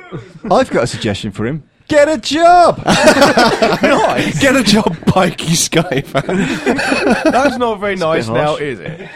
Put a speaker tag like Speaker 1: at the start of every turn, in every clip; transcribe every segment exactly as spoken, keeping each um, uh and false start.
Speaker 1: I've got a suggestion for him. Get a job!
Speaker 2: Nice.
Speaker 3: Get a job, Pikey Sky fan.
Speaker 2: That's not very nice
Speaker 4: bit
Speaker 2: now,
Speaker 4: harsh.
Speaker 2: is it?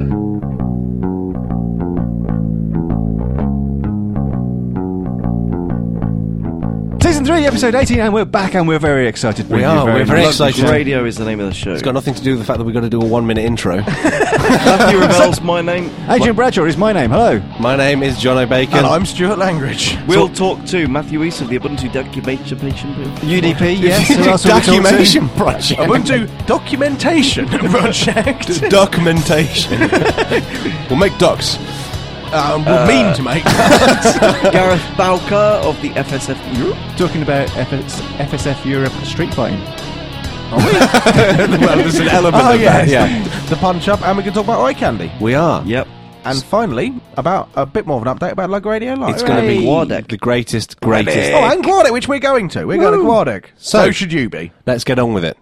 Speaker 1: Season three, episode eighteen, and we're back, and we're very excited. to bring
Speaker 3: We
Speaker 1: you
Speaker 3: are,
Speaker 1: very
Speaker 3: we're very
Speaker 1: much-
Speaker 3: excited.
Speaker 4: Radio is the name of the show.
Speaker 3: It's got nothing to do with the fact that we've got to do a one-minute intro.
Speaker 4: Matthew Revell's my name.
Speaker 1: Adrian Bradshaw is my name. Hello.
Speaker 3: My name is John O'Bacon.
Speaker 2: And I'm Stuart Langridge.
Speaker 4: We'll talk to Matthew East of the Ubuntu Documentation.
Speaker 1: U D P, yes. Who else will we talk to?
Speaker 3: Documentation project.
Speaker 2: Ubuntu Documentation Project.
Speaker 3: Documentation. We'll make ducks.
Speaker 2: Um, we'll
Speaker 4: Uh,
Speaker 2: mean to make
Speaker 4: Gareth Bowker of the F S F Europe.
Speaker 1: Talking about F S F Europe street fighting.
Speaker 2: well, there's an element
Speaker 1: Oh,
Speaker 2: of
Speaker 1: yes.
Speaker 2: that, yeah. The punch up, and we can talk about eye candy.
Speaker 3: We are.
Speaker 4: Yep.
Speaker 2: And finally, about a bit more of an update about Lug Radio Live.
Speaker 3: It's going to be
Speaker 4: Guardek.
Speaker 3: the greatest, greatest.
Speaker 2: Oh, and Guardek, which we're going to. We're going to
Speaker 3: Woo.
Speaker 2: Guardek.
Speaker 3: So-
Speaker 2: So should you be.
Speaker 3: Let's get on with it.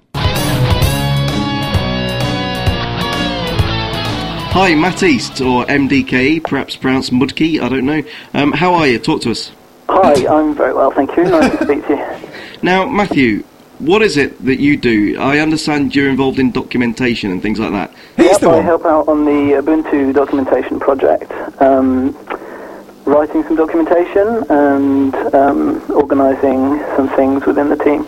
Speaker 4: Hi, Matt East, or M D K E, perhaps pronounced Mudkey, I don't know. Um, how are you? Talk to us.
Speaker 5: Hi, I'm very well, thank you. Nice to speak to you.
Speaker 4: Now, Matthew, what is it that you do? I understand you're involved in documentation and things like that.
Speaker 1: He's
Speaker 5: Yep,
Speaker 1: the
Speaker 5: I
Speaker 1: one.
Speaker 5: help out on the Ubuntu documentation project, um, writing some documentation and um, organising some things within the team.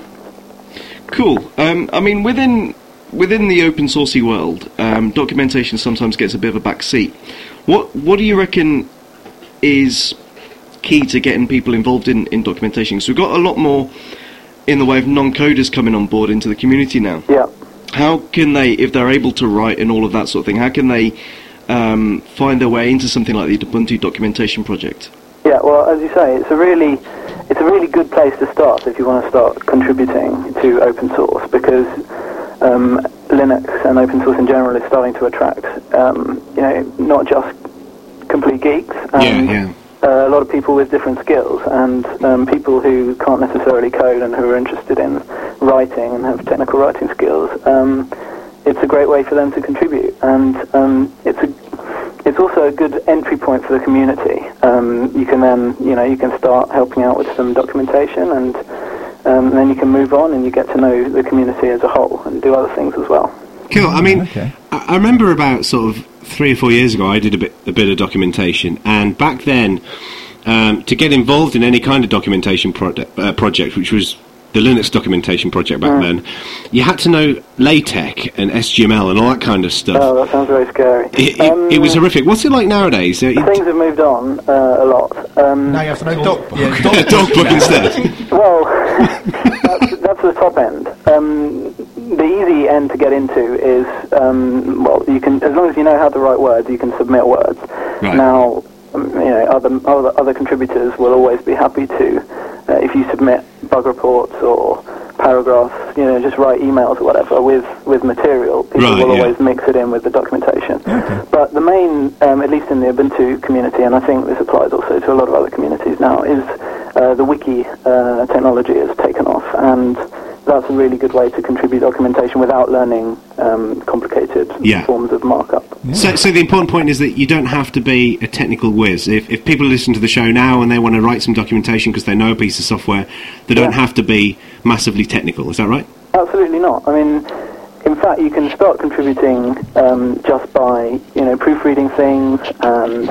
Speaker 4: Cool. Um, I mean, within within the open sourcey world, um, documentation sometimes gets a bit of a back seat. What What do you reckon is key to getting people involved in, in documentation? So we've got a lot more in the way of non-coders coming on board into the community now.
Speaker 5: Yeah.
Speaker 4: How can they, if they're able to write and all of that sort of thing, how can they um, find their way into something like the Ubuntu documentation project?
Speaker 5: Yeah, well, as you say, it's a really, it's a really good place to start if you want to start contributing to open source, because um, Linux and open source in general is starting to attract, um, you know, not just complete geeks, and
Speaker 4: yeah.
Speaker 5: uh, a lot of people with different skills, and um, people who can't necessarily code and who are interested in writing and have technical writing skills. Um, it's a great way for them to contribute, and um, it's a It's also a good entry point for the community. Um, you can then, you know, you can start helping out with some documentation, and um, then you can move on and you get to know the community as a whole and do other things as well.
Speaker 6: Cool. I mean,
Speaker 1: Okay.
Speaker 6: I, I remember about sort of three or four years ago, I did a bit a bit of documentation, and back then, um, to get involved in any kind of documentation project, uh, project, which was the Linux documentation project back then, you had to know LaTeX and S G M L and all that kind of stuff.
Speaker 5: Oh, that sounds very scary.
Speaker 6: It, it,
Speaker 5: Um,
Speaker 6: it was horrific. What's it like nowadays? Uh,
Speaker 5: Things have moved on uh, a lot. Um,
Speaker 2: Now you have to know dog book.
Speaker 6: a dog book instead.
Speaker 5: Well, that's, that's the top end. Um, the easy end to get into is, um, well, you can, as long as you know how to write words, you can submit words.
Speaker 6: Right.
Speaker 5: Now, um, you know, other, other other contributors will always be happy to, uh, if you submit bug reports or paragraphs, you know, just write emails or whatever with, with material. People
Speaker 6: Right,
Speaker 5: will
Speaker 6: yeah.
Speaker 5: always mix it in with the documentation. But the main, um, at least in the Ubuntu community, and I think this applies also to a lot of other communities now, is uh, the wiki uh, technology has taken off, and that's a really good way to contribute documentation without learning um, complicated
Speaker 6: Yeah.
Speaker 5: forms of markup.
Speaker 6: So, so the important point is that you don't have to be a technical whiz. If, if people listen to the show now and they want to write some documentation because they know a piece of software, they don't
Speaker 5: Yeah.
Speaker 6: have to be massively technical. Is that right?
Speaker 5: Absolutely not. I mean, in fact, you can start contributing um, just by, you know, proofreading things and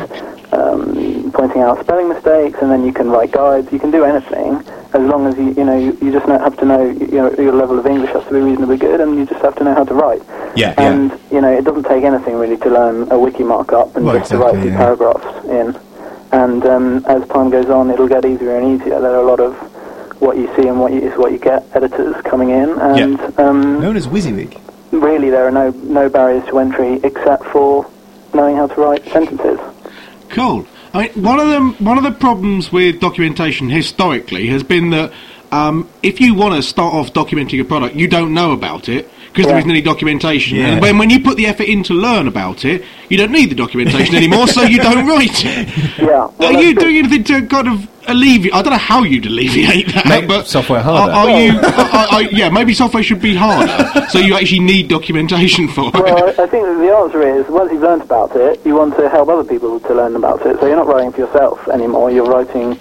Speaker 5: um, pointing out spelling mistakes, and then you can write guides. You can do anything as long as you, you know, you, you just know, have to know, you know, your level of English has to be reasonably good, and you just have to know how to write.
Speaker 3: Yeah,
Speaker 5: And you know, it doesn't take anything really to learn a wiki markup and
Speaker 1: Well,
Speaker 5: just to write a
Speaker 1: exactly,
Speaker 5: few
Speaker 1: yeah.
Speaker 5: paragraphs in. And um, as time goes on, it'll get easier and easier. There are a lot of what you see and what you, is what you get editors coming in, and um,
Speaker 1: Known as WYSIWYG.
Speaker 5: really there are no no barriers to entry except for knowing how to write sentences.
Speaker 6: Cool.
Speaker 7: I mean, one of the one of the problems with documentation historically has been that um, if you want to start off documenting a product, you don't know about it because there
Speaker 5: Yeah.
Speaker 7: isn't any documentation.
Speaker 1: Yeah.
Speaker 7: And when when you put the effort in to learn about it, you don't need the documentation anymore, so you don't write it.
Speaker 5: Yeah. well,
Speaker 7: Are
Speaker 5: that's
Speaker 7: you
Speaker 5: good.
Speaker 7: doing anything to kind of alleviate? I don't know how you'd alleviate that,
Speaker 3: Make
Speaker 7: but
Speaker 3: software
Speaker 7: Are,
Speaker 3: harder.
Speaker 7: are you? are, are, yeah, maybe software should be harder, so you actually need documentation for it.
Speaker 5: Well, I I think that the answer is, once you've learned about it, you want to help other people to learn about it. So you're not writing for yourself anymore. You're writing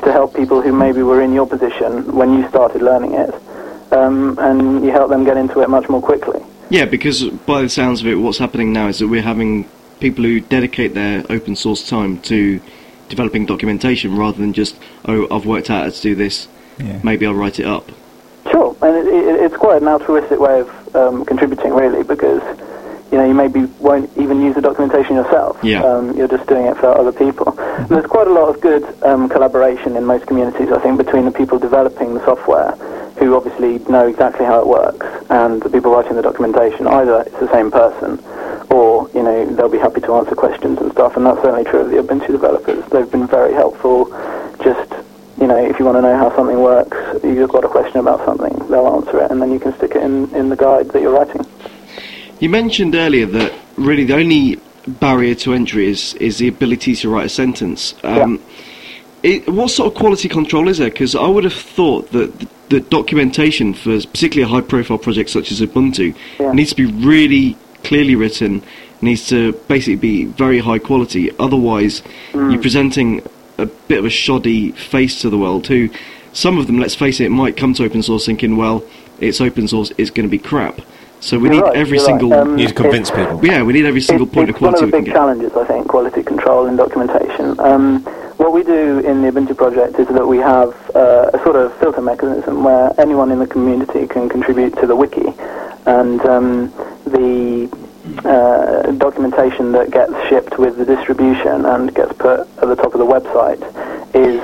Speaker 5: to help people who maybe were in your position when you started learning it, um, and you help them get into it much more quickly.
Speaker 4: Yeah, because by the sounds of it, what's happening now is that we're having people who dedicate their open source time to developing documentation rather than just, oh, I've worked out how to do this,
Speaker 1: Yeah.
Speaker 4: maybe I'll write it up.
Speaker 5: Sure, and it, it, it's quite an altruistic way of um, contributing, really, because you know you maybe won't even use the documentation yourself.
Speaker 4: Yeah.
Speaker 5: Um, you're just doing it for other people. There's quite a lot of good um, collaboration in most communities, I think, between the people developing the software, who obviously know exactly how it works, and the people writing the documentation. Either it's the same person, or you know they'll be happy to answer questions and stuff. And that's certainly true of the Ubuntu developers. They've been very helpful. Just you know, if you want to know how something works, you've got a question about something, they'll answer it, and then you can stick it in, in the guide that you're writing.
Speaker 4: You mentioned earlier that really the only barrier to entry is, is the ability to write a sentence. Um,
Speaker 5: Yeah.
Speaker 4: it, what sort of quality control is there? Because I would have thought that the, the documentation for particularly a high-profile project such as Ubuntu
Speaker 5: Yeah.
Speaker 4: needs to be really clearly written, needs to basically be very high quality. Otherwise, you're presenting a bit of a shoddy face to the world, who, some of them, let's face it, might come to open source thinking, well, it's open source, it's going to be crap. So we
Speaker 5: You're
Speaker 4: need
Speaker 5: right,
Speaker 4: every
Speaker 5: you're
Speaker 4: single...
Speaker 5: right. Um,
Speaker 3: You need to convince
Speaker 5: it's-
Speaker 3: people.
Speaker 4: yeah, we need every single
Speaker 5: It-
Speaker 4: point of
Speaker 5: it's one of
Speaker 4: quality
Speaker 5: the
Speaker 4: we
Speaker 5: big
Speaker 4: can get.
Speaker 5: challenges, I think, quality control in documentation. Um, what we do in the Ubuntu project is that we have uh, a sort of filter mechanism where anyone in the community can contribute to the wiki, and um, the uh, documentation that gets shipped with the distribution and gets put at the top of the website is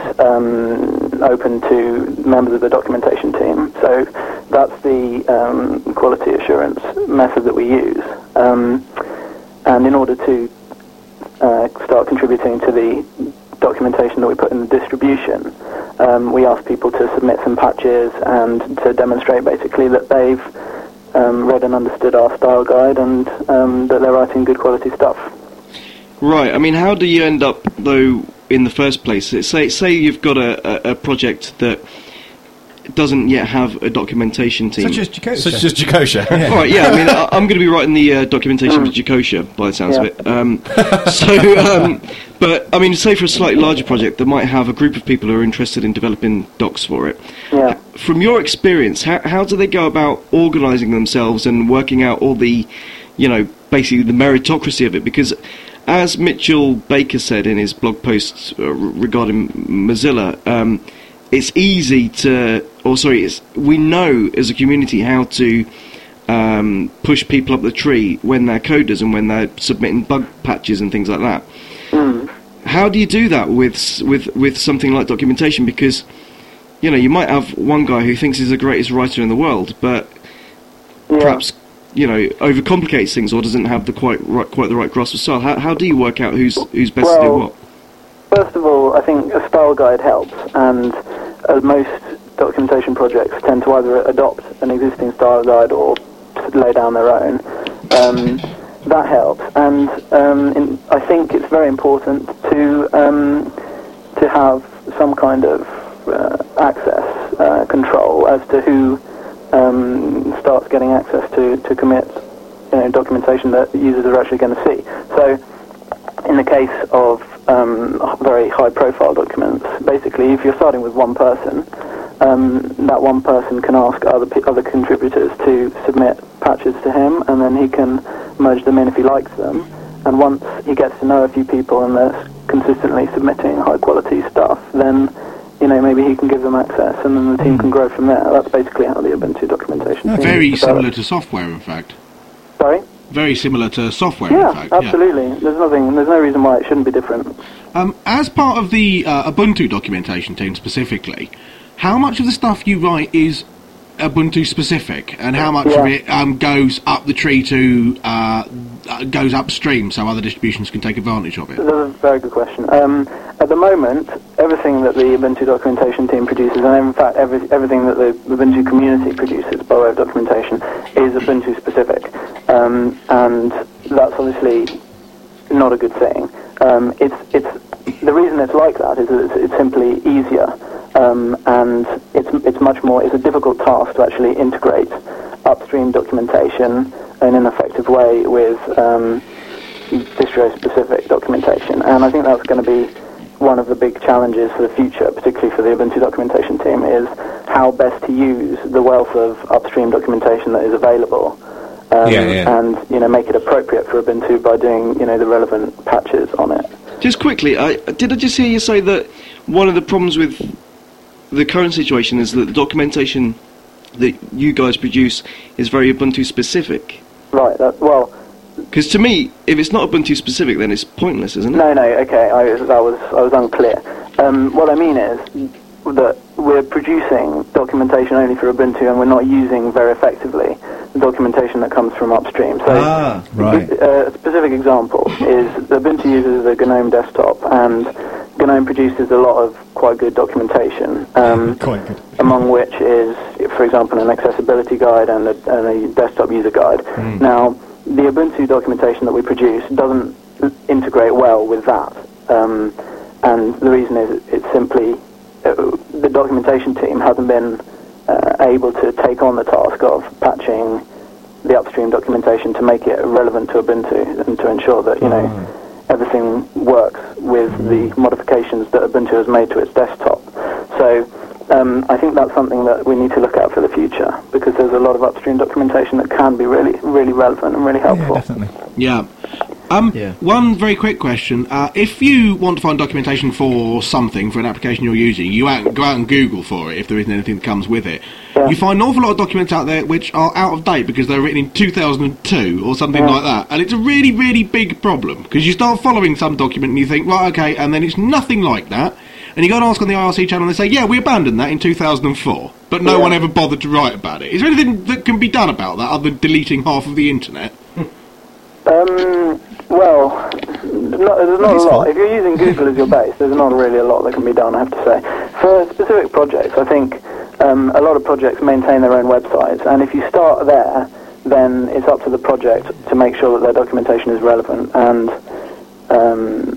Speaker 5: um, open to members of the documentation team. So that's the um, quality assurance method that we use. Um, and in order to uh, start contributing to the documentation that we put in the distribution, um, we ask people to submit some patches and to demonstrate basically that they've um, read and understood our style guide, and um, that they're writing good quality stuff.
Speaker 4: Right, I mean, how do you end up, though, in the first place? Say say you've got a, a, a project that doesn't yet have a documentation team.
Speaker 1: Such as Jacosia.
Speaker 3: Such as Jacosia.
Speaker 4: All right, yeah, I mean, I, I'm going to be writing the uh, documentation for Jacosia, by the sounds
Speaker 5: Yeah.
Speaker 4: of it. Um, so, um, but, I mean, say for a slightly larger project that might have a group of people who are interested in developing docs for it.
Speaker 5: Yeah.
Speaker 4: From your experience, how, how do they go about organising themselves and working out all the, you know, basically the meritocracy of it? Because, as Mitchell Baker said in his blog post uh, regarding Mozilla, um, it's easy to, or sorry, it's, we know as a community how to um, push people up the tree when they're coders and when they're submitting bug patches and things like that.
Speaker 5: Mm.
Speaker 4: How do you do that with s- with with something like documentation? Because, you know, you might have one guy who thinks he's the greatest writer in the world, but
Speaker 5: Yeah.
Speaker 4: perhaps, you know, overcomplicates things or doesn't have the quite right, quite the right grasp of style. How, how do you work out who's who's best to do
Speaker 5: Well,
Speaker 4: what?
Speaker 5: First of all, I think a style guide helps, and uh, most documentation projects tend to either adopt an existing style guide or lay down their own. Um, that helps, and um, in, I think it's very important to um, to have some kind of uh, access uh, control as to who um, starts getting access to, to commit you know, documentation that users are actually going to see. So, in the case of um, very high-profile documents, basically, if you're starting with one person, um, that one person can ask other pe- other contributors to submit patches to him, and then he can merge them in if he likes them. And once he gets to know a few people and they're consistently submitting high-quality stuff, then you know maybe he can give them access, and then the team can grow from there. That's basically how the Ubuntu documentation. team
Speaker 7: Very
Speaker 5: is
Speaker 7: similar
Speaker 5: developed.
Speaker 7: to software, in fact.
Speaker 5: Sorry.
Speaker 7: Very similar to software, in
Speaker 5: Yeah,
Speaker 7: fact.
Speaker 5: absolutely. There's nothing. There's no reason why it shouldn't be different.
Speaker 7: Um, as part of the uh, Ubuntu documentation team specifically, how much of the stuff you write is Ubuntu specific, and how much
Speaker 5: Yeah.
Speaker 7: of it um, goes up the tree to uh, uh, goes upstream so other distributions can take advantage of it?
Speaker 5: That's a very good question. Um, at the moment, everything that the Ubuntu documentation team produces, and in fact every, everything that the Ubuntu community produces by way of documentation, is Ubuntu specific. Um, and that's obviously not a good thing. Um, it's, it's, the reason it's like that is that it's, it's simply easier, um, and it's, it's much more, it's a difficult task to actually integrate upstream documentation in an effective way with um, distro-specific documentation, and I think that's going to be one of the big challenges for the future, particularly for the Ubuntu documentation team, is how best to use the wealth of upstream documentation that is available. Um,
Speaker 3: Yeah, yeah.
Speaker 5: And you know, make it appropriate for Ubuntu by doing you know the relevant patches on it.
Speaker 4: Just quickly, I, did I just hear you say that one of the problems with the current situation is that the documentation that you guys produce is very Ubuntu specific?
Speaker 5: Right. That, well,
Speaker 4: Because to me, if it's not Ubuntu specific, then it's pointless, isn't it?
Speaker 5: no, no. Okay, I, that was I was unclear. Um, what I mean is that we're producing documentation only for Ubuntu, and we're not using very effectively the documentation that comes from upstream. So,
Speaker 1: Ah, right.
Speaker 5: uh, a specific example is that Ubuntu uses a GNOME desktop, and GNOME produces a lot of quite good documentation, um,
Speaker 1: Quite good.
Speaker 5: among which is, for example, an accessibility guide and a, and a desktop user guide. Now, the Ubuntu documentation that we produce doesn't integrate well with that, um, and the reason is it's simply uh, the documentation team hasn't been uh, able to take on the task of patching the upstream documentation to make it relevant to Ubuntu and to ensure that you know everything works with the modifications that Ubuntu has made to its desktop. So um, I think that's something that we need to look at for the future, because there's a lot of upstream documentation that can be really, really relevant and really
Speaker 1: Yeah,
Speaker 5: helpful.
Speaker 1: definitely.
Speaker 7: Yeah. Um,
Speaker 1: Yeah.
Speaker 7: One very quick question. Uh, if you want to find documentation for something, for an application you're using, you out, go out and Google for it if there isn't anything that comes with it.
Speaker 5: Yeah.
Speaker 7: You find an awful lot of documents out there which are out of date because they were written in two thousand two or something
Speaker 5: Yeah.
Speaker 7: like that. And it's a really, really big problem, because you start following some document and you think, right, okay, and then it's nothing like that. And you go and ask on the I R C channel and they say, yeah, we abandoned that in two thousand four. But no
Speaker 5: Yeah.
Speaker 7: one ever bothered to write about it. Is there anything that can be done about that other than deleting half of the internet?
Speaker 5: Um, well, not, there's not a lot. If you're using Google as your base, there's not really a lot that can be done, I have to say. For specific projects, I think um, a lot of projects maintain their own websites, and if you start there, then it's up to the project to make sure that their documentation is relevant, and um,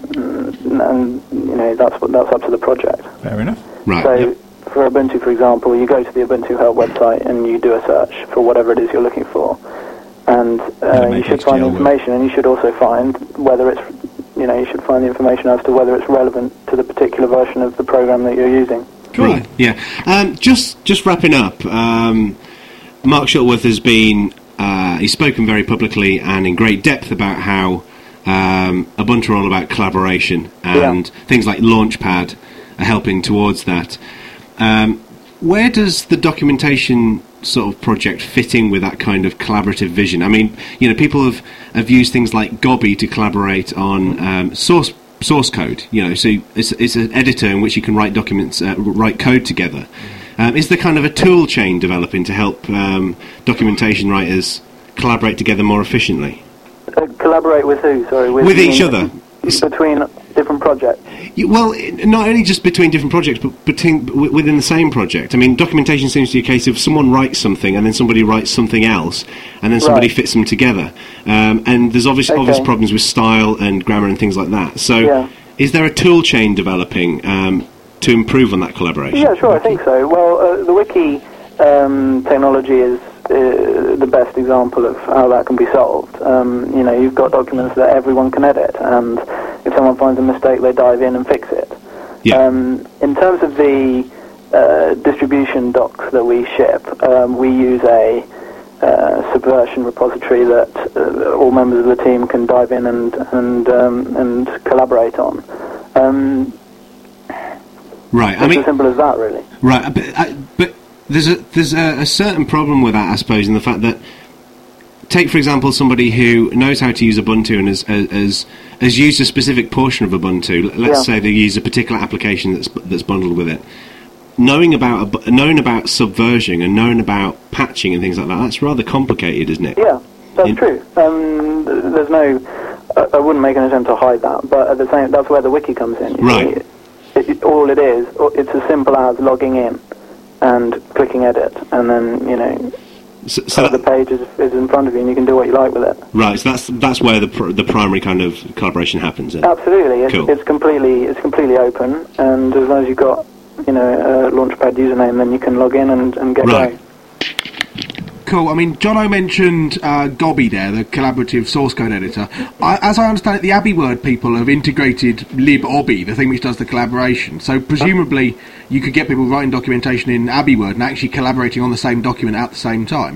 Speaker 5: and you know that's what that's up to the project.
Speaker 1: Fair enough.
Speaker 7: Right.
Speaker 5: So,
Speaker 7: yep.
Speaker 5: for Ubuntu, for example, you go to the Ubuntu Help website and you do a search for whatever it is you're looking for, and uh, you
Speaker 1: make
Speaker 5: should find
Speaker 1: H T M L
Speaker 5: information, and you should also find whether it's, you know, you should find the information as to whether it's relevant to the particular version of the program that you're using.
Speaker 7: Cool. Right, yeah. Um, just just wrapping up, um, Mark Shuttleworth has been, uh, he's spoken very publicly and in great depth about how um, Ubuntu are all about collaboration, and
Speaker 5: Yeah.
Speaker 7: things like Launchpad are helping towards that. Um, where does the documentation sort of project fit in with that kind of collaborative vision? I mean, you know, people have, have used things like Gobby to collaborate on um, source source code. You know, so it's, it's an editor in which you can write documents, uh, write code together. Um, is there kind of a tool chain developing to help um, documentation writers collaborate together more efficiently?
Speaker 5: Uh, collaborate with who? Sorry, with,
Speaker 7: With
Speaker 5: you
Speaker 7: each
Speaker 5: mean
Speaker 7: other.
Speaker 5: between different projects.
Speaker 7: You- Well, i- not only just between different projects, but between, w- within the same project. I mean, documentation seems to be a case of someone writes something, and then somebody writes something else, and then somebody
Speaker 5: Right.
Speaker 7: fits them together. Um, and there's obvious,
Speaker 5: Okay.
Speaker 7: obvious problems with style and grammar and things like that. So,
Speaker 5: Yeah.
Speaker 7: is there a tool chain developing um, to improve on that collaboration?
Speaker 5: Yeah, sure, I think so. Well, uh, the wiki um, technology is uh, the best example of how that can be solved. Um, you know, you've got documents that everyone can edit, and if someone finds a mistake, they dive in and fix it.
Speaker 7: Yeah.
Speaker 5: Um, in terms of the uh, distribution docs that we ship, um, we use a uh, Subversion repository that uh, all members of the team can dive in and and um, and collaborate on. Um,
Speaker 7: Right. I
Speaker 5: it's
Speaker 7: mean,
Speaker 5: as simple as that, really.
Speaker 7: right. But, uh, but there's a there's a, a certain problem with that, I suppose, in the fact that, take for example somebody who knows how to use Ubuntu and has has, has used a specific portion of Ubuntu. L- Let's
Speaker 5: Yeah.
Speaker 7: say they use a particular application that's that's bundled with it. Knowing about Ub- knowing about subversion and knowing about patching and things like that, that's rather complicated, isn't it?
Speaker 5: Yeah, that's
Speaker 7: In-
Speaker 5: true. Um, th- there's no, I, I wouldn't make an attempt to hide that, but at the same, that's where the wiki comes in. you
Speaker 7: Right.
Speaker 5: see. It, it, all it is, it's as simple as logging in and clicking edit, and then you know,
Speaker 7: So, so
Speaker 5: the
Speaker 7: that,
Speaker 5: page is, is in front of you, and you can do what you like with it.
Speaker 7: right. So that's that's where the pr- the primary kind of collaboration happens. Then.
Speaker 5: Absolutely, it's,
Speaker 7: Cool.
Speaker 5: it's completely it's completely open, and as long as you've got you know a Launchpad username, then you can log in and, and get
Speaker 7: Right.
Speaker 5: going.
Speaker 8: cool. I mean, Jono mentioned uh, Gobby there, the collaborative source code editor. I, as I understand it, the Abbey Word people have integrated LibObby, the thing which does the collaboration. So presumably you could get people writing documentation in Abbey Word and actually collaborating on the same document at the same time.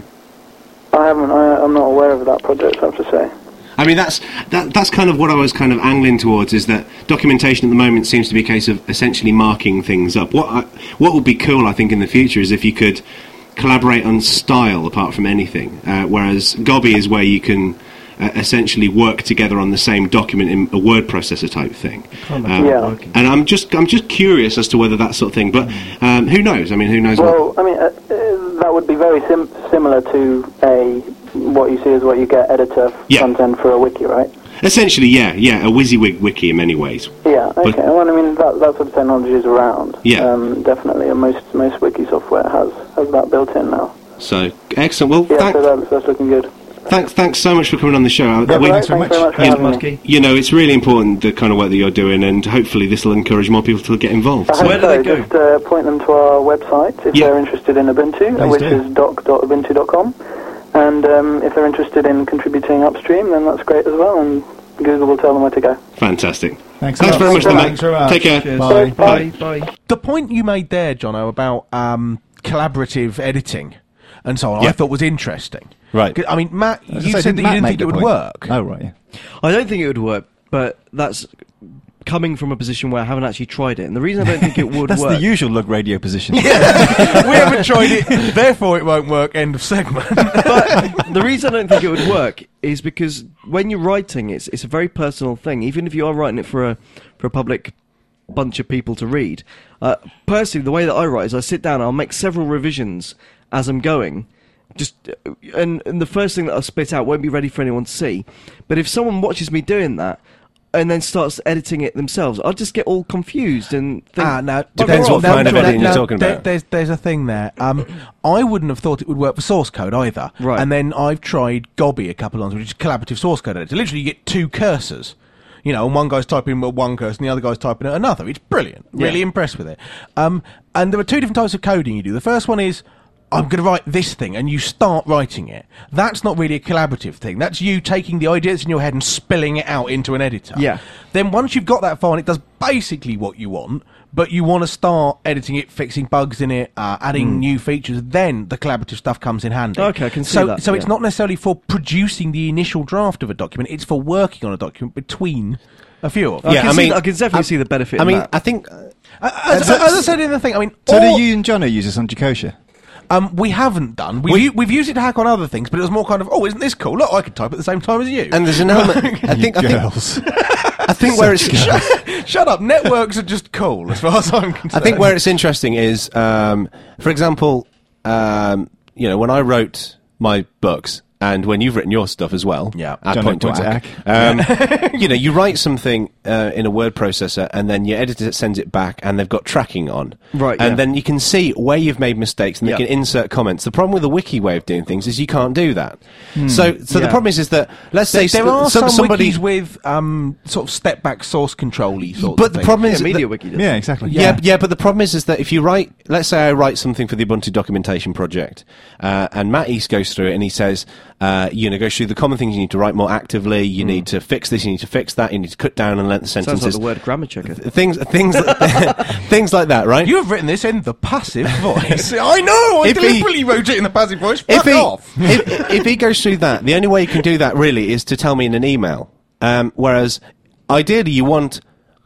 Speaker 5: I haven't. I, I'm not aware of that project, I have to say.
Speaker 6: I mean, that's that, that's kind of what I was kind of angling towards, is that documentation at the moment seems to be a case of essentially marking things up. What I, what would be cool, I think, in the future is if you could collaborate on style apart from anything, uh, whereas Gobby is where you can uh, essentially work together on the same document in a word processor type thing. Um,
Speaker 5: Yeah.
Speaker 6: And I'm just I'm just curious as to whether that sort of thing, but um, who knows? I mean, who knows?
Speaker 5: Well,
Speaker 6: what
Speaker 5: I mean, uh, uh, that would be very sim- similar to a what you see is what you get editor
Speaker 6: Yeah.
Speaker 5: content for a wiki, right?
Speaker 6: Essentially, yeah, yeah, a WYSIWYG wiki in many ways.
Speaker 5: Yeah. Okay.
Speaker 6: But-
Speaker 5: well, I mean, that that sort of technology is around.
Speaker 6: Yeah.
Speaker 5: Um, definitely, and most most wiki software has has that built in now.
Speaker 6: So excellent. Well,
Speaker 5: Yeah.
Speaker 6: thank,
Speaker 5: So that's, that's looking good.
Speaker 6: thanks, thanks so much for coming on the show.
Speaker 1: Yeah,
Speaker 6: We-
Speaker 1: thanks very
Speaker 5: Thanks
Speaker 1: much.
Speaker 5: very much for
Speaker 1: Cheers,
Speaker 5: having me.
Speaker 1: Muskie.
Speaker 6: you know, it's really important, the kind of work that you're doing, and hopefully this will encourage more people to get involved.
Speaker 5: I
Speaker 6: So,
Speaker 5: hope
Speaker 1: where do
Speaker 5: so.
Speaker 1: they go?
Speaker 5: Just uh, point them to our website if
Speaker 6: Yeah.
Speaker 5: they're interested in Ubuntu, uh,
Speaker 1: Please
Speaker 5: which
Speaker 1: do.
Speaker 5: is doc dot ubuntu dot com. And um, if they're interested in contributing upstream, then that's great as well, and Google will tell them where to go.
Speaker 6: fantastic.
Speaker 1: Thanks,
Speaker 6: Thanks
Speaker 1: a lot.
Speaker 6: very much, then, mate.
Speaker 1: Thanks very much.
Speaker 6: Take care.
Speaker 1: Cheers.
Speaker 5: Bye.
Speaker 1: Bye. Bye.
Speaker 2: The point you made there, Jono, about um, collaborative editing and so on,
Speaker 3: Yeah.
Speaker 2: I thought was interesting.
Speaker 3: Right.
Speaker 2: 'Cause, I mean, Matt,
Speaker 1: As I
Speaker 2: you
Speaker 1: say,
Speaker 2: said that you
Speaker 1: Matt
Speaker 2: didn't
Speaker 1: make
Speaker 2: think
Speaker 1: the
Speaker 2: it would
Speaker 1: point?
Speaker 2: work.
Speaker 1: Oh, right, yeah.
Speaker 9: I don't think it would work, but that's coming from a position where I haven't actually tried it. And the reason I don't think it would
Speaker 1: That's
Speaker 9: work...
Speaker 1: the usual Lug Radio position.
Speaker 2: we haven't tried it, therefore it won't work. End of segment.
Speaker 9: But the reason I don't think it would work is because when you're writing, it's it's a very personal thing. Even if you are writing it for a for a public bunch of people to read. Uh, personally, the way that I write is I sit down, I'll make several revisions as I'm going. Just uh, and and the first thing that I spit out won't be ready for anyone to see. But if someone watches me doing that and then starts editing it themselves, I'll just get all confused and think.
Speaker 2: Ah, no,
Speaker 3: Depends
Speaker 2: no,
Speaker 3: what
Speaker 2: no,
Speaker 3: kind of
Speaker 2: no,
Speaker 3: editing
Speaker 2: no,
Speaker 3: you're talking
Speaker 2: there-
Speaker 3: about.
Speaker 2: There's there's a thing there. Um, I wouldn't have thought it would work for source code either.
Speaker 9: Right.
Speaker 2: And then I've tried Gobby a couple of times, which is collaborative source code editor. Literally, you get two cursors. You know, and one guy's typing at one cursor and the other guy's typing at another. It's brilliant. Really
Speaker 9: Yeah.
Speaker 2: impressed with it. Um, and there are two different types of coding you do. The first one is, I'm going to write this thing, and you start writing it. That's not really a collaborative thing. That's you taking the ideas in your head and spilling it out into an editor.
Speaker 9: Yeah.
Speaker 2: Then once you've got that file and it does basically what you want, but you want to start editing it, fixing bugs in it, uh, adding new features, then the collaborative stuff comes in handy.
Speaker 9: Okay, I can see
Speaker 2: so,
Speaker 9: that,
Speaker 2: So it's
Speaker 9: yeah.
Speaker 2: not necessarily for producing the initial draft of a document, it's for working on a document between a few of them.
Speaker 9: I
Speaker 3: Yeah,
Speaker 9: can
Speaker 3: I
Speaker 9: see
Speaker 3: mean,
Speaker 9: that- I can definitely
Speaker 3: I-
Speaker 9: see the benefit
Speaker 3: I
Speaker 9: in
Speaker 3: mean,
Speaker 9: that.
Speaker 3: I think
Speaker 2: Uh, as, as I said in the thing, I mean,
Speaker 1: So
Speaker 2: all-
Speaker 1: do you and Jono use this on Jacosia?
Speaker 2: Um, we haven't done. We've,
Speaker 3: We-
Speaker 2: u- we've used it to hack on other things, but it was more kind of, oh, isn't this cool? Look, I could type at the same time as you.
Speaker 3: and there's an element. I think I think
Speaker 1: Girls.
Speaker 3: I think where it's
Speaker 2: Shut up. Networks are just cool, as far as I'm concerned.
Speaker 3: I think where it's interesting is, um, for example, um, you know, when I wrote my books, and when you've written your stuff as well,
Speaker 2: Yeah.
Speaker 3: I
Speaker 1: John
Speaker 3: point to
Speaker 1: Whack.
Speaker 3: Whack. Um, you know, you write something uh, in a word processor, and then your editor sends it back, and they've got tracking on,
Speaker 9: Right,
Speaker 3: And
Speaker 9: yeah.
Speaker 3: then you can see where you've made mistakes, and they
Speaker 9: Yeah.
Speaker 3: can insert comments. The problem with the wiki way of doing things is you can't do that. So, so the
Speaker 9: Yeah.
Speaker 3: problem is, is that let's say
Speaker 2: there
Speaker 3: st-
Speaker 2: are
Speaker 3: some,
Speaker 2: some
Speaker 3: somebody.
Speaker 2: wikis with um, sort of step back source control-y sort
Speaker 3: But
Speaker 2: of
Speaker 3: the
Speaker 2: thing.
Speaker 3: problem
Speaker 9: Yeah,
Speaker 3: is that-
Speaker 9: Media Wiki does.
Speaker 1: Yeah, exactly.
Speaker 3: Yeah. yeah, yeah, but the problem is, is that if you write, let's say I write something for the Ubuntu documentation project, uh, and Matt East goes through it and he says, uh, you know, goes through the common things you need to write more actively, you need to fix this, you need to fix that, you need to cut down and length the
Speaker 9: Sounds like
Speaker 3: sentences.
Speaker 9: the word grammar checker.
Speaker 3: Things, things, things like that, right?
Speaker 2: You have written this in the passive voice. I know! I
Speaker 3: If he-
Speaker 2: deliberately wrote it in the passive voice.
Speaker 3: if
Speaker 2: Fuck
Speaker 3: he,
Speaker 2: off!
Speaker 3: if, if he goes through that, the only way you can do that really is to tell me in an email. Um, whereas, ideally, you want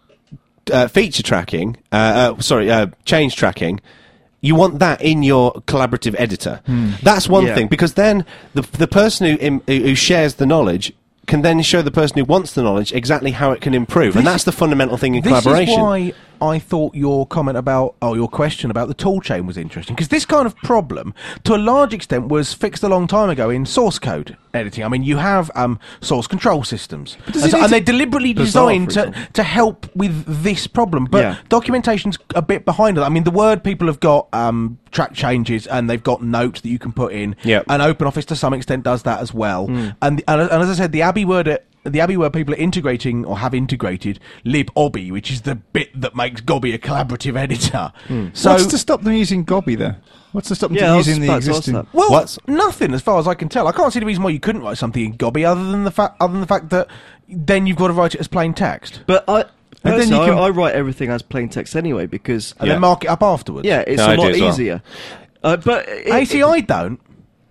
Speaker 3: uh, feature tracking, uh, uh, sorry, uh, change tracking. You want that in your collaborative editor. That's one
Speaker 9: Yeah.
Speaker 3: thing, because then the the person who im, who shares the knowledge can then show the person who wants the knowledge exactly how it can improve, and
Speaker 2: This-
Speaker 3: that's the fundamental thing in
Speaker 2: This
Speaker 3: collaboration.
Speaker 2: is why I thought your comment about, oh, your question about the tool chain was interesting, because this kind of problem, to a large extent, was fixed a long time ago in source code editing. I mean, you have um, source control systems,
Speaker 1: does
Speaker 2: and,
Speaker 1: it
Speaker 2: so-
Speaker 1: need
Speaker 2: and
Speaker 1: to-
Speaker 2: they're deliberately
Speaker 9: Bazaar,
Speaker 2: designed
Speaker 9: for
Speaker 2: to,
Speaker 9: example.
Speaker 2: to help with this problem. But
Speaker 9: Yeah.
Speaker 2: documentation's a bit behind it. I mean, the Word people have got um, track changes, and they've got notes that you can put in,
Speaker 3: Yep.
Speaker 2: and OpenOffice to some extent does that as well.
Speaker 9: Hmm.
Speaker 2: And, and and as I said, the Abbey Word the Abbey Word people are integrating or have integrated libobby, which is the bit that makes Gobby a collaborative editor.
Speaker 1: Mm.
Speaker 2: So
Speaker 1: what's to stop them using Gobby then? What's to stop them
Speaker 9: Yeah, I was
Speaker 1: using the
Speaker 9: about to ask
Speaker 1: existing?
Speaker 9: that.
Speaker 2: Well,
Speaker 3: What's-
Speaker 2: nothing as far as I can tell. I can't see the reason why you couldn't write something in Gobby other than the fact other than the fact that then you've got to write it as plain text
Speaker 9: But I,
Speaker 1: And then
Speaker 9: personally,
Speaker 1: you can-
Speaker 9: I, I write everything as plain text anyway because
Speaker 2: and
Speaker 3: Yeah.
Speaker 2: then mark it up afterwards.
Speaker 9: yeah, it's
Speaker 3: No,
Speaker 9: a
Speaker 3: I do
Speaker 9: lot
Speaker 3: as well.
Speaker 9: easier. Uh, but it,
Speaker 2: A C,
Speaker 9: it-
Speaker 2: I don't.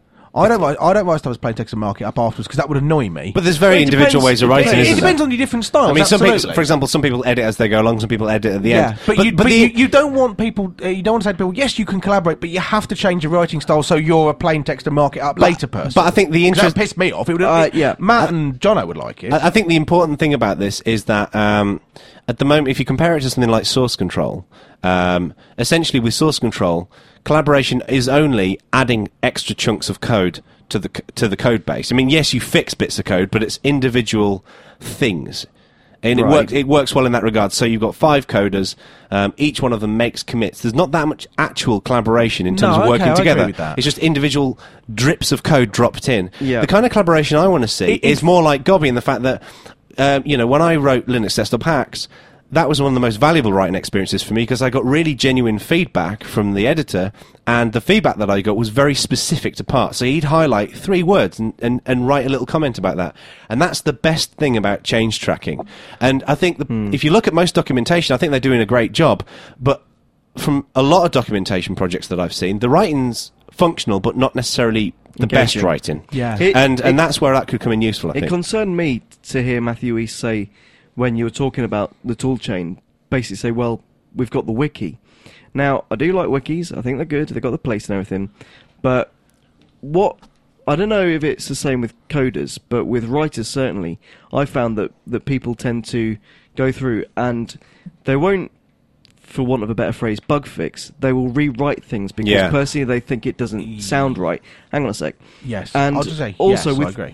Speaker 2: I don't write. I don't write stuff as plain text and mark it up afterwards because that would annoy me.
Speaker 3: But there's very
Speaker 9: Well, it
Speaker 3: individual
Speaker 9: depends-
Speaker 3: ways of
Speaker 9: it
Speaker 3: writing,
Speaker 9: depends.
Speaker 2: it
Speaker 3: isn't
Speaker 2: depends
Speaker 3: there?
Speaker 2: on your different styles.
Speaker 3: I mean, some people,
Speaker 2: absolutely.
Speaker 3: for example, some people edit as they go along, some people edit at the
Speaker 2: yeah,
Speaker 3: end.
Speaker 2: but, you, but,
Speaker 3: the-
Speaker 2: you, you don't want people. Uh, you don't want to say to people, "Yes, you can collaborate, but you have to change your writing style so you're a plain text and mark it up later person."
Speaker 3: but I think the
Speaker 2: 'Cause
Speaker 3: interest-
Speaker 2: that pissed me off. It would.
Speaker 9: Uh,
Speaker 2: it-
Speaker 9: yeah.
Speaker 2: Matt and Jono would like it.
Speaker 3: I, I think the important thing about this is that um, at the moment, if you compare it to something like source control, um, essentially with source control, collaboration is only adding extra chunks of code to the c- to the code base. I mean, yes, you fix bits of code, but it's individual things. And it
Speaker 9: Right.
Speaker 3: works. It works well in that regard. So you've got five coders. Um, each one of them makes commits. There's not that much actual collaboration in terms
Speaker 2: No,
Speaker 3: of
Speaker 2: okay,
Speaker 3: working
Speaker 2: I agree
Speaker 3: together.
Speaker 2: with that.
Speaker 3: It's just individual drips of code dropped in.
Speaker 9: Yeah.
Speaker 3: The kind of collaboration I want to see
Speaker 2: It-
Speaker 3: is
Speaker 2: it's-
Speaker 3: more like Gobby in the fact that, um, you know, when I wrote Linux Desktop Hacks, that was one of the most valuable writing experiences for me because I got really genuine feedback from the editor, and the feedback that I got was very specific to parts. So he'd highlight three words and, and, and write a little comment about that. And that's the best thing about change tracking. And I think the,
Speaker 2: Hmm.
Speaker 3: if you look at most documentation, I think they're doing a great job. But from a lot of documentation projects that I've seen, the writing's functional, but not necessarily the best
Speaker 9: Engaging.
Speaker 3: writing.
Speaker 2: Yeah.
Speaker 9: It-
Speaker 3: and and
Speaker 9: it-
Speaker 3: that's where that could come in useful, I
Speaker 9: It
Speaker 3: think.
Speaker 9: concerned me to hear Matthew East say, when you were talking about the tool chain, basically say, well, we've got the wiki. Now, I do like wikis. I think they're good. They've got the place and everything. But what... I don't know if it's the same with coders, but with writers, certainly, I found that, that people tend to go through and they won't, for want of a better phrase, bug fix. They will rewrite things because
Speaker 3: Yeah.
Speaker 9: personally they think it doesn't sound right. Hang on a sec.
Speaker 2: Yes.
Speaker 9: And
Speaker 2: I'll just say
Speaker 9: also
Speaker 2: yes, I
Speaker 9: with
Speaker 2: agree.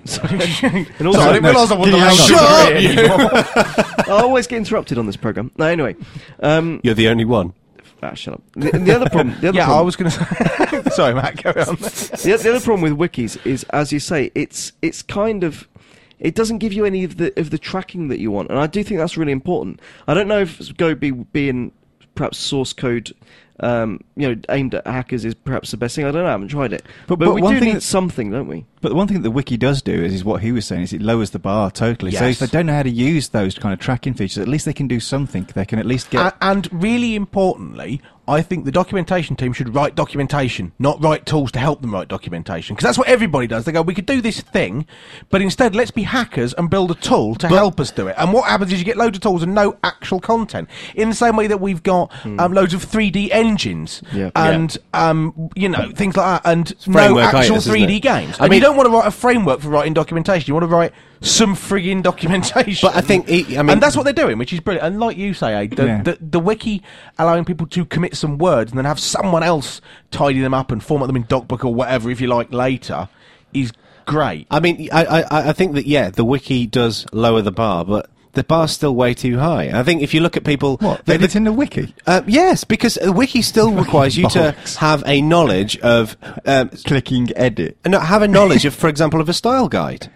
Speaker 9: and also,
Speaker 2: Sorry, I didn't realise I wasn't
Speaker 1: Can you
Speaker 2: allowed
Speaker 1: hang
Speaker 2: to
Speaker 1: on?
Speaker 2: agree anymore.
Speaker 9: I always get interrupted on this program. No, anyway, um,
Speaker 3: You're the only one.
Speaker 9: ah, shut up. The, the other problem, the other
Speaker 2: Yeah, I
Speaker 9: problem,
Speaker 2: was going to say. Sorry, Matt. Carry on.
Speaker 9: the, the other problem with wikis is, as you say, it's it's kind of it doesn't give you any of the of the tracking that you want, and I do think that's really important. I don't know if Go be, being perhaps source code, um, you know, aimed at hackers is perhaps the best thing. I don't know. I haven't tried it,
Speaker 1: But-
Speaker 9: but,
Speaker 1: but
Speaker 9: we
Speaker 1: one
Speaker 9: do
Speaker 1: thing
Speaker 9: need
Speaker 1: that-
Speaker 9: something, don't we?
Speaker 1: But the one thing that the wiki does do is, is what he was saying, is it lowers the bar totally. So
Speaker 2: Yes.
Speaker 1: if they don't know how to use those kind of tracking features, at least they can do something. They can at least get...
Speaker 2: A- and really importantly, I think the documentation team should write documentation, not write tools to help them write documentation. Because that's what everybody does. They go, we could do this thing, but instead let's be hackers and build a tool to help us do it. And what happens is you get loads of tools and no actual content. In the same way that we've got um, loads of three D engines
Speaker 9: Yeah.
Speaker 2: and, um, you know, things like that, and no
Speaker 3: Framework
Speaker 2: actual
Speaker 3: itis, isn't
Speaker 2: three D
Speaker 3: it?
Speaker 2: games.
Speaker 3: I
Speaker 2: And
Speaker 3: mean-
Speaker 2: you don't want to write a framework for writing documentation. You want to write some frigging documentation.
Speaker 3: But I think, he- I mean,
Speaker 2: and that's what they're doing, which is brilliant. And like you say, Aid, the,
Speaker 1: Yeah.
Speaker 2: the, the wiki allowing people to commit some words and then have someone else tidy them up and format them in DocBook or whatever, if you like, later, is great.
Speaker 3: I mean, I, I, I think that, yeah, the wiki does lower the bar, but the bar's still way too high. I think if you look at people...
Speaker 1: What?
Speaker 3: the- the-
Speaker 1: Editing the wiki?
Speaker 3: uh, yes, because the wiki still requires you to
Speaker 1: Bollocks.
Speaker 3: have a knowledge of... Um,
Speaker 1: Clicking edit.
Speaker 3: no, have a knowledge of, for example, of a style guide.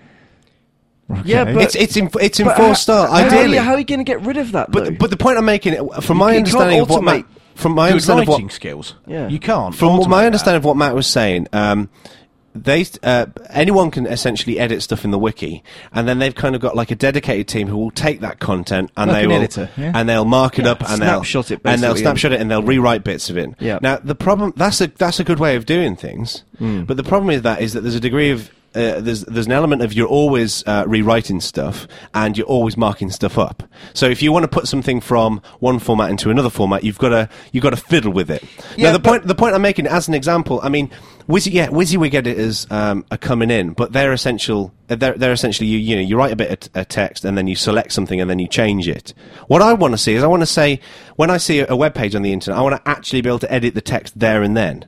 Speaker 9: Yeah,
Speaker 1: Okay.
Speaker 9: but-
Speaker 3: It's it's in, it's in
Speaker 9: But
Speaker 3: four
Speaker 9: how-
Speaker 3: star,
Speaker 9: how are you-
Speaker 3: ideally.
Speaker 9: how are you going to get rid of that?
Speaker 3: but
Speaker 9: though?
Speaker 3: but the point I'm making, from my
Speaker 9: You can't
Speaker 3: understanding of what
Speaker 9: automate
Speaker 3: Matt, from my
Speaker 2: Good
Speaker 3: understanding of
Speaker 2: writing
Speaker 3: what
Speaker 2: skills.
Speaker 9: Yeah.
Speaker 2: You can't.
Speaker 3: From
Speaker 2: automate
Speaker 3: my
Speaker 2: that.
Speaker 3: understanding of what Matt was saying, um, they uh, anyone can essentially edit stuff in the wiki, and then they've kind of got like a dedicated team who will take that content and
Speaker 1: Like
Speaker 3: they
Speaker 1: an
Speaker 3: will
Speaker 1: editor, yeah.
Speaker 3: and they'll mark it
Speaker 9: Yeah,
Speaker 3: up and
Speaker 9: snapshot
Speaker 3: they'll
Speaker 9: it
Speaker 3: and they'll
Speaker 9: basically,
Speaker 3: snapshot it and they'll rewrite bits of it.
Speaker 9: Yeah.
Speaker 3: Now the problem that's a that's a good way of doing things, but the problem with that is that there's a degree of uh, there's there's an element of you're always uh, rewriting stuff and you're always marking stuff up. So if you want to put something from one format into another format, you've got to you've got to fiddle with it.
Speaker 2: Yeah,
Speaker 3: now the
Speaker 2: but-
Speaker 3: point the point I'm making as an example, I mean, Wizzy yeah, WYSIWYG editors um, are coming in, but they're essential. They're they're essentially you you know you write a bit of, of text and then you select something and then you change it. What I want to see is I want to say when I see a, a web page on the internet, I want to actually be able to edit the text there and then.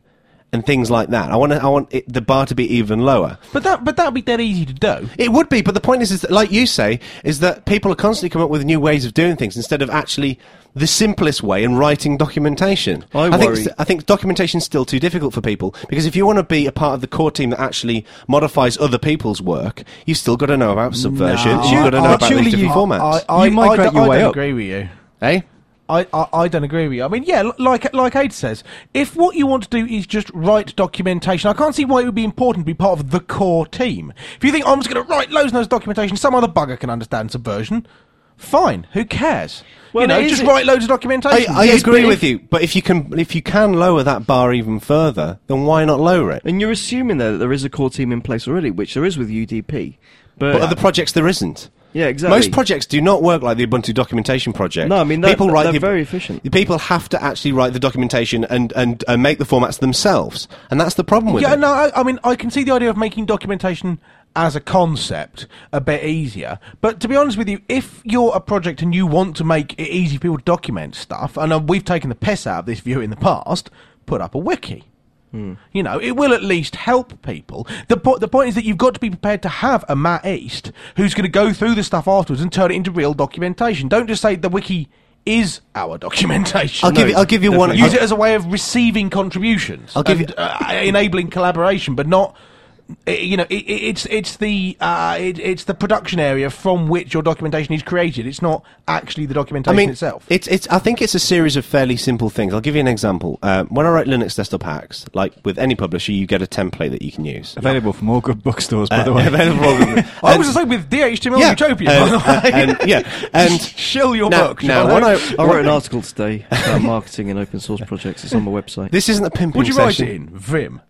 Speaker 3: and things like that. I want to, I want it, the bar to be even lower.
Speaker 2: But that, but that'd be dead easy to do.
Speaker 3: It would be, but the point is, is that, like you say, is that people are constantly coming up with new ways of doing things instead of actually the simplest way in writing documentation.
Speaker 9: I
Speaker 3: think
Speaker 9: worry-
Speaker 3: I think documentation's still too difficult for people, because if you want to be a part of the core team that actually modifies other people's work, you've still got to know about subversions.
Speaker 1: No.
Speaker 3: You've got to know
Speaker 1: Uh,
Speaker 3: about
Speaker 1: surely
Speaker 3: these different
Speaker 1: you-
Speaker 3: formats.
Speaker 2: I, I,
Speaker 1: You migrate
Speaker 2: I, don't-
Speaker 1: your
Speaker 2: I
Speaker 1: way
Speaker 2: don't
Speaker 1: up.
Speaker 2: agree with you.
Speaker 3: eh?
Speaker 2: I, I, I don't agree with you. I mean, yeah, l- like like Ada says, if what you want to do is just write documentation, I can't see why it would be important to be part of the core team. If you think, I'm just going to write loads and loads of documentation, some other bugger can understand Subversion, fine, who cares?
Speaker 9: Well,
Speaker 2: you know,
Speaker 9: it is-
Speaker 2: just write loads of documentation.
Speaker 3: I, I
Speaker 2: Yes,
Speaker 3: agree
Speaker 2: but
Speaker 3: with
Speaker 2: if-
Speaker 3: you, but if you can if you can lower that bar even further, then why not lower it?
Speaker 9: And you're assuming there that there is a core team in place already, which there is with U D P. But,
Speaker 3: But other projects there isn't.
Speaker 9: yeah, exactly.
Speaker 3: Most projects do not work like the Ubuntu documentation project.
Speaker 9: No, I mean, they're-
Speaker 3: people write
Speaker 9: they're
Speaker 3: the,
Speaker 9: very efficient.
Speaker 3: the People have to actually write the documentation and, and, and make the formats themselves, and that's the problem with
Speaker 2: Yeah,
Speaker 3: it.
Speaker 2: no, I, I mean, I can see the idea of making documentation as a concept a bit easier. But to be honest with you, if you're a project and you want to make it easy for people to document stuff, and uh, we've taken the piss out of this view in the past, put up a wiki. You know, it will at least help people. The, po- the point is that you've got to be prepared to have a Matt East who's going to go through the stuff afterwards and turn it into real documentation. Don't just say the wiki is our documentation.
Speaker 3: I'll give you. I'll give you one.
Speaker 9: definitely.
Speaker 2: Use it as a way of receiving contributions.
Speaker 3: I'll give
Speaker 2: and, uh, enabling collaboration, but not. uh, You know, it, it, it's it's the uh, it, it's the production area from which your documentation is created. It's not actually the
Speaker 3: I
Speaker 2: documentation
Speaker 3: mean,
Speaker 2: itself.
Speaker 3: it's it's. I think it's a series of fairly simple things. I'll give you an example. Um, when I write Linux desktop hacks, like with any publisher, you get a template that you can use.
Speaker 1: Available from all good bookstores, by
Speaker 3: Uh,
Speaker 1: the way.
Speaker 3: available.
Speaker 2: I
Speaker 3: and-
Speaker 2: was the same with D H T M L
Speaker 3: yeah,
Speaker 2: Utopia.
Speaker 3: and,
Speaker 2: by the way.
Speaker 3: and- yeah, and
Speaker 2: Shill your
Speaker 3: now,
Speaker 2: book.
Speaker 3: now
Speaker 2: Shill
Speaker 3: when I,
Speaker 2: it.
Speaker 9: I wrote an article today about marketing and open source projects. It's on my website.
Speaker 3: this isn't a pimping
Speaker 2: Would you write
Speaker 3: session.
Speaker 2: it in Vim?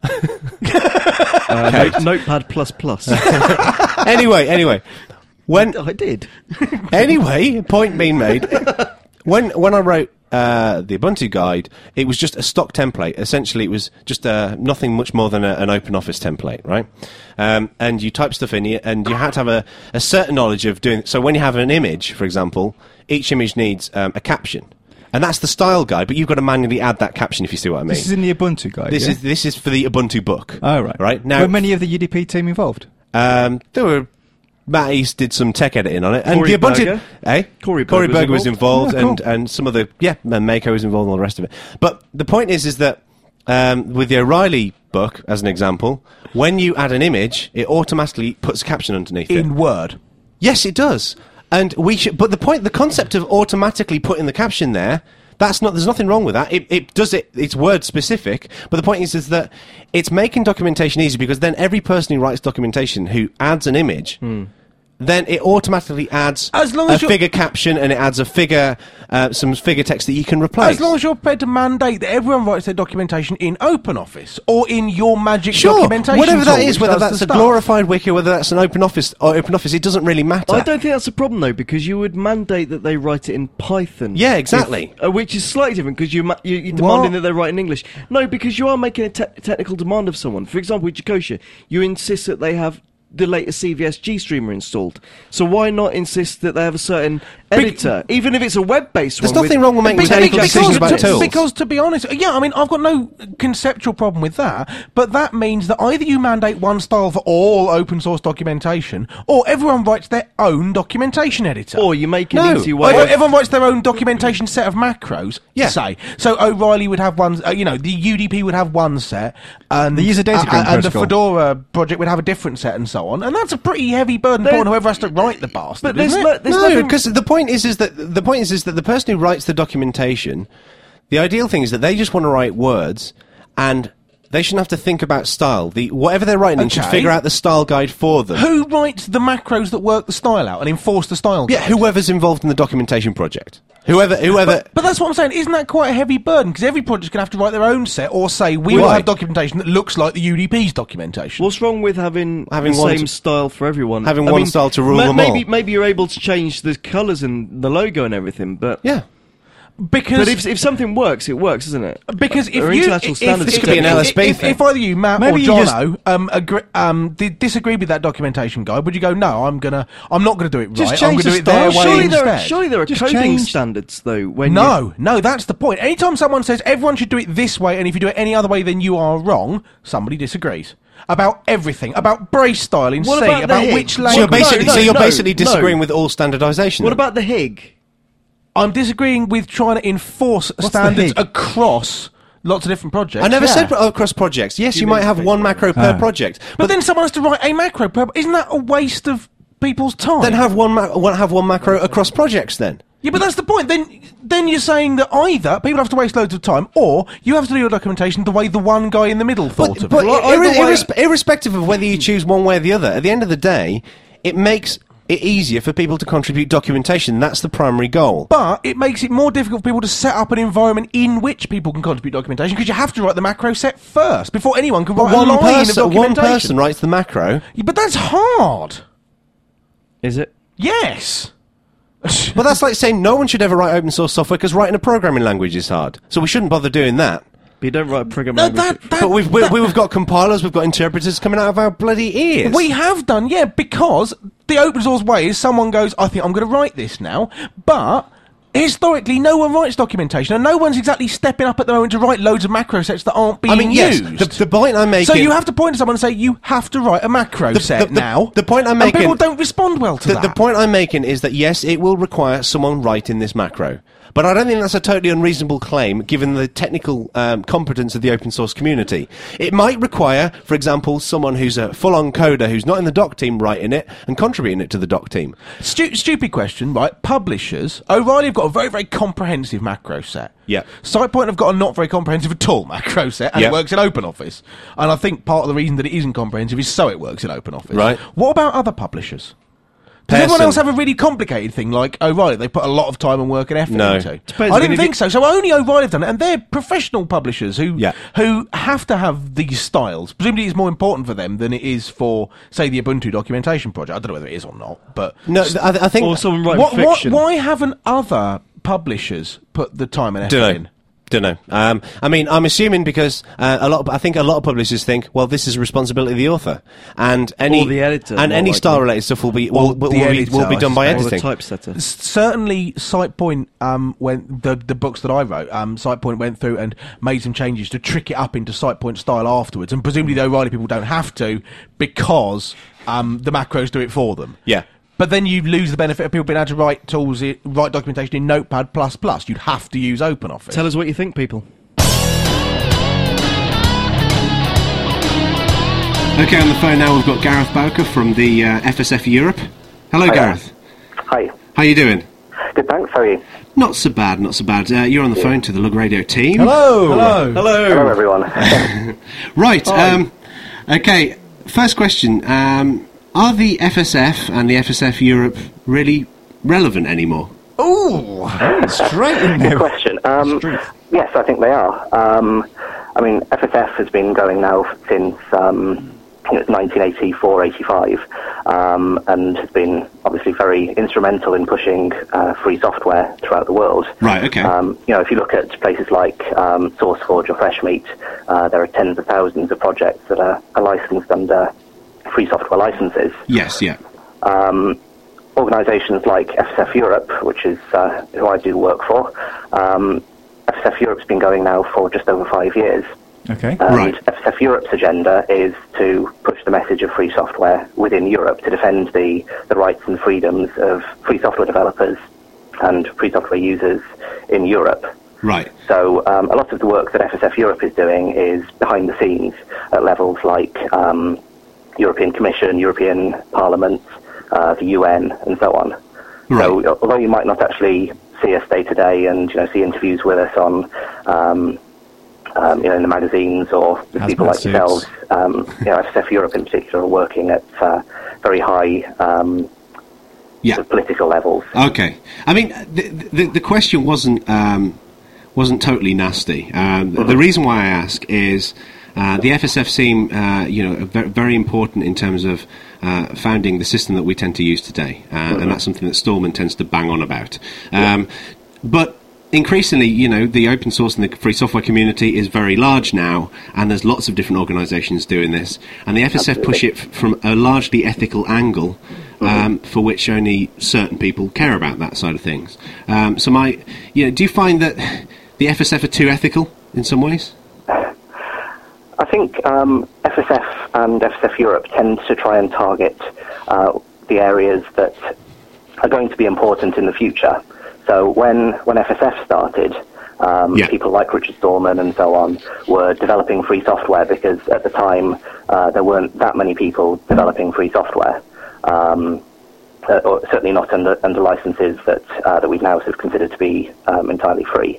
Speaker 9: Uh, note, Notepad plus plus.
Speaker 3: Anyway, anyway, when
Speaker 9: I did.
Speaker 3: anyway, point being made. When when I wrote uh, the Ubuntu guide, it was just a stock template. Essentially, it was just uh, nothing much more than a, an OpenOffice template, right? Um, and you type stuff in it, and you had to have a, a certain knowledge of doing. So when you have an image, for example, each image needs um, a caption, and that's the style guide. But you've got to manually add that caption if you see what I mean.
Speaker 1: This is in the Ubuntu guide.
Speaker 3: This
Speaker 1: yeah?
Speaker 3: is this is for the Ubuntu book.
Speaker 1: Oh, right.
Speaker 3: Right now,
Speaker 1: Were many of the U D P team involved?
Speaker 3: um, there were. Matt East did some tech editing on it, and
Speaker 9: Corey
Speaker 3: the Ubuntu,
Speaker 9: Berger?
Speaker 3: eh?
Speaker 9: Corey Berger was
Speaker 3: Berger was involved,
Speaker 1: involved?
Speaker 3: and, and some of the yeah, and Mako was involved, and all the rest of it. But the point is, is that um, with the O'Reilly book, as an example, when you add an image, it automatically puts a caption underneath it.
Speaker 2: In Word.
Speaker 3: Yes, it does. And we should. But the point, the concept of automatically putting the caption there. That's not. There's nothing wrong with that. It, it does it. It's word specific. But the point is, is that it's making documentation easy, because then every person who writes documentation who adds an image, then it automatically adds
Speaker 2: As long
Speaker 3: a
Speaker 2: as you're-
Speaker 3: figure caption, and it adds a figure, uh, some figure text that you can replace.
Speaker 2: As long as you're prepared to mandate that everyone writes their documentation in OpenOffice or in your magic
Speaker 3: Sure,
Speaker 2: documentation
Speaker 3: whatever that
Speaker 2: tool,
Speaker 3: is,
Speaker 2: which
Speaker 3: whether
Speaker 2: does the
Speaker 3: that's a
Speaker 2: stuff.
Speaker 3: glorified wiki, whether that's an open office or open office, it doesn't really matter.
Speaker 9: I don't think that's a problem though, because you would mandate that they write it in Python.
Speaker 3: Yeah, exactly.
Speaker 9: If- uh, which is slightly different because you, ma- you, you're demanding
Speaker 2: What?
Speaker 9: that they write in English. No, because you are making a te- technical demand of someone. For example, with Jacosha, you insist that they have the latest C V S GStreamer installed. So why not insist that they have a certain editor, even if it's a web-based
Speaker 3: There's
Speaker 9: one?
Speaker 3: nothing
Speaker 9: with-
Speaker 3: wrong with making
Speaker 2: Because-
Speaker 3: technical
Speaker 2: because-
Speaker 3: decisions about
Speaker 2: to,
Speaker 3: tools.
Speaker 2: Because to be honest, yeah, I mean, I've got no conceptual problem with that, but that means that either you mandate one style for all open source documentation, or everyone writes their own documentation editor.
Speaker 9: Or you make an
Speaker 3: No.
Speaker 9: easy
Speaker 2: Or
Speaker 9: way. of-
Speaker 2: everyone writes their own documentation set of macros.
Speaker 3: Yeah.
Speaker 2: Say so. O'Reilly would have one. Uh, you know, the U D P would have one set, and
Speaker 1: The user data
Speaker 2: uh,
Speaker 1: grid
Speaker 2: and the
Speaker 1: protocol.
Speaker 2: Fedora project would have a different set, and so on. And that's a pretty heavy burden
Speaker 9: There-
Speaker 2: upon whoever has to write the bastard.
Speaker 9: But there's
Speaker 2: isn't
Speaker 9: no,
Speaker 2: it?
Speaker 9: there's
Speaker 3: no,
Speaker 9: nothing-
Speaker 3: because the point is, is that the point is, is that the person who writes the documentation, the ideal thing is that they just want to write words, and they shouldn't have to think about style. The whatever they're writing in should
Speaker 2: Okay.
Speaker 3: figure out the style guide for them.
Speaker 2: Who writes the macros that work the style out and enforce the style?
Speaker 3: Yeah,
Speaker 2: guide?
Speaker 3: whoever's involved in the documentation project, whoever, whoever.
Speaker 2: But, but that's what I'm saying. Isn't that quite a heavy burden? Because every project's going to have to write their own set, or say we will
Speaker 3: Right.
Speaker 2: have documentation that looks like the U D P's documentation.
Speaker 9: What's wrong with having,
Speaker 3: Having
Speaker 9: the
Speaker 3: one
Speaker 9: same
Speaker 3: to-
Speaker 9: style for everyone?
Speaker 3: having
Speaker 9: I
Speaker 3: one
Speaker 9: mean,
Speaker 3: style to rule
Speaker 9: ma-
Speaker 3: them
Speaker 9: maybe,
Speaker 3: all.
Speaker 9: Maybe you're able to change the colours and the logo and everything, but
Speaker 3: yeah.
Speaker 2: Because
Speaker 9: But if, if something works, it works, isn't it?
Speaker 2: Because if
Speaker 9: There are
Speaker 2: you,
Speaker 9: international
Speaker 2: if,
Speaker 9: standards.
Speaker 3: This
Speaker 2: if,
Speaker 3: could be an
Speaker 2: if-
Speaker 3: L S B
Speaker 2: if,
Speaker 3: thing.
Speaker 2: if either you, Matt
Speaker 1: Maybe
Speaker 2: or
Speaker 1: you
Speaker 2: Jono, um, agree, um, did disagree with that documentation guide, would you go, no, I'm gonna, I'm not gonna do it
Speaker 1: Just
Speaker 2: right. I'm
Speaker 1: change
Speaker 2: gonna
Speaker 1: the
Speaker 2: do it their
Speaker 1: style.
Speaker 2: way
Speaker 9: surely there, are,
Speaker 2: instead.
Speaker 9: surely there are
Speaker 1: Just
Speaker 9: coding
Speaker 1: change-
Speaker 9: standards, though. When you,
Speaker 2: No, no, that's the point. Anytime someone says everyone should do it this way, and if you do it any other way, then you are wrong, somebody disagrees. About everything. About brace style in
Speaker 9: What
Speaker 2: C,
Speaker 9: about the
Speaker 2: about
Speaker 9: Higgs?
Speaker 2: which
Speaker 3: So
Speaker 2: language.
Speaker 3: you're basically,
Speaker 9: no,
Speaker 3: so you're
Speaker 9: no,
Speaker 3: basically
Speaker 9: no.
Speaker 3: disagreeing with all standardisation.
Speaker 9: What
Speaker 3: then?
Speaker 9: about the Hig?
Speaker 2: I'm disagreeing with trying to enforce
Speaker 1: the
Speaker 2: standards
Speaker 1: Hig?
Speaker 2: across lots of different projects.
Speaker 3: I never
Speaker 2: Yeah.
Speaker 3: said pro- across projects. Yes, you, might have one macro per
Speaker 1: Ah.
Speaker 3: project,
Speaker 2: But then someone has to write a macro. per- Isn't that a waste of people's time?
Speaker 3: then have one ma- one- have one macro across projects. Then
Speaker 2: Yeah, but that's the point. Then, then you're saying that either people have to waste loads of time, or you have to do your documentation the way the one guy in the middle thought
Speaker 3: but,
Speaker 2: of
Speaker 3: but
Speaker 2: it.
Speaker 9: Well,
Speaker 3: irre-
Speaker 9: either way-
Speaker 3: irrespe- irrespective of whether you choose one way or the other, at the end of the day, it makes it easier for people to contribute documentation. That's the primary goal.
Speaker 2: But it makes it more difficult for people to set up an environment in which people can contribute documentation because you have to write the macro set first before anyone can
Speaker 3: But
Speaker 2: write
Speaker 3: one
Speaker 2: a line
Speaker 3: person,
Speaker 2: of
Speaker 3: one
Speaker 2: documentation.
Speaker 3: person writes the macro.
Speaker 2: Yeah, but that's hard.
Speaker 9: Is it?
Speaker 2: Yes.
Speaker 3: Well, that's like saying no one should ever write open source software because writing a programming language is hard. So we shouldn't bother doing that.
Speaker 9: But you don't write a programming
Speaker 2: No,
Speaker 9: language.
Speaker 2: that, that,
Speaker 3: But we've we,
Speaker 2: that-
Speaker 3: we've got compilers, we've got interpreters coming out of our bloody ears.
Speaker 2: We have done, yeah, because the open source way is someone goes, I think I'm going to write this now, but historically no one writes documentation, and no one's exactly stepping up at the moment to write loads of macro sets that aren't being
Speaker 3: I mean, yes,
Speaker 2: used.
Speaker 3: the, the point I'm making.
Speaker 2: so you have to point to someone and say, you have to write a macro
Speaker 3: The-
Speaker 2: set
Speaker 3: the- the-
Speaker 2: now.
Speaker 3: the point I'm
Speaker 2: and people
Speaker 3: making-
Speaker 2: don't respond well to
Speaker 3: The,
Speaker 2: that.
Speaker 3: the point I'm making is that yes, it will require someone writing this macro. But I don't think that's a totally unreasonable claim, given the technical um, competence of the open source community. It might require, for example, someone who's a full-on coder who's not in the doc team writing it and contributing it to the doc team.
Speaker 2: Stu- stupid question, right? Publishers, O'Reilly have got a very, very comprehensive macro set.
Speaker 3: Yeah.
Speaker 2: SitePoint have got a not very comprehensive at all macro set, and
Speaker 3: Yeah.
Speaker 2: it works in OpenOffice. And I think part of the reason that it isn't comprehensive is so it works in OpenOffice.
Speaker 3: Right.
Speaker 2: What about other publishers? Does everyone
Speaker 3: Pearson.
Speaker 2: else have a really complicated thing like O'Reilly? They put a lot of time and work and effort
Speaker 3: No.
Speaker 2: into.
Speaker 9: Depends,
Speaker 2: I
Speaker 9: I
Speaker 2: didn't
Speaker 9: mean, if
Speaker 2: think
Speaker 9: you-
Speaker 2: so. So only O'Reilly have done it, and they're professional publishers who
Speaker 3: Yeah.
Speaker 2: who have to have these styles. Presumably, it's more important for them than it is for, say, the Ubuntu documentation project. I don't know whether it is or not, but
Speaker 3: No, th- I, I think.
Speaker 9: Or someone writing
Speaker 2: what, what,
Speaker 9: fiction.
Speaker 2: why haven't other publishers put the time and effort
Speaker 3: Don't know.
Speaker 2: in?
Speaker 3: Don't know. Um, I mean, I'm assuming because uh, a lot. Of, I think a lot of publishers think, well, this is a responsibility of the author, and any
Speaker 9: Or the editor,
Speaker 3: and
Speaker 9: more
Speaker 3: any
Speaker 9: likely.
Speaker 3: style-related stuff will be
Speaker 2: Or
Speaker 3: will, will,
Speaker 2: the
Speaker 3: will be,
Speaker 2: editor,
Speaker 3: will be
Speaker 2: I
Speaker 3: done by
Speaker 2: suspect.
Speaker 9: Or the
Speaker 3: editing.
Speaker 9: typesetter.
Speaker 2: S- Certainly, SitePoint, um, when the the books that I wrote, um, SitePoint went through and made some changes to trick it up into SitePoint style afterwards, and presumably the O'Reilly people don't have to because um, the macros do it for them.
Speaker 3: Yeah.
Speaker 2: But then you lose the benefit of people being able to write tools, i- write documentation in Notepad plus plus. You'd have to use OpenOffice.
Speaker 9: Tell us what you think, people.
Speaker 6: Okay, on the phone now we've got Gareth Bowker from the uh, F S F Europe. Hello,
Speaker 5: Hiya.
Speaker 6: Gareth.
Speaker 5: Hi.
Speaker 6: How you doing?
Speaker 5: Good, thanks. How are you?
Speaker 6: Not so bad, not so bad. Uh, you're on the phone to the Lug Radio team.
Speaker 1: Hello. Hello.
Speaker 5: Hello, everyone.
Speaker 6: Right. Um, okay. First question: um, are the F S F and the F S F Europe really relevant anymore?
Speaker 1: Ooh, straight in
Speaker 5: Good
Speaker 1: there.
Speaker 5: question. Um, yes, I think they are. Um, I mean, F S F has been going now since um, you know, nineteen eighty-four eighty-five, um, and has been obviously very instrumental in pushing uh, free software throughout the world.
Speaker 6: Right. Okay.
Speaker 5: Um, you know, if you look at places like um, SourceForge or FreshMeat, uh, there are tens of thousands of projects that are, are licensed under free software licenses.
Speaker 6: yes. Yeah.
Speaker 5: Um, organisations like F S F Europe, which is uh, who I do work for, um, F S F Europe's been going now for just over five years.
Speaker 1: Okay.
Speaker 5: And
Speaker 6: Right.
Speaker 5: F S F Europe's agenda is to push the message of free software within Europe, to defend the, the rights and freedoms of free software developers and free software users in Europe.
Speaker 6: Right.
Speaker 5: So um, a lot of the work that F S F Europe is doing is behind the scenes at levels like um, European Commission, European Parliament, uh, the U N, and so on.
Speaker 6: Right.
Speaker 5: So although you might not actually see us day to day and you know see interviews with us on um, um, you know in the magazines or with
Speaker 1: Hazmat
Speaker 5: people like
Speaker 1: suits.
Speaker 5: yourselves, um, you know F S F Europe in particular are working at uh, very high um,
Speaker 6: Yeah.
Speaker 5: sort of political levels.
Speaker 6: Okay. I mean, the the, the question wasn't um, wasn't totally nasty. Um, the- The reason why I ask is uh, the F S F seem uh, you know very, very important in terms of uh, founding the system that we tend to use today, uh, and that's something that Stallman tends to bang on about. Um, But increasingly, you know, the open source and the free software community is very large now, and there's lots of different organisations doing this, and the F S F
Speaker 5: Absolutely.
Speaker 6: push it f- from a largely ethical angle, um, for which only certain people care about that side of things. Um, so, my, you know, do you find that the F S F are too ethical in some ways?
Speaker 10: I think um, F S F and F S F Europe tend to try and target uh, the areas that are going to be important in the future. So when, when F S F started, um,
Speaker 6: Yeah.
Speaker 10: people like Richard Stallman and so on were developing free software because at the time uh, there weren't that many people developing free software, um, uh, or certainly not under, under licenses that, uh, that we've now sort of considered to be um, entirely free.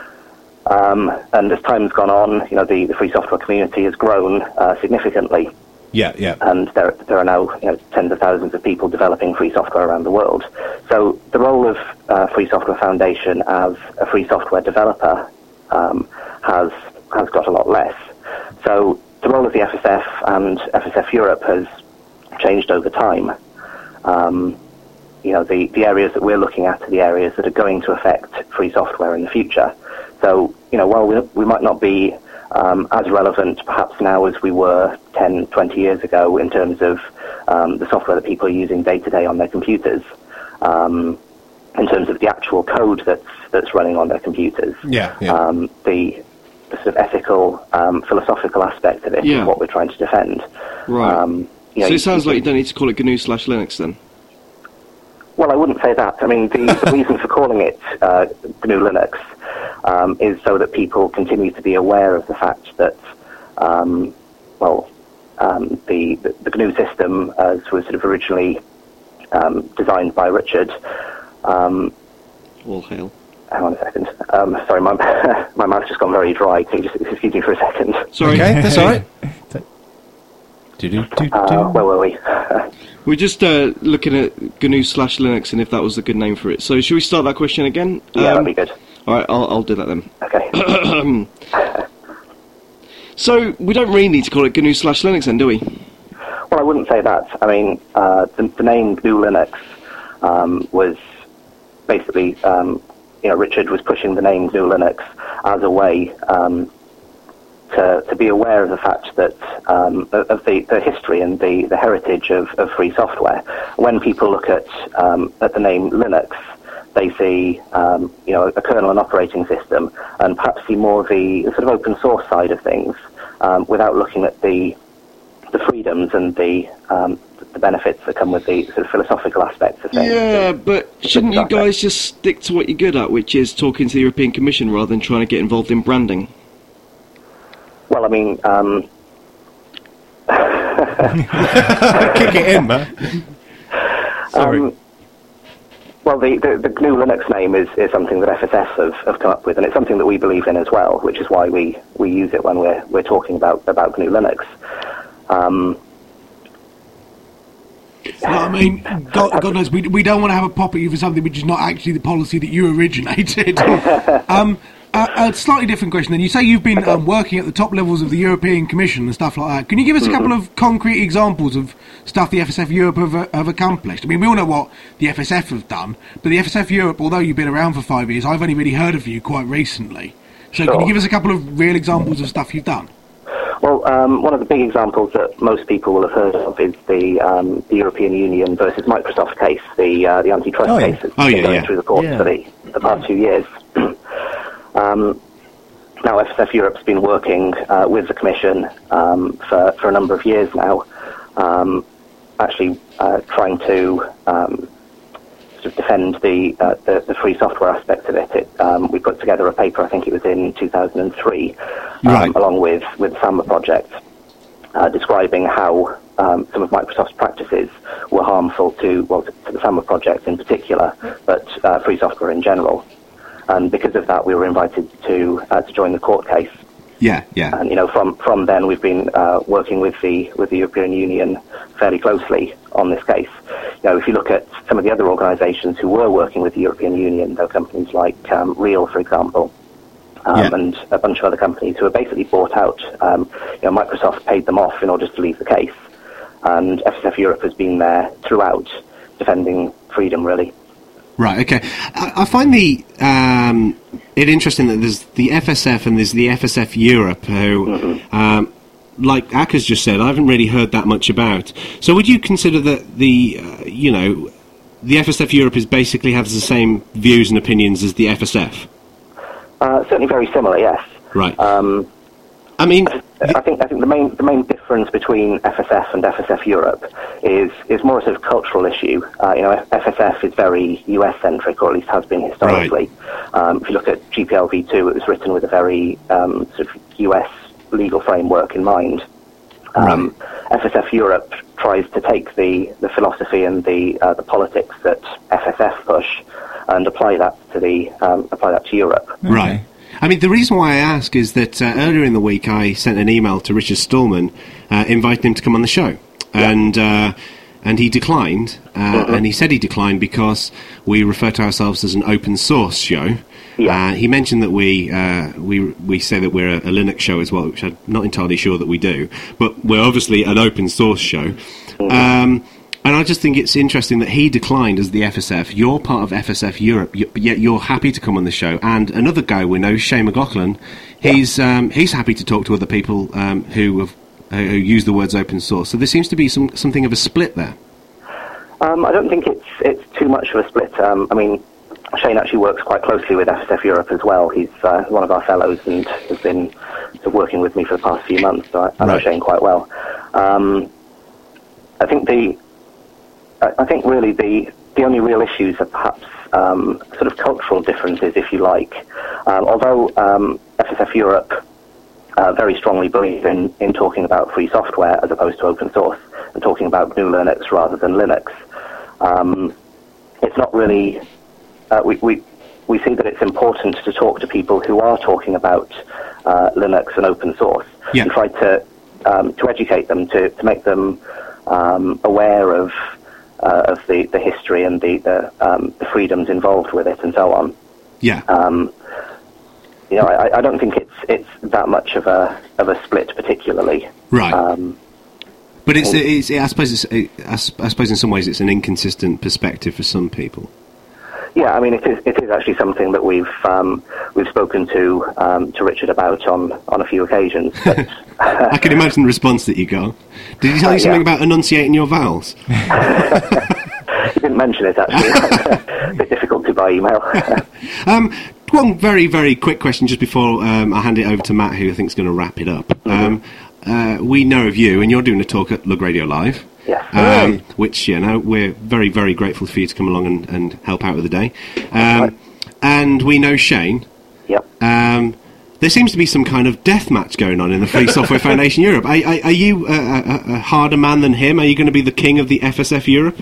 Speaker 10: Um, and as time's gone on, you know, the, the free software community has grown uh, significantly.
Speaker 3: Yeah, yeah.
Speaker 10: And there, there are now you know, tens of thousands of people developing free software around the world. So the role of uh, Free Software Foundation as a free software developer um, has has got a lot less. So the role of the F S F and F S F Europe has changed over time. Um, you know, the, the areas that we're looking at are the areas that are going to affect free software in the future. So, you know, while we, we might not be Um, as relevant perhaps now as we were ten, twenty years ago in terms of um, the software that people are using day to day on their computers, um, in terms of the actual code that's that's running on their computers.
Speaker 3: Yeah, yeah.
Speaker 10: Um, the, the sort of ethical, um, philosophical aspect of it
Speaker 4: Yeah.
Speaker 10: is what we're trying to defend.
Speaker 4: Right.
Speaker 10: Um, you know,
Speaker 4: so
Speaker 10: you-
Speaker 4: it sounds
Speaker 10: you
Speaker 4: like you
Speaker 10: can-
Speaker 4: don't need to call it G N U slash Linux then.
Speaker 10: Well, I wouldn't say that. I mean, the, the reason for calling it uh, G N U Linux um, is so that people continue to be aware of the fact that, um, well, um, the, the, the G N U system, as was sort of originally um, designed by Richard, um,
Speaker 4: All hail.
Speaker 10: hang on a second. Um, sorry, my my mouth's just gone very dry. Can you just excuse me for a second?
Speaker 4: Sorry.
Speaker 3: Okay, that's all right. Do-do-do-do.
Speaker 10: Uh, where were we?
Speaker 4: We're just uh, looking at G N U slash Linux and if that was a good name for it. So should we start that question again?
Speaker 10: Yeah,
Speaker 4: Um,
Speaker 10: that'd be good.
Speaker 4: All right, I'll, I'll do that then.
Speaker 10: Okay.
Speaker 4: So we don't really need to call it G N U slash Linux then, do we?
Speaker 10: Well, I wouldn't say that. I mean, uh, the, the name G N U Linux um, was basically, um, you know, Richard was pushing the name G N U Linux as a way um, to, to be aware of the fact that um, of the, the history and the, the heritage of, of free software. When people look at um, at the name Linux, they see um, you know a kernel and operating system, and perhaps see more of the sort of open source side of things, um, without looking at the the freedoms and the um, the benefits that come with the sort of philosophical aspects of things.
Speaker 4: Yeah, but shouldn't you guys just stick to what you're good at, which is talking to the European Commission rather than trying to get involved in branding?
Speaker 10: Well, I mean, um,
Speaker 3: Kick it in, man. Sorry.
Speaker 10: Um, well, the, the, the G N U Linux name is, is something that F S S have, have come up with, and it's something that we believe in as well, which is why we, we use it when we're we're talking about, about G N U Linux. Um,
Speaker 8: No, I mean, God, God knows, we, we don't want to have a pop at you for something which is not actually the policy that you originated. um, a, a slightly different question then. You say you've been um, working at the top levels of the European Commission and stuff like that. Can you give us a couple of concrete examples of stuff the F S F Europe have, uh, have accomplished? I mean, we all know what the F S F have done, but the F S F Europe, although you've been around for five years, I've only really heard of you quite recently. So can
Speaker 10: Sure.
Speaker 8: you give us a couple of real examples of stuff you've done?
Speaker 10: well, um, one of the big examples that most people will have heard of is the, um, the European Union versus Microsoft case, the uh, the antitrust
Speaker 3: Oh, yeah.
Speaker 10: case that's
Speaker 6: Oh,
Speaker 10: been
Speaker 6: yeah,
Speaker 10: going
Speaker 6: yeah.
Speaker 10: through the courts
Speaker 9: Yeah.
Speaker 10: for the, the past few years. um, now, F S F Europe's been working uh, with the Commission um, for, for a number of years now, um, actually uh, trying to um, sort of defend the, uh, the the free software aspect of it. it um, we put together a paper, I think it was in two thousand three, um,
Speaker 3: Right.
Speaker 10: along with, with the SAMA project, uh, describing how um, some of Microsoft's practices were harmful to, well, to, to the SAMA project in particular, but uh, free software in general. And because of that, we were invited to uh, to join the court case.
Speaker 6: Yeah, yeah.
Speaker 10: And you know, from from then we've been uh, working with the with the European Union fairly closely on this case. You know, if you look at some of the other organisations who were working with the European Union, there are companies like um, Real, for example, um,
Speaker 3: Yeah.
Speaker 10: and a bunch of other companies who were basically bought out. Um, you know, Microsoft paid them off in order to leave the case, and F S F Europe has been there throughout, defending freedom, really.
Speaker 6: Right, okay. I, I find the um, it interesting that there's the F S F and there's the F S F Europe, who, mm-hmm. um, like Akka's just said, I haven't really heard that much about. So would you consider that the, uh, you know, the F S F Europe is basically has the same views and opinions as the F S F?
Speaker 10: Uh, certainly very similar, yes.
Speaker 6: Right.
Speaker 10: Um,
Speaker 6: I mean,
Speaker 10: I think I think the main the main difference between F S F and F S F Europe is is more a sort of cultural issue. Uh, you know, F S F is very U S centric, or at least has been historically.
Speaker 6: Right.
Speaker 10: Um, if you look at G P L v two, it was written with a very um, sort of U S legal framework in mind. Um, right. F S F Europe tries to take the, the philosophy and the uh, the politics that F S F push and apply that to the um, apply that to Europe.
Speaker 6: Right. I mean, the reason why I ask is that uh, earlier in the week I sent an email to Richard Stallman uh, inviting him to come on the show, yeah. and uh, and he declined. Uh, mm-hmm. And he said he declined because we refer to ourselves as an open source show. Yeah. Uh, he mentioned that we uh, we we say that we're a, a Linux show as well, which I'm not entirely sure that we do, but we're obviously an open source show. Mm-hmm. Um, and I just think it's interesting that he declined as the F S F. You're part of F S F Europe, but yet you're happy to come on the show. And another guy we know, Shane McLaughlin, he's yeah. um, he's happy to talk to other people um, who have, who use the words open source. So there seems to be some something of a split there.
Speaker 10: Um, I don't think it's it's too much of a split. Um, I mean, Shane actually works quite closely with F S F Europe as well. He's uh, one of our fellows and has been sort of working with me for the past few months, so I, I know right. Shane quite well. Um, I think the, I, I think really the the only real issues are perhaps um, sort of cultural differences, if you like. Um, although um, F S F Europe uh, very strongly believe in, in talking about free software as opposed to open source and talking about G N U Linux rather than Linux, um, it's not really. Uh, we, we we see that it's important to talk to people who are talking about uh, Linux and open source
Speaker 6: yeah.
Speaker 10: and try to um, to educate them, to, to make them um, aware of uh, of the, the history and the the, um, the freedoms involved with it and so on.
Speaker 6: Yeah.
Speaker 10: Um, you know, I, I don't think it's it's that much of a of a split particularly.
Speaker 6: Right.
Speaker 10: Um,
Speaker 6: but it's, it's I suppose it's it, I suppose in some ways it's an inconsistent perspective for some people.
Speaker 10: Yeah, I mean, it is. It is actually something that we've um, we've spoken to um, to Richard about on, on a few occasions. But,
Speaker 6: I can imagine the response that you got. Did he tell
Speaker 10: uh,
Speaker 6: you something
Speaker 10: yeah.
Speaker 6: about enunciating your vowels?
Speaker 10: He didn't mention it actually. A bit difficult to by email.
Speaker 6: um, one very very quick question just before um, I hand it over to Matt, who I think is going to wrap it up. Mm-hmm. Um, uh, we know of you, and you're doing a talk at Lug Radio Live.
Speaker 10: Yes.
Speaker 6: Um, which, you know, we're very, very grateful for you to come along and, and help out with the day. Um, right. And we know Shane.
Speaker 10: Yep.
Speaker 6: Um, there seems to be some kind of death match going on in the Free Software Foundation Europe. Are, are, are you a, a, a harder man than him? Are you going to be the king of the F S F Europe?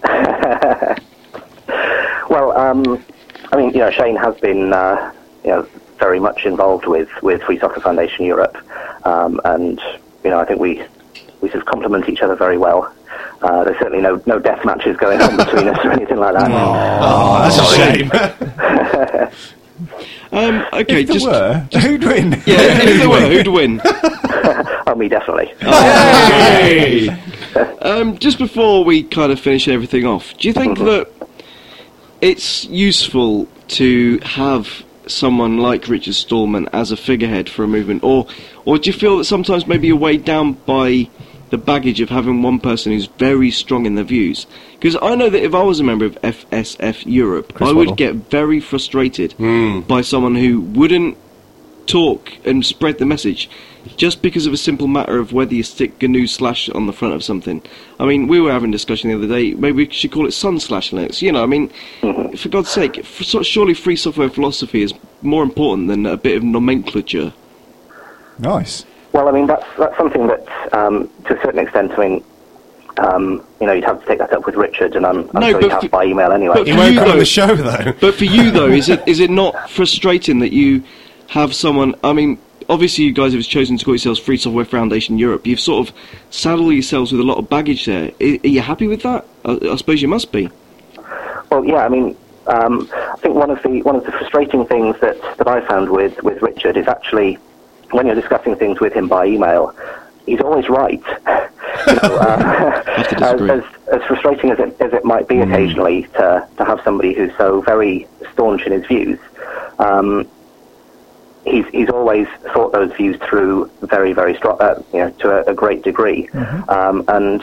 Speaker 10: Well, um, I mean, you know, Shane has been, uh, you know, very much involved with, with Free Software Foundation Europe. Um, and, you know, I think we... we sort of complement each other very well. Uh, there's certainly no no death matches going on between us or anything like that.
Speaker 1: Oh, that's a shame.
Speaker 4: um, okay,
Speaker 1: if there
Speaker 4: just,
Speaker 1: were,
Speaker 4: just
Speaker 1: who'd win?
Speaker 4: Yeah, if there were, who'd win?
Speaker 10: Oh, me definitely.
Speaker 4: Hey! um, just before we kind of finish everything off, do you think that it's useful to have someone like Richard Stallman as a figurehead for a movement, or or do you feel that sometimes maybe you're weighed down by the baggage of having one person who's very strong in their views? Because I know that if I was a member of F S F Europe, Chris I would Waddle. get very frustrated
Speaker 6: mm.
Speaker 4: by someone who wouldn't talk and spread the message just because of a simple matter of whether you stick G N U slash on the front of something. I mean, we were having a discussion the other day, maybe we should call it Sun slash Linux. You know, I mean, for God's sake, for, surely free software philosophy is more important than a bit of nomenclature.
Speaker 1: Nice.
Speaker 10: Well, I mean, that's that's something that, um, to a certain extent, I mean, um, you know, you'd have to take that up with Richard, and I'm, I'm
Speaker 4: no,
Speaker 10: sure you'd have by email anyway.
Speaker 1: He won't come on the show, though.
Speaker 4: But for you, though, is it is it not frustrating that you have someone, I mean, obviously you guys have chosen to call yourselves Free Software Foundation Europe. You've sort of saddled yourselves with a lot of baggage there. Are, are you happy with that? I, I suppose you must be.
Speaker 10: Well, yeah, I mean, um, I think one of the one of the frustrating things that, that I found with, with Richard is actually when you're discussing things with him by email, he's always right. know, uh, as, as, as frustrating as it, as it might be occasionally to, to have somebody who's so very staunch in his views, um, he's he's always thought those views through very, very strong, uh, you know, to a, a great degree. Mm-hmm. Um, and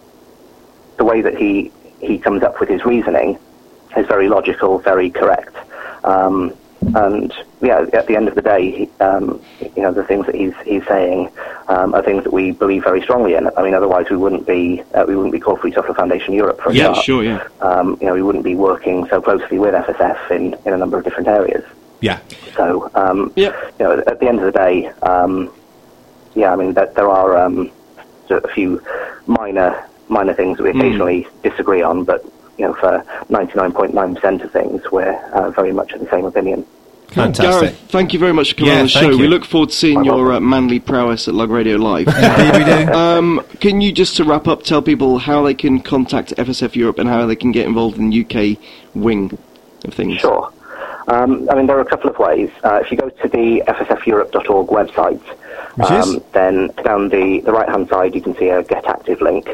Speaker 10: the way that he, he comes up with his reasoning is very logical, very correct. Um, and yeah, at the end of the day, he, um, you know, the things that he's he's saying um, are things that we believe very strongly in. I mean, otherwise we wouldn't be uh, we wouldn't be called Free Software Foundation Europe for a
Speaker 4: Yeah,
Speaker 10: start.
Speaker 4: sure, yeah.
Speaker 10: Um, you know, we wouldn't be working so closely with F S F in, in a number of different areas.
Speaker 3: Yeah.
Speaker 10: So, um,
Speaker 4: Yeah.
Speaker 10: you know, at the end of the day, um, yeah, I mean, that there are um, a few minor minor things that we occasionally mm. disagree on, but you know, for ninety-nine point nine percent of things, we're uh, very much of the same opinion.
Speaker 3: Fantastic.
Speaker 4: Gareth, thank you very much for coming
Speaker 3: Yeah,
Speaker 4: on the
Speaker 3: thank
Speaker 4: show.
Speaker 3: you.
Speaker 4: We look forward to seeing
Speaker 10: My
Speaker 4: your uh,
Speaker 10: welcome.
Speaker 4: manly prowess at Lug Radio Live.
Speaker 1: Indeed we do.
Speaker 4: Um, can you, just to wrap up, tell people how they can contact F S F Europe and how they can get involved in the U K wing of things?
Speaker 10: Sure. Um, I mean, there are a couple of ways. Uh, if you go to the F S F Europe dot org website,
Speaker 1: Which is?
Speaker 10: um, then down the, the right-hand side you can see a Get Active link,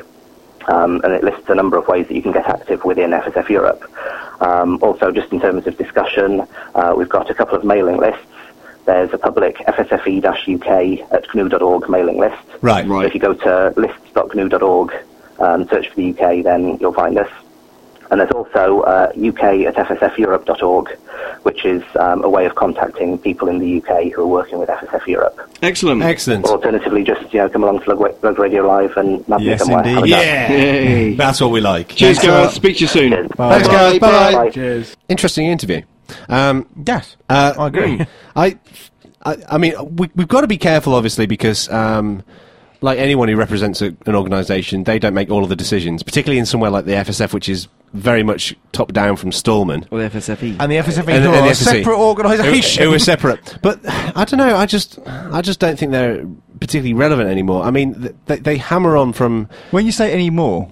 Speaker 10: um, and it lists a number of ways that you can get active within F S F Europe. Um, also, just in terms of discussion, uh, we've got a couple of mailing lists. There's a public F S F E U K at G N U dot org mailing list.
Speaker 3: Right.
Speaker 10: So if you go to lists dot G N U dot org and search for the U K, then you'll find us. And there's also uh, U K at F S F Europe dot org, which is um, a way of contacting people in the U K who are working with F S F Europe.
Speaker 4: Excellent.
Speaker 3: Excellent.
Speaker 10: Alternatively, just you know, come along to Lug, Lug Radio Live and nab me
Speaker 1: Yes,
Speaker 10: somewhere.
Speaker 1: indeed.
Speaker 10: Have a chat.
Speaker 3: Yeah.
Speaker 4: Yay.
Speaker 3: That's what we like.
Speaker 4: Cheers,
Speaker 1: Thanks a
Speaker 4: Gareth.
Speaker 1: lot.
Speaker 4: Speak to you soon.
Speaker 10: Cheers.
Speaker 1: Bye.
Speaker 3: Thanks, Gareth. Bye.
Speaker 10: Bye.
Speaker 1: Cheers.
Speaker 3: Interesting interview. Um,
Speaker 2: Yes,
Speaker 3: uh,
Speaker 2: I agree.
Speaker 3: I, I, I mean, we, we've got to be careful, obviously, because um, like anyone who represents a, an organisation, they don't make all of the decisions, particularly in somewhere like the F S F, which is very much top down from Stallman.
Speaker 9: Or the F S F E.
Speaker 2: And the F S F E
Speaker 3: And-
Speaker 2: who
Speaker 3: and
Speaker 2: are
Speaker 3: the
Speaker 2: a
Speaker 3: F S F E.
Speaker 2: separate organisation.
Speaker 3: Who are separate, but I don't know. I just, I just don't think they're particularly relevant anymore. I mean, th- they, they hammer on from.
Speaker 1: When you say any more,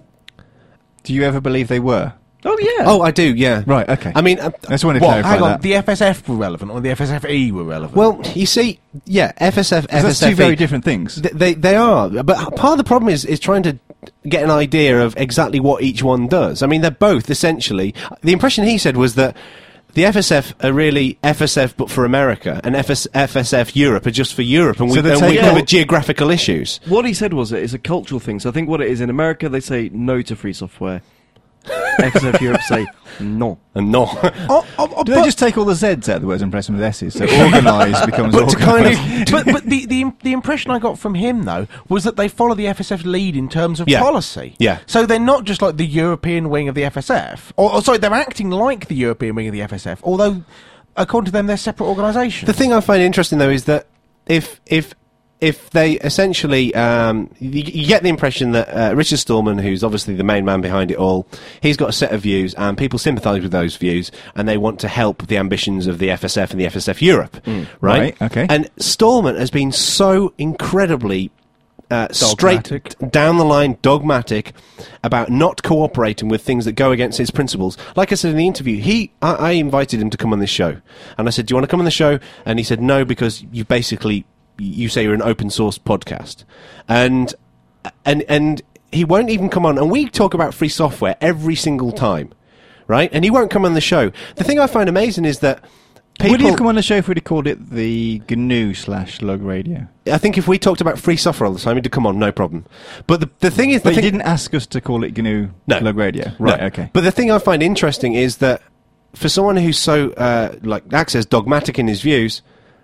Speaker 1: do you ever believe they were?
Speaker 9: Oh, yeah.
Speaker 3: Oh, I do. Yeah.
Speaker 1: Right, okay.
Speaker 3: I mean, uh,
Speaker 1: I just wanted to
Speaker 2: What?
Speaker 1: clarify
Speaker 2: Hang on.
Speaker 1: that.
Speaker 2: The F S F were relevant, or the F S F E were relevant?
Speaker 3: well, you see, yeah, F S F,
Speaker 1: 'Cause that's
Speaker 3: F S F E,
Speaker 1: two very different things.
Speaker 3: Th- They they are, but part of the problem is is trying to get an idea of exactly what each one does. I mean, they're both essentially. The impression he said was that the F S F are really F S F, but for America, and F S F S F Europe are just for Europe, and
Speaker 1: So
Speaker 3: we,
Speaker 1: they
Speaker 3: and
Speaker 1: take
Speaker 3: we
Speaker 1: all-
Speaker 3: cover geographical issues.
Speaker 9: What he said was that it's a cultural thing. So I think what it is in America, they say no to free software. F S F Europe say no.
Speaker 3: And not.
Speaker 2: Oh, oh, oh,
Speaker 1: Do they
Speaker 2: but-
Speaker 1: just take all the Z's out of the words and press them with S's? So organised becomes
Speaker 3: But to
Speaker 1: organised.
Speaker 3: kind of-
Speaker 2: but but the, the the impression I got from him though was that they follow the F S F lead in terms of
Speaker 3: Yeah.
Speaker 2: policy.
Speaker 3: Yeah.
Speaker 2: So they're not just like the European wing of the F S F, or, or sorry, they're acting like the European wing of the F S F. Although, according to them, they're separate organisations.
Speaker 3: The thing I find interesting though is that if if if they essentially, um, you, you get the impression that uh, Richard Stallman, who's obviously the main man behind it all, he's got a set of views, and people sympathise with those views, and they want to help the ambitions of the F S F and the F S F Europe, right?
Speaker 1: Right, okay.
Speaker 3: And Stallman has been so incredibly uh, straight
Speaker 2: Dogmatic.
Speaker 3: down the line, dogmatic about not cooperating with things that go against his principles. Like I said in the interview, he I, I invited him to come on this show, and I said, "Do you want to come on the show?" And he said, "No, because you basically you say you're an open source podcast," and and and he won't even come on. And we talk about free software every single time, right? And he won't come on the show. The thing I find amazing is that people.
Speaker 1: Would he have come on the show if we'd have called it the G N U slash Lug Radio?
Speaker 3: I think if we talked about free software all the time, he'd come on, no problem. But the the thing is, the
Speaker 1: But he
Speaker 3: thing,
Speaker 1: didn't ask us to call it G N U
Speaker 3: No.
Speaker 1: Lug Radio.
Speaker 3: No.
Speaker 1: Right, okay.
Speaker 3: But the thing I find interesting is that for someone who's so, uh, like Max says, dogmatic in his views,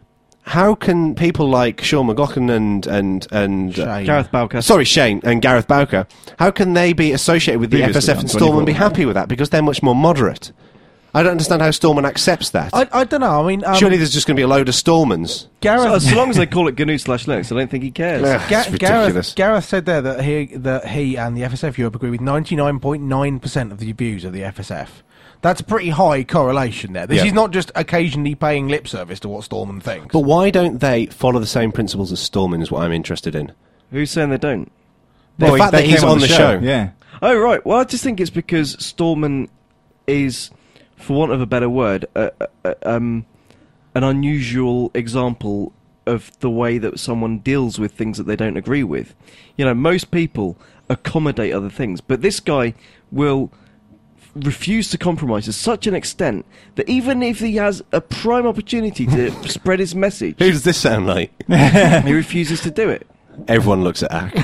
Speaker 3: how can people like Sean McLaughlin and and and uh,
Speaker 2: Shane.
Speaker 9: Gareth Bowker.
Speaker 3: sorry Shane and Gareth Bowker, how can they be associated with the
Speaker 1: Previously
Speaker 3: F S F
Speaker 1: on
Speaker 3: and Stallman, be
Speaker 1: twenty-four.
Speaker 3: happy with that because they're much more moderate? I don't understand how Stallman accepts that.
Speaker 2: I, I don't know. I mean, um,
Speaker 3: Surely there's just going to be a load of Stallmans.
Speaker 2: Gareth.
Speaker 9: So, so long as they call it G N U slash Linux, I don't think he cares.
Speaker 3: Yeah.
Speaker 2: Ga-
Speaker 3: It's ridiculous.
Speaker 2: Gareth, Gareth said there that he that he and the F S F Europe agree with ninety-nine point nine percent of the views of the F S F. That's a pretty high correlation there. This
Speaker 3: Yeah.
Speaker 2: is not just occasionally paying lip service to what Stallman thinks.
Speaker 3: But why don't they follow the same principles as Stallman is what I'm interested in.
Speaker 9: Who's saying they don't?
Speaker 3: The
Speaker 1: Well,
Speaker 3: fact
Speaker 1: they
Speaker 3: that he's
Speaker 1: came
Speaker 3: on the show.
Speaker 1: Yeah.
Speaker 9: Oh, right. Well, I just think it's because Stallman is, for want of a better word, uh, uh, um, an unusual example of the way that someone deals with things that they don't agree with. You know, most people accommodate other things, but this guy will refuse to compromise to such an extent that even if he has a prime opportunity to spread his message,
Speaker 3: Who does this sound like?
Speaker 9: he refuses to do it.
Speaker 3: Everyone looks at Ack.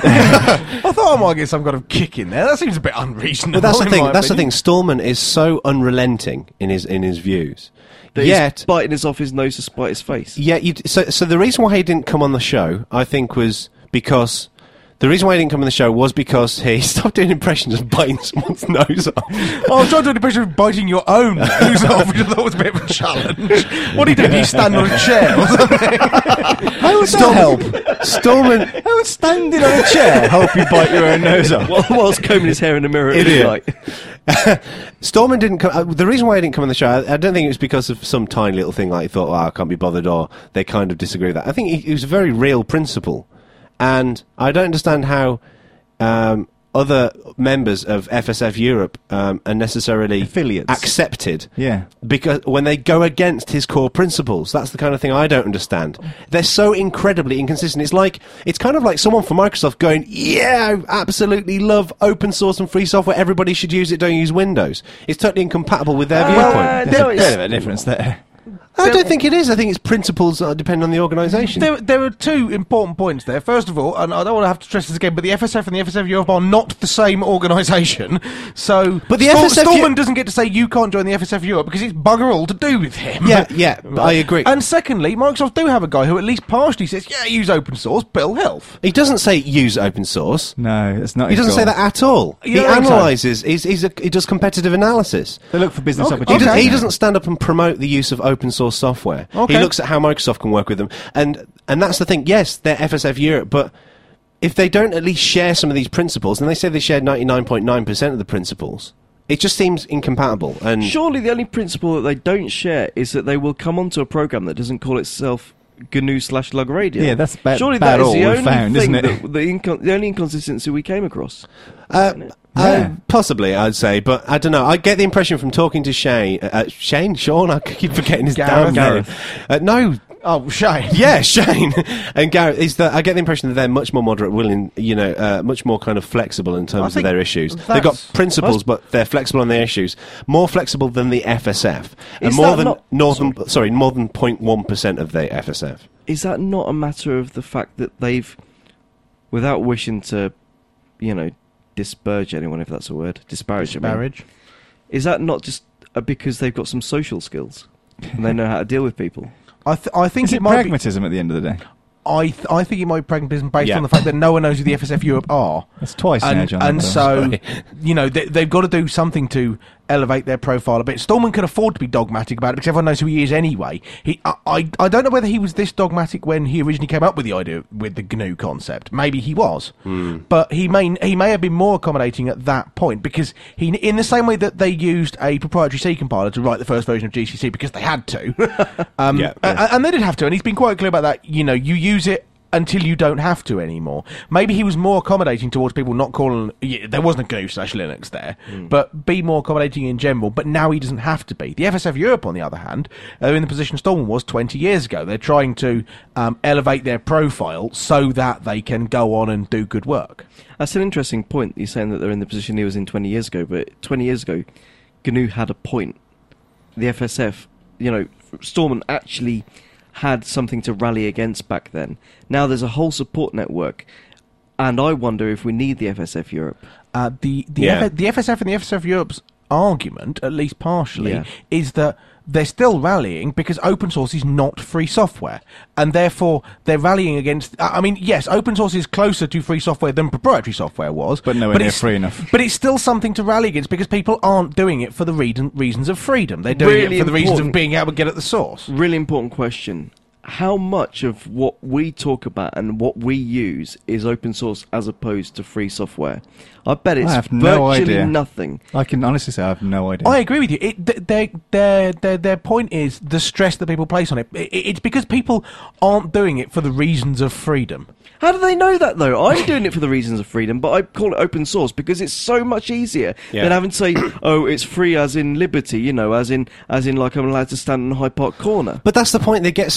Speaker 2: I thought I might get some kind of kick in there. That seems a bit unreasonable.
Speaker 3: But that's the
Speaker 2: in
Speaker 3: thing.
Speaker 2: my
Speaker 3: That's the thing.
Speaker 2: opinion.
Speaker 3: Stallman is so unrelenting in his in his views.
Speaker 9: That
Speaker 3: Yet,
Speaker 9: he's biting his off his nose to spite his face.
Speaker 3: yeah. You, so, so the reason why he didn't come on the show, I think, was because the reason why he didn't come on the show was because he stopped doing impressions of biting someone's nose off.
Speaker 2: Well, I was trying to do an impression of biting your own nose off, which I thought was a bit of a challenge. What do you do? Do you stand on a chair or something?
Speaker 1: How would that help?
Speaker 3: Stallman.
Speaker 1: How would standing on a chair help you bite your own nose off?
Speaker 9: While- Whilst combing his hair in the mirror at
Speaker 3: Idiot.
Speaker 9: midnight.
Speaker 3: Stallman didn't come. Uh, the reason why he didn't come on the show, I, I don't think it was because of some tiny little thing like he thought, oh, I can't be bothered, or they kind of disagree with that. I think it was a very real principle, and I don't understand how um, other members of F S F Europe um, are necessarily
Speaker 1: Affiliates.
Speaker 3: accepted.
Speaker 1: Yeah.
Speaker 3: Because when they go against his core principles, that's the kind of thing I don't understand. They're so incredibly inconsistent. It's like it's kind of like someone from Microsoft going, "Yeah, I absolutely love open source and free software. Everybody should use it. Don't use Windows." It's totally incompatible with their
Speaker 9: Uh,
Speaker 3: viewpoint.
Speaker 1: There's
Speaker 9: no,
Speaker 1: a
Speaker 9: it's-
Speaker 1: bit of a difference there.
Speaker 3: I don't think it is. I think it's principles that depend on the organisation.
Speaker 2: There, there are two important points there. First of all, and I don't want to have to stress this again, but the F S F and the F S F Europe are not the same organisation. So,
Speaker 3: But the
Speaker 2: Stall-
Speaker 3: F S F Eu-
Speaker 2: Stallman doesn't get to say you can't join the F S F Europe because it's bugger all to do with him.
Speaker 3: Yeah, yeah, I agree.
Speaker 2: And secondly, Microsoft do have a guy who at least partially says, yeah, use open source, Bill Health.
Speaker 3: He doesn't say use open source.
Speaker 1: No, it's not.
Speaker 3: He
Speaker 1: his
Speaker 3: doesn't say
Speaker 1: goal.
Speaker 3: that at all.
Speaker 2: You
Speaker 3: He
Speaker 2: don't think so?
Speaker 3: analyses. He's, he's a, he does competitive analysis.
Speaker 1: They look for business
Speaker 2: Okay.
Speaker 3: He,
Speaker 1: opportunities.
Speaker 3: does, he doesn't stand up and promote the use of open source software.
Speaker 2: Okay.
Speaker 3: He looks at how Microsoft can work with them, and and that's the thing. Yes, they're F S F Europe, but if they don't at least share some of these principles, and they say they share ninety-nine point nine percent of the principles, it just seems incompatible. And
Speaker 9: Surely the only principle that they don't share is that they will come onto a program that doesn't call itself G N U slash Lug Radio.
Speaker 1: Yeah, that's ba-
Speaker 9: Surely
Speaker 1: about
Speaker 9: that is
Speaker 1: all
Speaker 9: the
Speaker 1: we've
Speaker 9: only
Speaker 1: found,
Speaker 9: thing
Speaker 1: isn't it?
Speaker 9: that- the, incon- the only inconsistency we came across.
Speaker 3: uh,
Speaker 1: Yeah.
Speaker 3: uh, possibly, I'd say, but I don't know. I get the impression from talking to Shane, uh, Shane, Sean. I keep forgetting his
Speaker 2: Gareth.
Speaker 3: damn name. Uh, no.
Speaker 2: Oh, Shane.
Speaker 3: Yeah, Shane and Gareth. Is that I get the impression that they're much more moderate, willing, you know, uh, much more kind of flexible in
Speaker 2: I
Speaker 3: terms of
Speaker 2: think
Speaker 3: their issues.
Speaker 2: that's-
Speaker 3: They've got principles, but they're flexible on their issues. More flexible than the F S F, and
Speaker 9: Is
Speaker 3: more
Speaker 9: that
Speaker 3: than
Speaker 9: not-
Speaker 3: northern. Sorry, more than zero point one percent of the F S F.
Speaker 9: Is that not a matter of the fact that they've, without wishing to, you know, disparage anyone, if that's a word, disparage, I mean,
Speaker 2: Marriage.
Speaker 9: is that not just uh, because they've got some social skills and they know how to deal with people?
Speaker 2: I, th- I think
Speaker 1: Is
Speaker 2: it,
Speaker 1: it
Speaker 2: might be.
Speaker 1: pragmatism at the end of the day?
Speaker 2: I th- I think it might be pragmatism based
Speaker 3: Yeah.
Speaker 2: on the fact that no one knows who the F S F Europe are.
Speaker 1: That's twice now,
Speaker 2: and,
Speaker 1: John.
Speaker 2: and
Speaker 1: That's
Speaker 2: so,
Speaker 3: Sorry.
Speaker 2: you know, they, they've got to do something to elevate their profile a bit. Stallman can afford to be dogmatic about it because everyone knows who he is anyway. He, I, I, I don't know whether he was this dogmatic when he originally came up with the idea with the G N U concept. Maybe he was, but he may he may have been more accommodating at that point because he, in the same way that they used a proprietary C compiler to write the first version of G C C because they had to, um,
Speaker 3: Yeah,
Speaker 2: a-
Speaker 3: yeah.
Speaker 2: and they did have to, and he's been quite clear about that. You know, you use it until you don't have to anymore. Maybe he was more accommodating towards people not calling... Yeah, there wasn't a G N U slash Linux there, but be more accommodating in general, but now he doesn't have to be. The F S F Europe, on the other hand, are in the position Stallman was twenty years ago. They're trying to um, elevate their profile so that they can go on and do good work.
Speaker 9: That's an interesting point. You're saying that they're in the position he was in twenty years ago, but twenty years ago, G N U had a point. The F S F, you know, Stallman actually had something to rally against back then. Now there's a whole support network, and I wonder if we need the F S F Europe.
Speaker 2: Uh, the the,
Speaker 3: Yeah.
Speaker 2: F- the F S F and the F S F Europe's argument, at least partially,
Speaker 9: Yeah.
Speaker 2: is that they're still rallying because open source is not free software, and therefore they're rallying against. I I mean, yes, open source is closer to free software than proprietary software was,
Speaker 1: But nowhere near
Speaker 2: it's,
Speaker 1: free enough.
Speaker 2: But it's still something to rally against because people aren't doing it for the reason, reasons of freedom. They're doing
Speaker 9: Really
Speaker 2: it for the reasons of
Speaker 9: important.
Speaker 2: being able to get at the source.
Speaker 9: Really important question. How much of what we talk about and what we use is open source as opposed to free software? I bet it's
Speaker 1: I have no
Speaker 9: virtually
Speaker 1: idea.
Speaker 9: nothing.
Speaker 1: I can honestly say I have no idea.
Speaker 2: I agree with you. It, th- their, their, their, their point is the stress that people place on it. I- I- It's because people aren't doing it for the reasons of freedom.
Speaker 9: How do they know that, though? I'm doing it for the reasons of freedom, but I call it open source because it's so much easier
Speaker 3: Yeah.
Speaker 9: than having to say, oh, it's free as in liberty, you know, as in, as in like I'm allowed to stand in Hyde Park Corner.
Speaker 3: But that's the point. They get so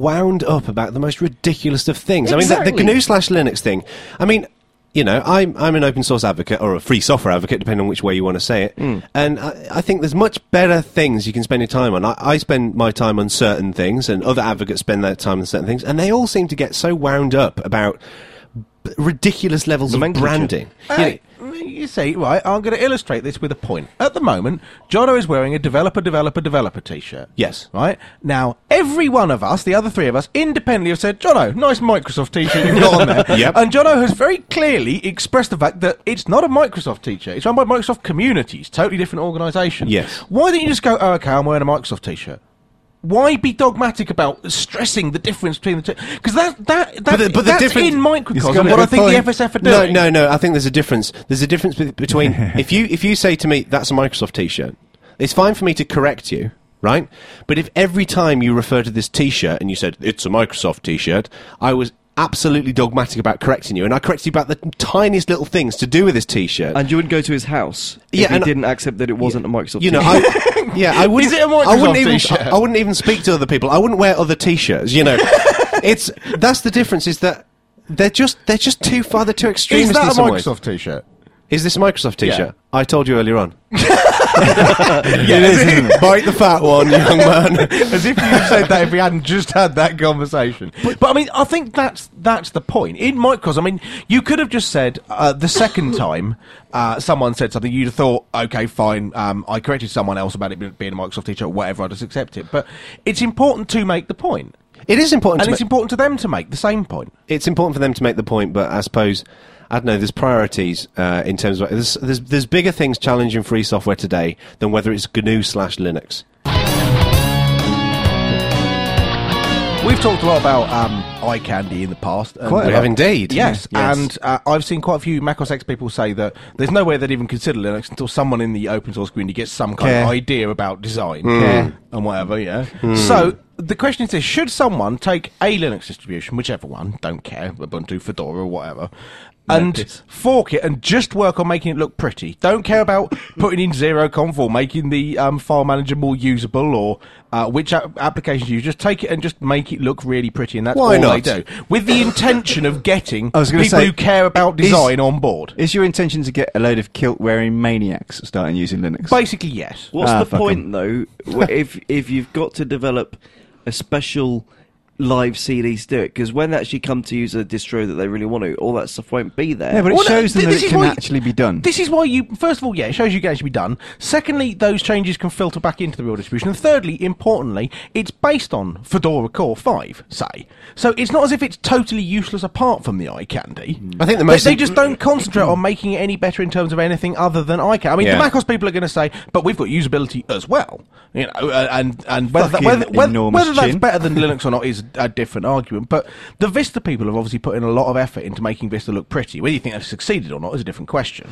Speaker 3: wound up about the most ridiculous of things. I mean, the, the
Speaker 1: Exactly.
Speaker 3: G N U slash Linux thing. I mean, you know, I'm I'm an open source advocate or a free software advocate, depending on which way you want to say it.
Speaker 1: Hmm.
Speaker 3: And I, I think there's much better things you can spend your time on. I, I spend my time on certain things, and other advocates spend their time on certain things, and they all seem to get so wound up about b- ridiculous levels of
Speaker 9: Nomenclature.
Speaker 3: branding. You know,
Speaker 2: Hey, you see, right, I'm going to illustrate this with a point. At the moment, Jono is wearing a developer, developer, developer t-shirt.
Speaker 3: Yes.
Speaker 2: Right? Now, every one of us, the other three of us, independently have said, Jono, nice Microsoft t-shirt you've got on there.
Speaker 3: Yep.
Speaker 2: And Jono has very clearly expressed the fact that it's not a Microsoft t-shirt. It's run by Microsoft Communities, totally different organisation.
Speaker 3: Yes.
Speaker 2: Why don't you just go, oh, okay, I'm wearing a Microsoft t-shirt? Why be dogmatic about stressing the difference between the two? Because that, that, that,
Speaker 3: But the- but the
Speaker 2: that's
Speaker 3: difference-
Speaker 2: in microcosm
Speaker 1: got a
Speaker 2: what I
Speaker 1: good
Speaker 2: think
Speaker 1: point.
Speaker 2: the F S F are
Speaker 3: No,
Speaker 2: doing.
Speaker 3: no, no. I think there's a difference. There's a difference be- between if you if you say to me that's a Microsoft T-shirt, it's fine for me to correct you, right? But if every time you refer to this T-shirt and you said it's a Microsoft T-shirt, I was absolutely dogmatic about correcting you, and I corrected you about the tiniest little things to do with this T-shirt.
Speaker 9: And you wouldn't go to his house if
Speaker 3: Yeah,
Speaker 9: he
Speaker 3: and-
Speaker 9: didn't accept that it wasn't a Microsoft
Speaker 3: you know,
Speaker 9: t-shirt.
Speaker 3: I, yeah, I wouldn't.
Speaker 2: Is it a Microsoft
Speaker 3: I wouldn't even.
Speaker 2: T-shirt?
Speaker 3: I, I wouldn't even speak to other people. I wouldn't wear other T-shirts. You know, it's that's the difference. Is that they're just they're just too far. They're too extreme.
Speaker 2: Is that
Speaker 3: in
Speaker 2: a
Speaker 3: some ways.
Speaker 2: Microsoft t-shirt?
Speaker 3: Is this a Microsoft T-shirt?
Speaker 2: Yeah.
Speaker 3: I told you earlier on.
Speaker 1: It is, isn't it?
Speaker 3: Bite the fat one, young man.
Speaker 2: As if you said that if we hadn't just had that conversation. But, but I mean, I think that's that's the point. In Microsoft, I mean, you could have just said uh, the second time uh, someone said something, you'd have thought, okay, fine, um, I corrected someone else about it being a Microsoft t-shirt, whatever, I'll just accept it. But it's important to make the point.
Speaker 3: It is important.
Speaker 2: And
Speaker 3: To
Speaker 2: it's
Speaker 3: ma-
Speaker 2: important to them to make the same point.
Speaker 3: it's important for them to make the point, but I suppose I don't know. There's priorities uh, in terms of there's, there's there's bigger things challenging free software today than whether it's G N U slash Linux.
Speaker 2: We've talked a lot about um, iCandy in the past. and-
Speaker 1: Quite a
Speaker 3: We have indeed.
Speaker 2: Yes,
Speaker 3: Yes.
Speaker 2: and uh, I've seen quite a few Mac O S X people say that there's no way they'd even consider Linux until someone in the open source community gets some kind
Speaker 1: Care.
Speaker 2: of idea about design
Speaker 1: Care.
Speaker 2: and whatever, yeah. So the question is this, should someone take a Linux distribution, whichever one, don't care, Ubuntu, Fedora, or whatever, and
Speaker 1: It's-
Speaker 2: fork it and just work on making it look pretty? Don't care about putting in ZeroConf or making the um, file manager more usable or uh, which a- applications you use. Just take it and just make it look really pretty, and that's
Speaker 3: Why
Speaker 2: all
Speaker 3: not?
Speaker 2: they do. With the intention of getting
Speaker 1: I was
Speaker 2: people
Speaker 1: gonna say,
Speaker 2: who care about
Speaker 1: is-
Speaker 2: design on board.
Speaker 1: Is your intention to get a load of kilt-wearing maniacs starting using Linux?
Speaker 2: Basically, yes.
Speaker 9: What's
Speaker 1: Ah,
Speaker 9: the
Speaker 1: fuck
Speaker 9: point
Speaker 1: 'em.
Speaker 9: though? wh- if if you've got to develop a special live C D to do it, because when they actually come to use a distro that they really want to, all that stuff won't be there.
Speaker 1: Yeah, but it
Speaker 2: Well, no,
Speaker 1: shows them
Speaker 2: th-
Speaker 1: that
Speaker 2: this
Speaker 1: it
Speaker 2: is
Speaker 1: can
Speaker 2: why-
Speaker 1: actually be done.
Speaker 2: This is why you, first of all, yeah, it shows you can actually be done. Secondly, those changes can filter back into the real distribution. And thirdly, importantly, it's based on Fedora Core five, say. So it's not as if it's totally useless apart from the iCandy.
Speaker 3: I think the
Speaker 2: They,
Speaker 3: most
Speaker 2: they just don't concentrate on making it any better in terms of anything other than iCandy. I mean,
Speaker 3: Yeah.
Speaker 2: the macOS people are going to say, but we've got usability as well. You know, uh, and, and whether, that,
Speaker 1: Fucking
Speaker 2: whether, whether,
Speaker 1: enormous
Speaker 2: whether that's
Speaker 1: chin.
Speaker 2: better than Linux or not is a different argument. But the Vista people have obviously put in a lot of effort into making Vista look pretty. Whether you think they've succeeded or not is a different question.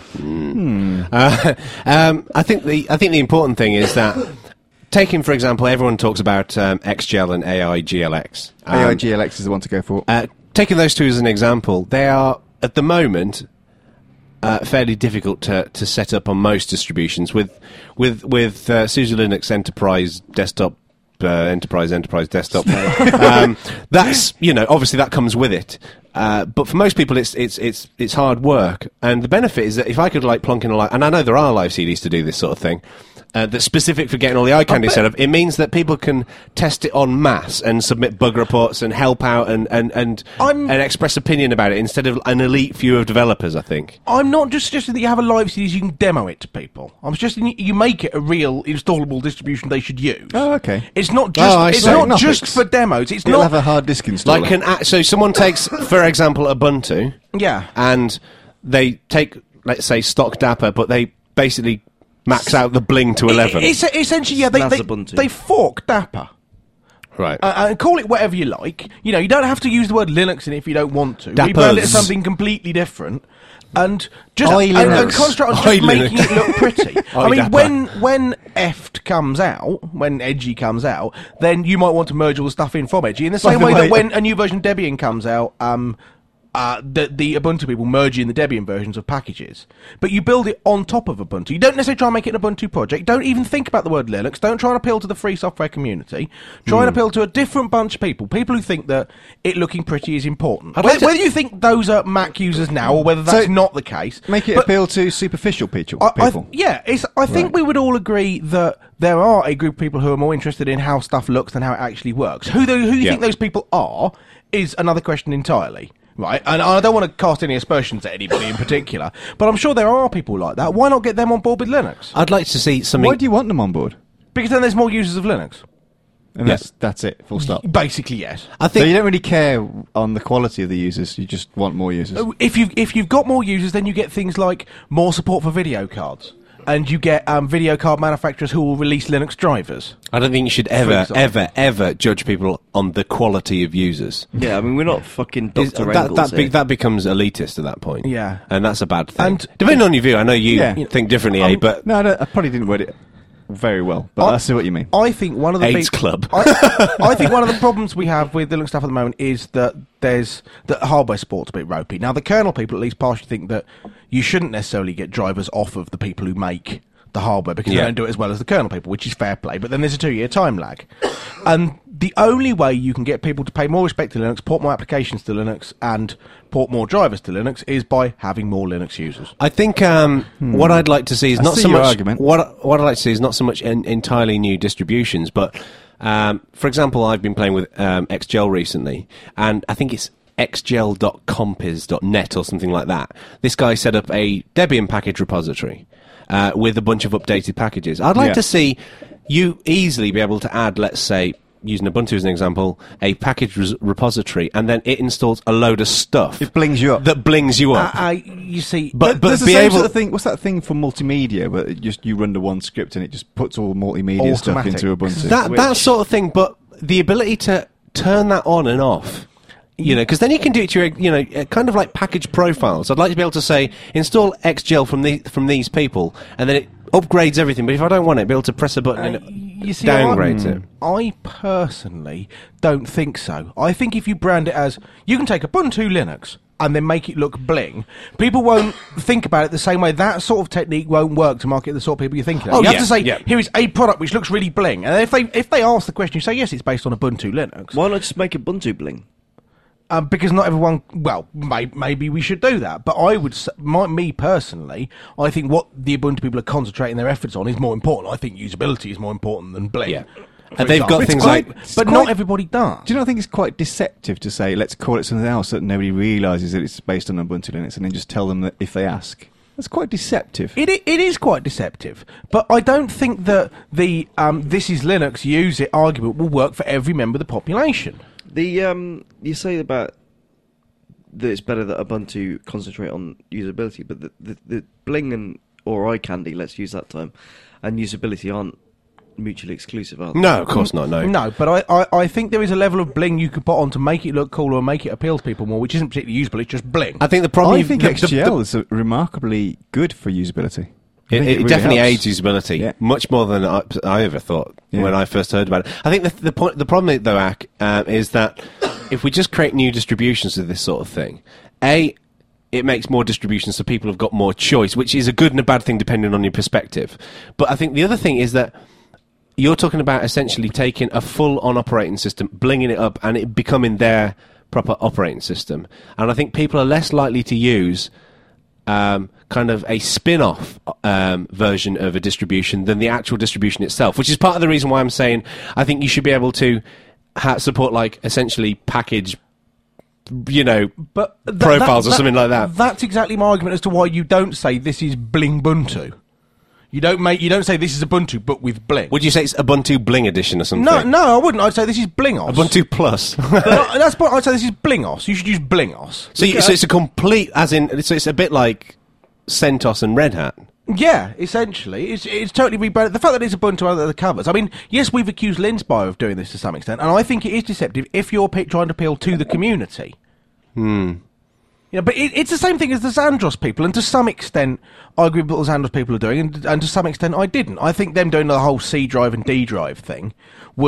Speaker 3: Uh, um, I think the I think the important thing is that taking, for example, everyone talks about um, X G L and A I G L X. Um,
Speaker 1: A I G L X is the one to go for.
Speaker 3: Uh, taking those two as an example, they are at the moment uh, fairly difficult to, to set up on most distributions. With with with uh, SUSE Linux Enterprise Desktop, uh, Enterprise Enterprise Desktop. um, that's you know obviously that comes with it. Uh, but for most people, it's it's it's it's hard work. And the benefit is that if I could like plonk in a live, and I know there are live C Ds to do this sort of thing. Uh, that's specific for getting all the iCandy set up. It means that people can test it en masse and submit bug reports and help out and and and,
Speaker 2: I'm-
Speaker 3: and express opinion about it instead of an elite few of developers. I think.
Speaker 2: I'm not just suggesting that you have a live C D so you can demo it to people. I'm suggesting you- you make it a real installable distribution they should use.
Speaker 1: Oh, okay.
Speaker 2: It's not just
Speaker 3: Oh, I
Speaker 2: it's
Speaker 3: see.
Speaker 2: not
Speaker 1: Like
Speaker 2: just
Speaker 1: Knoppix.
Speaker 2: for demos. It's
Speaker 1: It'll
Speaker 2: not
Speaker 1: have a hard disk installer.
Speaker 3: Like an a- so someone takes, for example, Ubuntu,
Speaker 2: yeah.
Speaker 3: and they take, let's say, stock Dapper, but they basically max out the bling to eleven.
Speaker 2: It's essentially yeah. They they,
Speaker 9: Snazubuntu.
Speaker 2: they fork Dapper.
Speaker 3: Right.
Speaker 2: Uh, and call it whatever you like. You know, you don't have to use the word Linux in it if you don't want to.
Speaker 3: Dappers.
Speaker 2: Rebrand it as something completely different, and just
Speaker 1: Oi,
Speaker 2: and, and
Speaker 1: Linux.
Speaker 2: concentrate on
Speaker 3: Oi,
Speaker 2: just making
Speaker 3: Linux.
Speaker 2: it look pretty. I
Speaker 3: Oi,
Speaker 2: mean,
Speaker 3: Dapper.
Speaker 2: when when Eft comes out, when Edgy comes out, then you might want to merge all the stuff in from Edgy in the same
Speaker 1: the
Speaker 2: way
Speaker 1: way-
Speaker 2: that when a new version of Debian comes out, um. uh, the, the Ubuntu people merging the Debian versions of packages, but you build it on top of Ubuntu. You don't necessarily try and make it an Ubuntu project. Don't even think about the word Linux. Don't try and appeal to the free software community. Try
Speaker 3: Mm.
Speaker 2: and appeal to a different bunch of people. People who think that it looking pretty is important.
Speaker 3: I'd
Speaker 2: Whether,
Speaker 3: like to-
Speaker 2: whether you think those are Mac users now or whether that's
Speaker 1: So,
Speaker 2: not the case.
Speaker 1: Make it
Speaker 2: but
Speaker 1: appeal to superficial people.
Speaker 2: I, I,
Speaker 1: people.
Speaker 2: yeah, it's, I think
Speaker 1: Right.
Speaker 2: we would all agree that there are a group of people who are more interested in how stuff looks than how it actually works. Who, the, who you
Speaker 3: Yeah.
Speaker 2: think those people are is another question entirely. Right, and I don't want to cast any aspersions at anybody in particular, but I'm sure there are people like that. Why not get them on board with Linux?
Speaker 3: I'd like to see something.
Speaker 1: Why do you want them on board?
Speaker 2: Because then there's more users of Linux.
Speaker 1: And
Speaker 3: Yeah.
Speaker 1: that's that's it. Full stop.
Speaker 2: Basically, yes.
Speaker 3: I
Speaker 1: So
Speaker 3: think
Speaker 1: you don't really care on the quality of the users. You just want more users.
Speaker 2: If you if you've got more users, then you get things like more support for video cards, and you get um, video card manufacturers who will release Linux drivers.
Speaker 3: I don't think you should ever,
Speaker 2: example.
Speaker 3: ever, ever judge people on the quality of users.
Speaker 9: Yeah, I mean, we're not fucking
Speaker 3: Is-
Speaker 9: Doctor
Speaker 3: that
Speaker 9: Engels
Speaker 3: that, be,
Speaker 9: here.
Speaker 3: that becomes elitist at that point.
Speaker 2: Yeah.
Speaker 3: and that's a bad thing.
Speaker 2: And-
Speaker 3: depending on your view, I know you
Speaker 1: Yeah.
Speaker 3: think differently, eh?
Speaker 2: Um,
Speaker 3: But
Speaker 1: No, I, don't, I probably didn't word it very well, but
Speaker 2: I-
Speaker 1: I see what you mean.
Speaker 2: I think one of the
Speaker 3: AIDS
Speaker 2: big,
Speaker 3: Club.
Speaker 2: I, I think one of the problems we have with the Linux stuff at the moment is that there's that hardware support's a bit ropey. Now, the kernel people at least partially think that you shouldn't necessarily get drivers off of the people who make the hardware because
Speaker 3: Yeah.
Speaker 2: they don't do it as well as the kernel people, which is fair play. But then there's a two-year time lag, and the only way you can get people to pay more respect to Linux, port more applications to Linux, and port more drivers to Linux is by having more Linux users.
Speaker 3: I think um, what I'd like to see is
Speaker 1: I
Speaker 3: not
Speaker 1: see
Speaker 3: so
Speaker 1: your
Speaker 3: much
Speaker 1: argument.
Speaker 3: what what I'd like to see is not so much en- entirely new distributions, but um, for example, I've been playing with um, X G E L recently, and I think it's x g e l dot compiz dot net or something like that. This guy set up a Debian package repository uh, with a bunch of updated packages. I'd like
Speaker 1: Yeah.
Speaker 3: to see you easily be able to add, let's say, using Ubuntu as an example, a package res- repository, and then it installs a load of stuff
Speaker 1: It blings you up.
Speaker 3: that blings you up.
Speaker 2: I, I, you see,
Speaker 3: But-
Speaker 1: There's the
Speaker 3: be
Speaker 1: same
Speaker 3: able-
Speaker 1: sort of thing. What's that thing for multimedia? But it just you run the one script and it just puts all multimedia stuff
Speaker 2: Automatic.
Speaker 1: into Ubuntu.
Speaker 3: that that
Speaker 9: Which-
Speaker 3: sort of thing, but the ability to turn that on and off, you know, because then you can do it to your, you know, uh, kind of like package profiles. I'd like to be able to say install X G E L from the from these people, and then it upgrades everything. But if I don't want it, be able to press a button and it
Speaker 2: you see,
Speaker 3: downgrades
Speaker 2: I,
Speaker 3: it.
Speaker 2: I personally don't think so. I think if you brand it as you can take Ubuntu Linux and then make it look bling, people won't think about it the same way. That sort of technique won't work to market the sort of people you're thinking of.
Speaker 3: Oh,
Speaker 2: you
Speaker 3: yeah,
Speaker 2: have to say,
Speaker 3: yeah.
Speaker 2: here is a product which looks really bling. And if they if they ask the question, you say, yes, it's based on Ubuntu Linux.
Speaker 9: Why not just make Ubuntu bling?
Speaker 2: Um, because not everyone, well, may, maybe we should do that. But I would, s- my, me personally, I think what the Ubuntu people are concentrating their efforts on is more important. I think usability is more important than bling.
Speaker 3: Yeah.
Speaker 2: for
Speaker 3: And they've got
Speaker 2: example.
Speaker 3: things
Speaker 2: But-
Speaker 3: like-
Speaker 1: It's
Speaker 2: but
Speaker 1: quite-
Speaker 2: not everybody does.
Speaker 1: Do you not think it's quite deceptive to say, let's call it something else that nobody realises that it's based on Ubuntu Linux and then just tell them that if they ask? That's quite deceptive.
Speaker 2: It, i- it is quite deceptive, but I don't think that the um, "this is Linux, use it" argument will work for every member of the population.
Speaker 9: The um, you say about that it's better that Ubuntu concentrate on usability, but the the, the bling and or eye candy, let's use that term, and usability aren't mutually exclusive, are they?
Speaker 3: No, of course not. No.
Speaker 2: No, but I, I, I think there is a level of bling you could put on to make it look cooler and make it appeal to people more, which isn't particularly usable. It's just bling.
Speaker 3: I think the problem.
Speaker 1: I
Speaker 3: you've-
Speaker 1: think
Speaker 3: the-
Speaker 1: X G L
Speaker 3: the-
Speaker 1: is uh, remarkably good for usability. I
Speaker 3: It,
Speaker 1: think
Speaker 3: it,
Speaker 1: really
Speaker 3: definitely
Speaker 1: helps.
Speaker 3: aids usability
Speaker 1: Yeah.
Speaker 3: much more than I, I ever thought
Speaker 1: Yeah.
Speaker 3: when I first heard about it. I think the the point, the problem though, Ak, uh, is that if we just create new distributions of this sort of thing, a it makes more distributions so people have got more choice, which is a good and a bad thing depending on your perspective. But I think the other thing is that you're talking about essentially taking a full-on operating system, blinging it up, and it becoming their proper operating system. And I think people are less likely to use um, kind of a spin-off um, version of a distribution than the actual distribution itself, which is part of the reason why I'm saying I think you should be able to ha- support, like, essentially package, you know,
Speaker 2: But th-
Speaker 3: profiles
Speaker 2: that-
Speaker 3: or
Speaker 2: that-
Speaker 3: something like that.
Speaker 2: That's exactly my argument as to why you don't say this is Blingbuntu. You don't make you don't say this is Ubuntu but with bling.
Speaker 3: Would you say it's Ubuntu Bling Edition or something?
Speaker 2: No, no, I wouldn't. I'd say this is Blingos.
Speaker 3: Ubuntu Plus.
Speaker 2: No, that's what I'd say. This is Blingos. You should use Blingos.
Speaker 3: so, you, so it's a complete, as in, so it's a bit like CentOS and Red Hat.
Speaker 2: Yeah, essentially, it's it's totally rebranded. The fact that it's Ubuntu under the covers. I mean, yes, we've accused Linspire of doing this to some extent, and I think it is deceptive if you're pe- trying to appeal to the community.
Speaker 3: Hmm.
Speaker 2: You know, but it, it's the same thing as the Xandros people, and to some extent, I agree with what the Xandros people are doing, and, and to some extent, I didn't. I think them doing the whole C drive and D drive thing was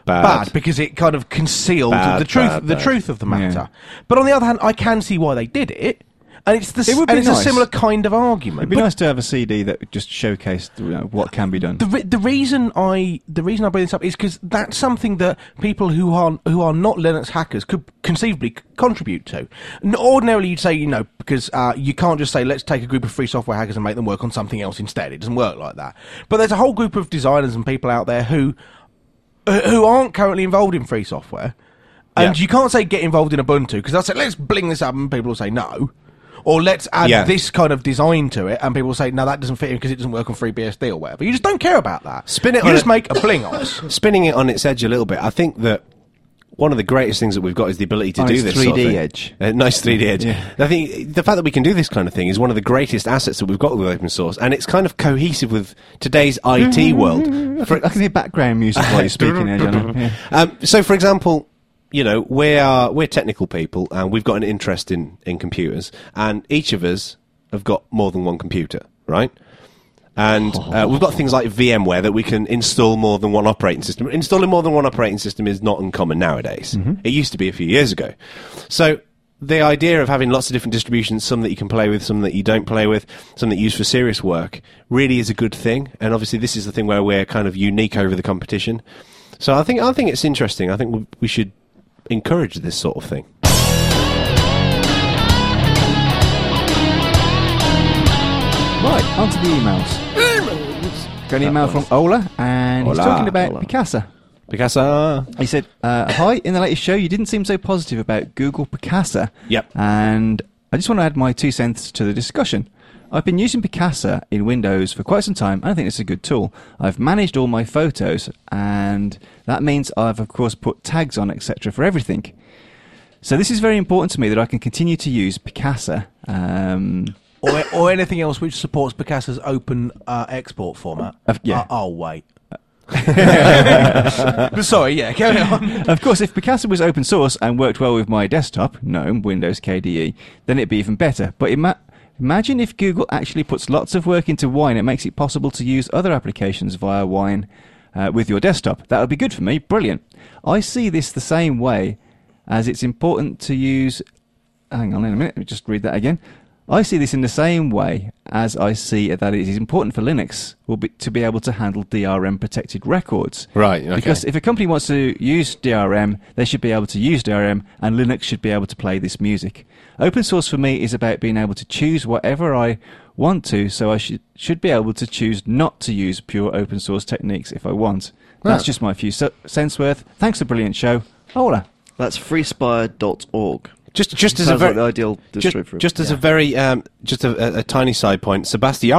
Speaker 3: Bad.
Speaker 2: bad because it kind of conceals
Speaker 3: Bad,
Speaker 2: the truth
Speaker 3: bad,
Speaker 2: the
Speaker 3: bad.
Speaker 2: truth of the matter.
Speaker 1: Yeah.
Speaker 2: But on the other hand, I can see why they did it, and it's the s-
Speaker 1: It would
Speaker 2: and
Speaker 1: be
Speaker 2: it's
Speaker 1: nice.
Speaker 2: a similar kind of argument.
Speaker 1: It'd be
Speaker 2: But
Speaker 1: nice to have a C D that just showcased you know, what can be done.
Speaker 2: The re- the reason I the reason I bring this up is because that's something that people who are who are not Linux hackers could conceivably c- contribute to. And ordinarily, you'd say you know because uh, you can't just say let's take a group of free software hackers and make them work on something else instead. It doesn't work like that. But there's a whole group of designers and people out there who uh, who aren't currently involved in free software, and
Speaker 3: Yeah.
Speaker 2: you can't say get involved in Ubuntu because they'll say let's bling this up and people will say no. Or let's add
Speaker 3: Yeah.
Speaker 2: this kind of design to it, and people say, no, that doesn't fit in because it doesn't work on FreeBSD or whatever. You just don't care about that.
Speaker 3: Spin it
Speaker 2: you
Speaker 3: on
Speaker 2: just
Speaker 3: a-
Speaker 2: make a blingos.
Speaker 3: Spinning it on its edge a little bit, I think that one of the greatest things that we've got is the ability to
Speaker 1: On
Speaker 3: do
Speaker 1: its
Speaker 3: this
Speaker 1: three D
Speaker 3: sort of thing.
Speaker 1: edge.
Speaker 3: A nice three D edge.
Speaker 1: Yeah.
Speaker 3: I think the fact that we can do this kind of thing is one of the greatest assets that we've got with open source, and it's kind of cohesive with today's I T world.
Speaker 1: I can, I can hear background music while you're speaking there, John. Yeah.
Speaker 3: Um, so, for example, you know, we are we're technical people, and we've got an interest in, in computers, and each of us have got more than one computer, right? And uh, we've got things like VMware that we can install more than one operating system. Installing more than one operating system is not uncommon nowadays. It used to be a few years ago. So the idea of having lots of different distributions, some that you can play with, some that you don't play with, some that you use for serious work, really is a good thing. And obviously this is the thing where we're kind of unique over the competition. So I think I think it's interesting. I think we- we should encourage this sort of thing.
Speaker 1: Right, on to the emails. Emails! Got an email from Ola, and he's
Speaker 3: Hola.
Speaker 1: talking about
Speaker 9: Hola.
Speaker 1: Picasa.
Speaker 3: Picasa.
Speaker 1: He said, uh, hi, in the latest show, you didn't seem so positive about Google Picasa.
Speaker 3: Yep.
Speaker 1: And I just want to add my two cents to the discussion. I've been using Picasa in Windows for quite some time, and I think it's a good tool. I've managed all my photos, and that means I've, of course, put tags on, et cetera, for everything. So this is very important to me that I can continue to use Picasa. Um,
Speaker 2: or, or anything else which supports Picasa's open uh, export format.
Speaker 1: Uh, yeah.
Speaker 2: Uh, oh, wait. But sorry, yeah, carry on.
Speaker 1: Of course, if Picasa was open source and worked well with my desktop, GNOME, Windows K D E, then it'd be even better. But ima- imagine if Google actually puts lots of work into Wine and makes it possible to use other applications via Wine uh, with your desktop. That would be good for me. Brilliant. I see this the same way as it's important to use... Hang on in a minute, let me just read that again. I see this in the same way as I see that it is important for Linux will be, to be able to handle D R M protected records.
Speaker 3: Right, okay.
Speaker 1: Because if a company wants to use D R M, they should be able to use D R M, and Linux should be able to play this music. Open source for me is about being able to choose whatever I want to, so I should should be able to choose not to use pure open source techniques if I want. That's
Speaker 3: Ah.
Speaker 1: just my few so- cents worth. Thanks for a brilliant show. Hola.
Speaker 9: That's freespire dot org.
Speaker 3: Just, just as a
Speaker 9: Sounds
Speaker 3: very
Speaker 9: like the ideal
Speaker 3: just,
Speaker 9: distro for
Speaker 3: just as
Speaker 9: yeah.
Speaker 3: a very, um, just a, a, a tiny side point. Sebastian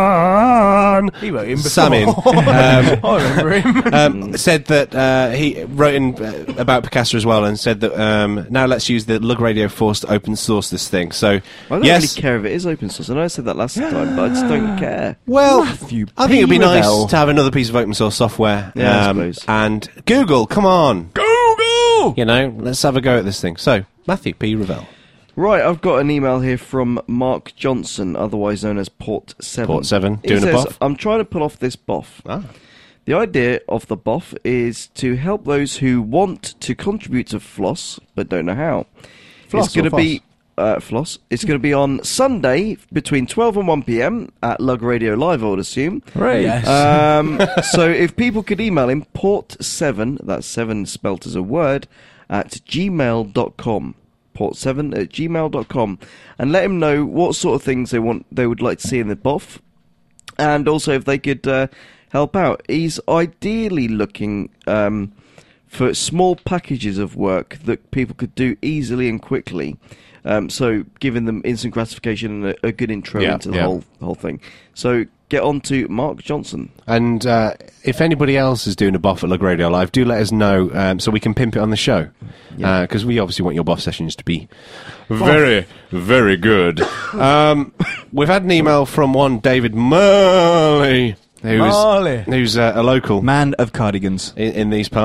Speaker 2: He wrote in before.
Speaker 3: Samin um,
Speaker 2: I remember him.
Speaker 3: um, said that uh, he wrote in uh, about Picasa as well, and said that um, now let's use the Lug Radio Force to open source this thing. So
Speaker 9: I don't
Speaker 3: yes,
Speaker 9: really care if it is open source. I know I said that last time, but I just don't care.
Speaker 3: well,
Speaker 1: Matthew
Speaker 3: I think it'd be
Speaker 1: P.
Speaker 3: nice
Speaker 1: Revell.
Speaker 3: to have another piece of open source software.
Speaker 9: Yeah, I
Speaker 3: um,
Speaker 9: suppose.
Speaker 3: and Google, come on,
Speaker 2: Google!
Speaker 3: you know, let's have a go at this thing. So Matthew P. Revell.
Speaker 9: Right, I've got an email here from Mark Johnson, otherwise known as Port seven.
Speaker 3: Port seven,
Speaker 9: He
Speaker 3: doing a
Speaker 9: says,
Speaker 3: boff?
Speaker 9: I'm trying to pull off this boff.
Speaker 3: Ah.
Speaker 9: The idea of the boff is to help those who want to contribute to Floss, but don't know how.
Speaker 1: Floss
Speaker 9: it's going
Speaker 1: or
Speaker 9: to be uh, Floss. It's going to be on Sunday between twelve and one p.m. at Lug Radio Live, I would assume.
Speaker 1: Right.
Speaker 2: Yes.
Speaker 9: Um, so if people could email him port seven, that's seven spelt as a word, at gmail dot com. port seven at gmail dot com, and let him know what sort of things they want they would like to see in the boff, and also if they could uh, help out. He's ideally looking um, for small packages of work that people could do easily and quickly, um, so giving them instant gratification and a, a good intro
Speaker 3: Yeah,
Speaker 9: into the
Speaker 3: yeah.
Speaker 9: whole whole thing. So get on to Mark Johnson.
Speaker 3: And uh, if anybody else is doing a boff at Lug Radio Live, do let us know um, so we can pimp it on the show. Because
Speaker 9: Yeah.
Speaker 3: we obviously want your boff sessions to be very, very good. Um, we've had an email from one David Marley, who's,
Speaker 2: Marley.
Speaker 3: who's uh, a local
Speaker 1: Man of cardigans.
Speaker 3: in, in these parts.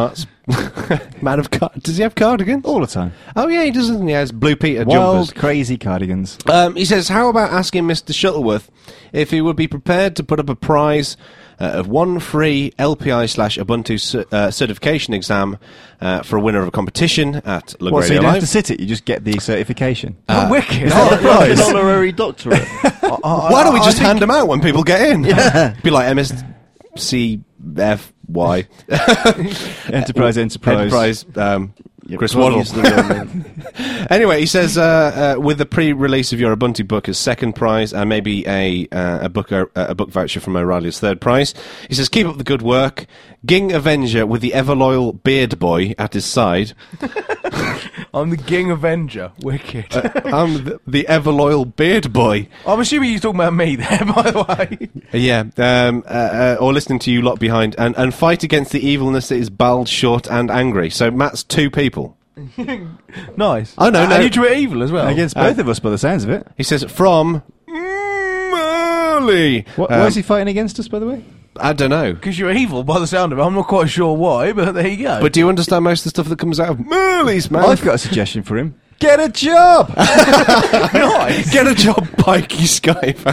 Speaker 3: Man of car- Does he have cardigans?
Speaker 1: All the time.
Speaker 3: Oh, yeah, he does, doesn't he? He has Blue Peter
Speaker 1: Wild,
Speaker 3: jumpers.
Speaker 1: crazy cardigans.
Speaker 3: Um, he says, how about asking Mister Shuttleworth if he would be prepared to put up a prize uh, of one free L P I slash Ubuntu cer- uh, certification exam uh, for a winner of a competition at Lug
Speaker 1: What, so
Speaker 3: Radio
Speaker 1: you don't have
Speaker 3: Live?
Speaker 1: to sit it, you just get the certification.
Speaker 2: Oh, wicked.
Speaker 1: Is that the
Speaker 9: Like an
Speaker 1: prize?
Speaker 9: honorary doctorate.
Speaker 3: Why don't we just hand them out when people get in? Yeah. Be like M S C F Y.
Speaker 1: Enterprise, Enterprise.
Speaker 3: Enterprise, um, Chris
Speaker 9: can't
Speaker 3: Waddle.
Speaker 9: use the real name.
Speaker 3: Anyway, he says, uh, uh, with the pre-release of your Ubuntu book as second prize and maybe a uh, a book uh, a book voucher from O'Reilly as third prize, he says, keep up the good work. Ging Avenger with the ever-loyal Beard Boy at his side.
Speaker 2: I'm the Ging Avenger. Wicked.
Speaker 3: I'm the, the ever-loyal Beard Boy.
Speaker 2: I'm assuming he's talking about me there, by the way.
Speaker 3: Yeah, um, uh, uh, or listening to you lot behind, and, and fight against the evilness that is bald, short, and angry. So Matt's two people.
Speaker 2: Nice.
Speaker 3: Oh, no,
Speaker 2: Uh,
Speaker 3: no.
Speaker 2: And you drew it evil as well.
Speaker 1: Against
Speaker 3: Uh,
Speaker 1: both of us, by the sounds of it.
Speaker 3: He says, from Merley.
Speaker 1: What,
Speaker 3: Um,
Speaker 1: why is he fighting against us, by the way?
Speaker 3: I don't know.
Speaker 2: Because you're evil by the sound of it. I'm not quite sure why, but there you go.
Speaker 3: But do you understand most of the stuff that comes out of Merley's mouth?
Speaker 1: I've got a suggestion for him. Get a job!
Speaker 2: Nice.
Speaker 3: Get a job, Pikey Skype.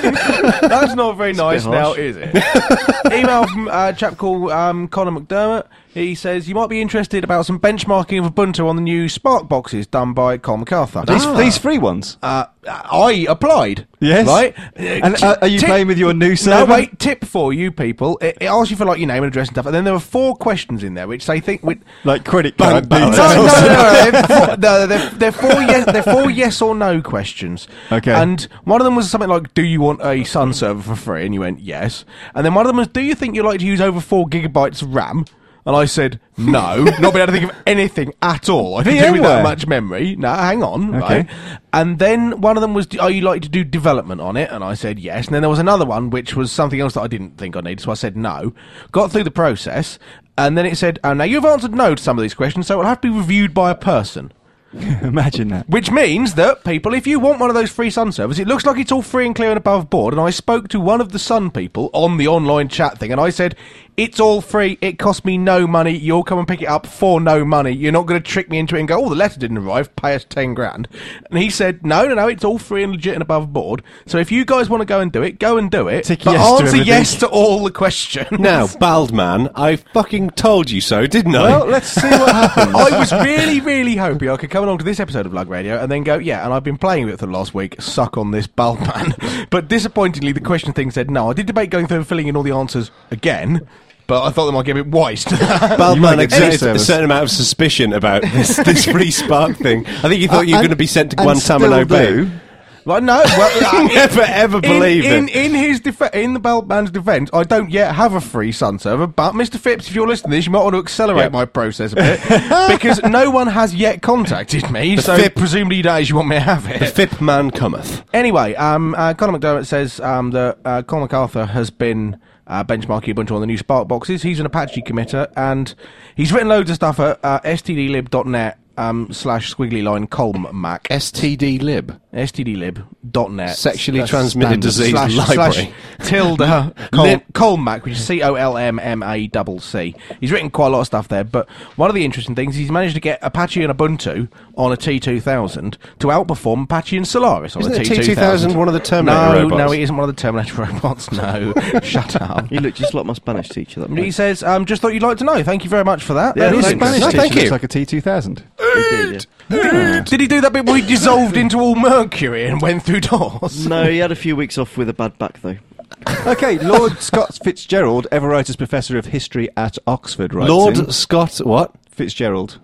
Speaker 2: That's not very nice
Speaker 9: bit
Speaker 2: now,
Speaker 9: harsh.
Speaker 2: is it? Email from a chap called um, Connor McDermott. He says, you might be interested about some benchmarking of Ubuntu on the new Spark boxes done by Colin MacArthur.
Speaker 1: These, these free ones.
Speaker 2: Uh, I applied.
Speaker 1: Yes.
Speaker 2: Right?
Speaker 1: And
Speaker 2: T-
Speaker 1: uh, are you
Speaker 2: tip-
Speaker 1: playing with your new
Speaker 2: No,
Speaker 1: server?
Speaker 2: wait, tip for you people. It, it asks you for like your name and address and stuff, and then there were four questions in there which they think would.
Speaker 1: Like credit
Speaker 3: Bank
Speaker 1: card
Speaker 3: balance.
Speaker 2: No, no,
Speaker 1: details.
Speaker 2: no, no, no, they're four, no, they're, they're four yes, they're four yes or no questions.
Speaker 1: Okay.
Speaker 2: And one of them was something like, do you want a Sun server for free? And you went, yes. And then one of them was, do you think you'd like to use over four gigabytes of RAM? And I said, no. Not being able to think of anything at all. I can do with that
Speaker 1: VMware.
Speaker 2: much memory. No, hang on.
Speaker 1: Okay.
Speaker 2: Right. And then one of them was, are you like to do development on it? And I said, yes. And then there was another one, which was something else that I didn't think I needed. So I said, no. Got through the process. And then it said, oh, now you've answered no to some of these questions, so it'll have to be reviewed by a person.
Speaker 1: Imagine that.
Speaker 2: Which means that, people, if you want one of those free Sun servers, it looks like it's all free and clear and above board. And I spoke to one of the Sun people on the online chat thing, and I said, it's all free, it cost me no money, you'll come and pick it up for no money. You're not going to trick me into it and go, oh, the letter didn't arrive, pay us ten grand. And he said, no, no, no, it's all free and legit and above board. So if you guys want to go and do it, go and do it.
Speaker 1: Tick
Speaker 2: but
Speaker 1: yes to
Speaker 2: answer
Speaker 1: everything.
Speaker 2: yes to all the questions.
Speaker 3: Now, bald man, I fucking told you so, didn't I?
Speaker 1: Well, let's see what happens.
Speaker 2: I was really, really hoping I could come along to this episode of Lug Radio and then go, yeah, and I've been playing with it for the last week, suck on this bald man. But disappointingly, the question thing said no. I did debate going through and filling in all the answers again, but I thought they might get a bit wise to that.
Speaker 3: Bald
Speaker 1: You
Speaker 3: man
Speaker 1: might get
Speaker 3: exerted a
Speaker 1: service.
Speaker 3: certain amount of suspicion about this, this free Spark thing. I think you thought you were
Speaker 1: And-
Speaker 3: going to be sent to
Speaker 1: and
Speaker 3: Guantanamo
Speaker 1: still
Speaker 3: Bay.
Speaker 1: do.
Speaker 2: Well, no, well, uh,
Speaker 3: Never ever
Speaker 2: in,
Speaker 3: believe
Speaker 2: in,
Speaker 3: it.
Speaker 2: in his def- in the bald man's defence, I don't yet have a free Sun server, but Mister Phipps, if you're listening to this, you might want to accelerate
Speaker 3: Yep.
Speaker 2: my process a bit, because no one has yet contacted me,
Speaker 3: The
Speaker 2: so
Speaker 3: Phip-
Speaker 2: presumably you don't actually want me to have it.
Speaker 3: The Fip man cometh.
Speaker 2: Anyway, um, uh, Conor McDermott says um, that uh, Colin MacArthur has been uh, benchmarking Ubuntu on the new Spark boxes. He's an Apache committer, and he's written loads of stuff at uh, stdlib dot net um, slash squiggly line colm mac.
Speaker 3: S T D lib.
Speaker 2: stdlib dot net.
Speaker 3: Sexually
Speaker 2: That's
Speaker 3: transmitted disease
Speaker 2: slash,
Speaker 3: library.
Speaker 2: slash tilde Col- Colmac, which is C O L M M A C C. He's written quite a lot of stuff there, but one of the interesting things is he's managed to get Apache and Ubuntu on a T two thousand to outperform Apache and Solaris on
Speaker 3: Isn't
Speaker 2: a
Speaker 3: the
Speaker 2: T two thousand.
Speaker 3: T two thousand one of the Terminator
Speaker 2: no,
Speaker 3: robots?
Speaker 2: No, it isn't one of the Terminator robots, no. Shut up.
Speaker 9: You look just like my Spanish teacher. That
Speaker 2: He
Speaker 9: bloke.
Speaker 2: says, um, just thought you'd like to know. Thank you very much for that.
Speaker 9: Yeah,
Speaker 2: That is
Speaker 9: thanks.
Speaker 2: Spanish
Speaker 1: Spanish
Speaker 3: No,
Speaker 1: teacher
Speaker 3: thank
Speaker 1: looks
Speaker 3: you.
Speaker 1: like a T two thousand.
Speaker 9: He did, yeah.
Speaker 2: Did he do that bit where he dissolved into all mercury and went through doors?
Speaker 9: No, he had a few weeks off with a bad back though.
Speaker 1: Okay, Lord Scott Fitzgerald, Emeritus Professor of History at Oxford, writes
Speaker 3: Lord
Speaker 1: in.
Speaker 3: Scott, what?
Speaker 1: Fitzgerald.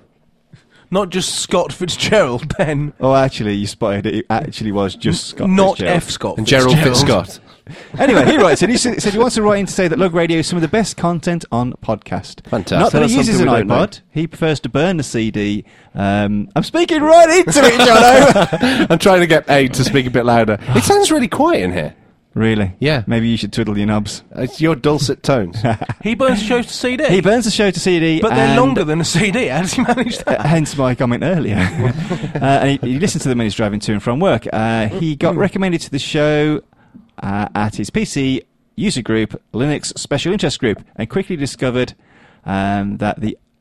Speaker 2: Not just Scott Fitzgerald, Ben.
Speaker 1: Oh, actually, you spotted it. It actually was just Scott
Speaker 2: Not
Speaker 1: Fitzgerald.
Speaker 2: F. Scott
Speaker 3: And Gerald
Speaker 2: Fitzgerald.
Speaker 3: Fitzscott.
Speaker 1: Anyway, he writes in. He said said he wants to write in to say that Lug Radio is some of the best content on podcast.
Speaker 3: Fantastic.
Speaker 1: Not that
Speaker 9: Tell us
Speaker 1: he uses an
Speaker 9: something we don't
Speaker 1: iPod. He prefers to burn the C D. Um, I'm speaking right into it, Jono.
Speaker 3: I'm trying to get Aid to speak a bit louder. It sounds really quiet in here.
Speaker 1: Really?
Speaker 3: Yeah.
Speaker 1: Maybe you should twiddle your knobs.
Speaker 3: It's your dulcet tones.
Speaker 2: He burns shows to C D.
Speaker 1: He burns the show to C D,
Speaker 2: but they're
Speaker 1: and-
Speaker 2: longer than a C D. How does he manage
Speaker 1: Uh,
Speaker 2: that?
Speaker 1: hence my comment earlier. uh, and he, he listens to them when he's driving to and from work. Uh, he got recommended to the show uh, at his P C user group, Linux Special Interest Group, and quickly discovered um, that the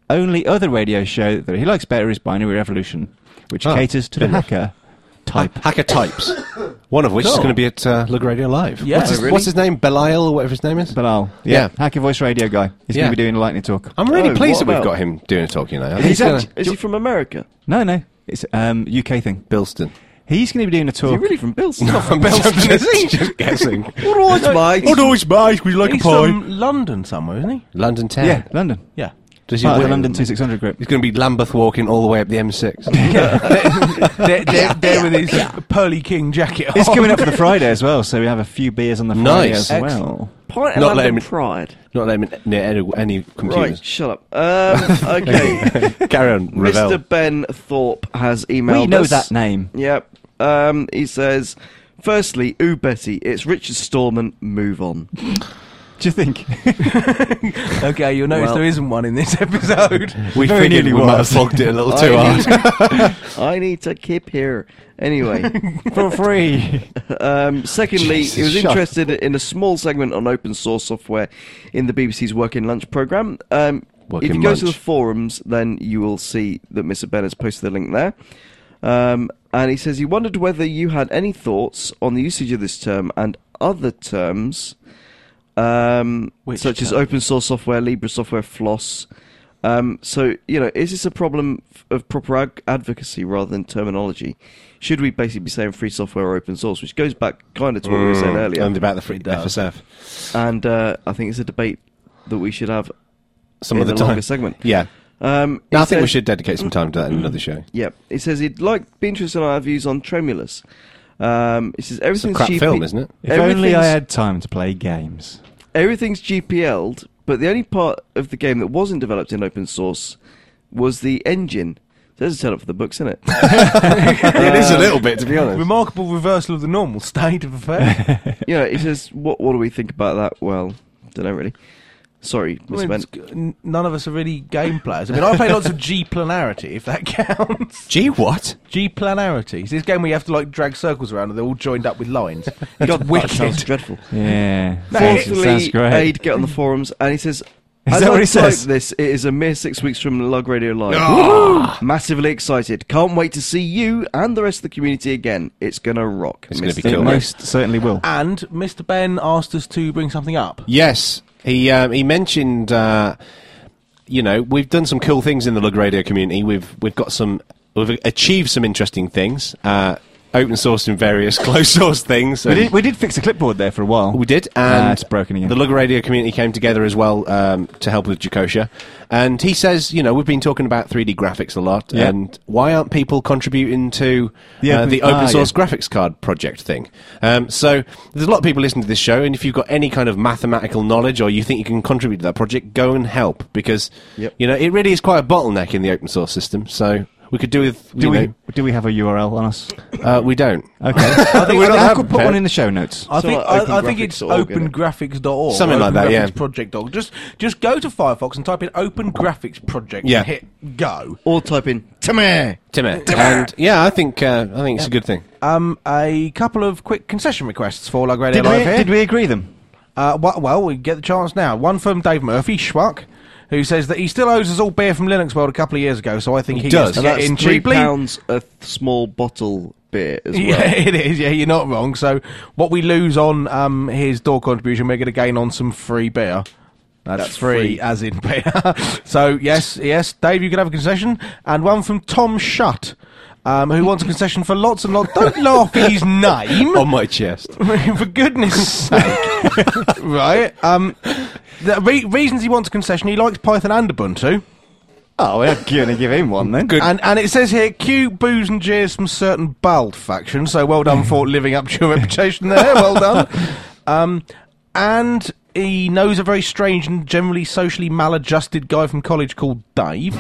Speaker 1: only other radio show that he likes better is Binary Revolution, which
Speaker 3: Oh,
Speaker 1: caters to the
Speaker 3: fair enough.
Speaker 1: hacker type.
Speaker 3: Hacker types. One of which is
Speaker 2: Cool.
Speaker 3: going to be at uh, Lug Radio Live.
Speaker 2: Yeah.
Speaker 3: What's his,
Speaker 2: Oh, really?
Speaker 3: what's his name? Belial or whatever his name is?
Speaker 1: Bilal. Yeah.
Speaker 3: Yeah.
Speaker 1: Hacker Voice Radio guy. He's
Speaker 3: Yeah.
Speaker 1: going to be doing a lightning talk.
Speaker 3: I'm really
Speaker 9: Oh,
Speaker 3: pleased
Speaker 9: what
Speaker 3: that we've
Speaker 9: about-
Speaker 3: got him doing a talk, you know. I think
Speaker 1: He's
Speaker 3: he's gonna-
Speaker 1: actually-
Speaker 9: Is he from America?
Speaker 1: No, no. It's um U K thing.
Speaker 3: Bilston.
Speaker 1: He's going to be doing a
Speaker 9: Is he
Speaker 1: talk.
Speaker 9: really from Bilston?
Speaker 3: I'm just, just guessing.
Speaker 9: All right, mate.
Speaker 3: no, it's mate. We like
Speaker 2: He's from London somewhere, isn't he?
Speaker 3: London town.
Speaker 1: Yeah, London.
Speaker 2: Yeah.
Speaker 3: Does he
Speaker 1: Part of the
Speaker 3: win?
Speaker 1: London twenty-six hundred group.
Speaker 3: He's going to be Lambeth walking all the way up the M six.
Speaker 2: there, there, there with his Pearly King jacket on.
Speaker 1: It's coming up for the Friday as well, so we have a few beers on the Friday
Speaker 3: Nice.
Speaker 1: as well.
Speaker 9: Pint and
Speaker 3: Not let
Speaker 9: London
Speaker 3: him-
Speaker 9: Pride.
Speaker 3: Not letting him near any, any
Speaker 9: Right,
Speaker 3: computers.
Speaker 9: shut up. Um, okay.
Speaker 3: Carry on, Ravel.
Speaker 9: Mister Ben Thorpe has emailed
Speaker 1: We know
Speaker 9: us.
Speaker 1: that name.
Speaker 9: Yep. Um, he says, firstly, ooh, Betty, it's Richard Stallman, move on.
Speaker 1: Do you think?
Speaker 2: Okay, you'll notice
Speaker 9: Well-
Speaker 2: there isn't one in this episode.
Speaker 3: We
Speaker 1: Very
Speaker 3: figured we
Speaker 1: nearly
Speaker 3: might have
Speaker 1: was.
Speaker 3: flogged it a little too
Speaker 9: I
Speaker 3: hard.
Speaker 9: need, I need to keep here. Anyway,
Speaker 1: For free.
Speaker 9: um, secondly,
Speaker 3: Jesus,
Speaker 9: he was
Speaker 3: shut-
Speaker 9: interested in a small segment on open source software in the B B C's Working Lunch programme. Um, if
Speaker 3: Working
Speaker 9: you go to the
Speaker 3: Lunch.
Speaker 9: forums, then you will see that Mister Ben has posted the link there. Um, and he says he wondered whether you had any thoughts on the usage of this term and other terms, um,
Speaker 2: Which
Speaker 9: such as
Speaker 2: term?
Speaker 9: open source software, Libre software, Floss. Um, so, you know, is this a problem f- of proper ag- advocacy rather than terminology? Should we basically be saying free software or open source, which goes back kind of to what we were saying earlier?
Speaker 3: And about the free
Speaker 2: It does.
Speaker 3: F S F.
Speaker 9: And uh, I think it's a debate that we should have
Speaker 3: Some
Speaker 9: in
Speaker 3: of the
Speaker 9: a
Speaker 3: time.
Speaker 9: longer segment.
Speaker 3: Yeah.
Speaker 9: Um,
Speaker 3: No,
Speaker 9: he
Speaker 3: I think we
Speaker 9: says-
Speaker 3: should dedicate some time to that in another show.
Speaker 9: Yep. He says he'd like be interested in our views on Tremulous. Um, he says
Speaker 3: It's a
Speaker 9: everything's
Speaker 3: crap
Speaker 9: G P-
Speaker 3: film, isn't it?
Speaker 1: If only I
Speaker 9: everything's-
Speaker 1: had time to play games.
Speaker 9: Everything's G P L'd, but the only part of the game that wasn't developed in open source was the engine. So there's a turn up for the books, isn't it?
Speaker 3: It is a little bit, to be honest.
Speaker 2: Remarkable reversal of the normal state of affairs.
Speaker 9: You know, he says, what what do we think about that? Well, don't know really. Sorry,
Speaker 2: I
Speaker 9: Miss
Speaker 2: mean,
Speaker 9: Ben.
Speaker 2: it's- n- none of us are really game players. I mean, I play lots of G-planarity, if that counts.
Speaker 3: Gee, what?
Speaker 2: G-planarity. It's this game where you have to like drag circles around and they're all joined up with lines. It's
Speaker 9: God, that
Speaker 2: wicked.
Speaker 9: sounds dreadful.
Speaker 1: Yeah.
Speaker 2: No,
Speaker 1: Sounds-
Speaker 9: Fourthly,
Speaker 1: sounds great.
Speaker 9: Aid get on the forums, and he says,
Speaker 1: Is
Speaker 9: as
Speaker 1: that
Speaker 9: I
Speaker 1: what he
Speaker 9: type
Speaker 1: says?
Speaker 9: this, it is a mere six weeks from Lug Radio Live. Woohoo! Massively excited. Can't wait to see you and the rest of the community again. It's gonna rock.
Speaker 3: It's gonna be
Speaker 9: Mister
Speaker 1: It
Speaker 3: cool.
Speaker 1: most certainly will.
Speaker 2: And Mister Ben asked us to bring something up.
Speaker 3: Yes, he um, he mentioned. Uh, you know, we've done some cool things in the Lug Radio community. We've we've got some. We've achieved some interesting things. Uh, open sourced and various closed source things.
Speaker 1: We
Speaker 3: and-
Speaker 1: did, we did fix a clipboard there for a while.
Speaker 3: We did,
Speaker 1: Ah,
Speaker 3: and
Speaker 1: it's broken again.
Speaker 3: the Lug Radio community came together as well um, to help with Jacosha. And he says, you know, we've been talking about three D graphics a lot,
Speaker 1: Yeah.
Speaker 3: and why aren't people contributing to
Speaker 1: The
Speaker 3: the
Speaker 1: open-
Speaker 3: open, uh, the
Speaker 1: ah,
Speaker 3: open source
Speaker 1: yeah.
Speaker 3: graphics card project thing? Um, so there's a lot of people listening to this show, and if you've got any kind of mathematical knowledge or you think you can contribute to that project, go and help, because
Speaker 9: Yep.
Speaker 3: you know it really is quite a bottleneck in the open source system. So we could do with
Speaker 1: do
Speaker 3: you
Speaker 1: we
Speaker 3: know,
Speaker 1: do we have a U R L on us?
Speaker 3: uh, we don't.
Speaker 1: Okay. I think
Speaker 3: We're not
Speaker 1: I
Speaker 3: that
Speaker 1: could put
Speaker 3: prepared.
Speaker 1: one in the show notes.
Speaker 2: I
Speaker 9: So
Speaker 2: think
Speaker 9: like
Speaker 2: I, I think it's
Speaker 9: opengraphics dot org, isn't it?
Speaker 2: open graphics dot org.
Speaker 3: Something like that, yeah.
Speaker 2: Project dot org. Just just go to Firefox and type in Open Graphics Project
Speaker 3: Yeah.
Speaker 2: and hit go.
Speaker 9: Or type in Timmy.
Speaker 3: Timmy. And yeah, I think uh, I think it's a good thing.
Speaker 2: Um, a couple of quick concession requests for Lug Radio
Speaker 1: Did we,
Speaker 2: Live here.
Speaker 1: did we agree them?
Speaker 2: Uh, well, well, we get the chance now. One from Dave Murphy, Schmuck, who says that he still owes us all beer from Linux World a couple of years ago, so I think he,
Speaker 3: He does.
Speaker 2: gets to
Speaker 9: And
Speaker 2: get
Speaker 9: that's
Speaker 2: in
Speaker 9: three
Speaker 2: cheaply.
Speaker 9: pounds a th- small bottle beer as well.
Speaker 2: Yeah, it is. Yeah, you're not wrong. So what we lose on um, his door contribution, we're going to gain on some free beer. That's,
Speaker 9: That's
Speaker 2: free,
Speaker 9: free.
Speaker 2: as in beer. So yes, yes, Dave, you can have a concession, and one from Tom Shutt, um, who wants a concession for lots and lots. Don't laugh at his name.
Speaker 3: On my chest.
Speaker 2: For goodness sake. Right. Um, the re- reasons he wants a concession, he likes Python and Ubuntu.
Speaker 1: Oh, we're going to give him one then.
Speaker 3: Good.
Speaker 2: And, and it says here, cue booze and jeers from certain bald faction. So well done for living up to your reputation there. Well done. Um, and he knows a very strange and generally socially maladjusted guy from college called Dave.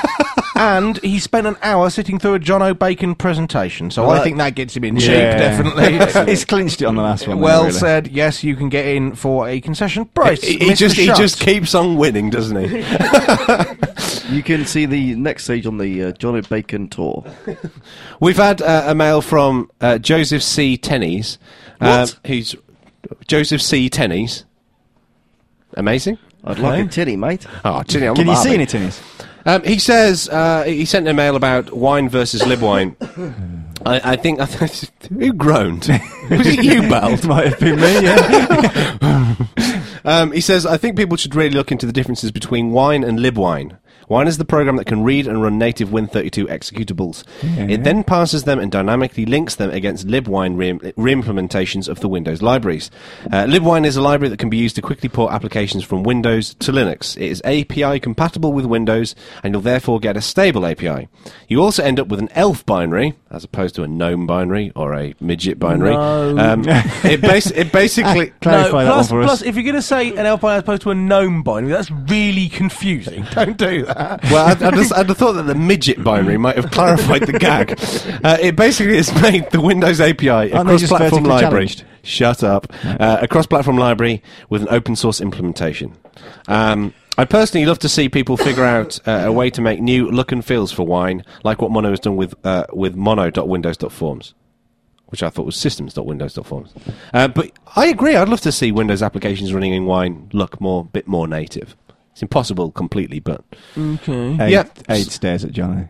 Speaker 2: And he spent an hour sitting through a John O'Bacon presentation. So
Speaker 9: Well,
Speaker 2: I
Speaker 9: that-
Speaker 2: think that gets him in cheap,
Speaker 1: Yeah.
Speaker 2: definitely.
Speaker 1: He's clinched it on the last one.
Speaker 2: Well
Speaker 1: there, really.
Speaker 2: said. Yes, you can get in for a concession price.
Speaker 3: He, he
Speaker 2: Mister
Speaker 3: just he
Speaker 2: Shutt.
Speaker 3: just keeps on winning, doesn't he?
Speaker 9: You can see the next stage on the uh, John O'Bacon tour.
Speaker 3: We've had uh, a mail from uh, Joseph C. Tennies. Uh,
Speaker 9: What?
Speaker 3: who's Joseph C. Tennies. Amazing.
Speaker 9: I'd like a tinny, mate.
Speaker 3: Oh, Tinny, I'm
Speaker 1: Can
Speaker 3: a
Speaker 1: you see
Speaker 3: Barbie.
Speaker 1: any tinnies?
Speaker 3: Um, he says uh, he sent a mail about wine versus libwine. I, I think I th- who groaned? Was it you, Bal?
Speaker 1: It might have been me. Yeah.
Speaker 3: um, he says I think people should really look into the differences between wine and libwine. Wine is the program that can read and run native Win thirty-two executables.
Speaker 1: Yeah.
Speaker 3: It then parses them and dynamically links them against libwine re- re-implementations of the Windows libraries. Uh, libwine is a library that can be used to quickly port applications from Windows to Linux. It is A P I compatible with Windows, and you'll therefore get a stable A P I. You also end up with an ELF binary, as opposed to a GNOME binary or a midget binary.
Speaker 2: No.
Speaker 3: Um, it, bas- it basically...
Speaker 1: Clarify that
Speaker 2: plus,
Speaker 1: one for
Speaker 2: plus,
Speaker 1: us.
Speaker 2: if you're going to say an ELF binary as opposed to a GNOME binary, that's really confusing. Don't do that.
Speaker 3: Well, I'd, I'd, just, I'd have thought that the midget binary might have clarified the gag. Uh, it basically has made the Windows A P I a
Speaker 1: Aren't they just
Speaker 3: cross-platform
Speaker 1: vertically
Speaker 3: library.
Speaker 1: challenged?
Speaker 3: Shut up. Uh, a cross-platform library with an open-source implementation. Um, I personally love to see people figure out uh, a way to make new look and feels for Wine, like what Mono has done with uh, with mono dot windows dot forms, which I thought was systems dot windows dot forms. Uh, but I agree. I'd love to see Windows applications running in Wine look more, bit more native. It's impossible completely, but
Speaker 2: Okay.
Speaker 1: Aid,
Speaker 3: Yeah.
Speaker 1: Aid stares at Johnny.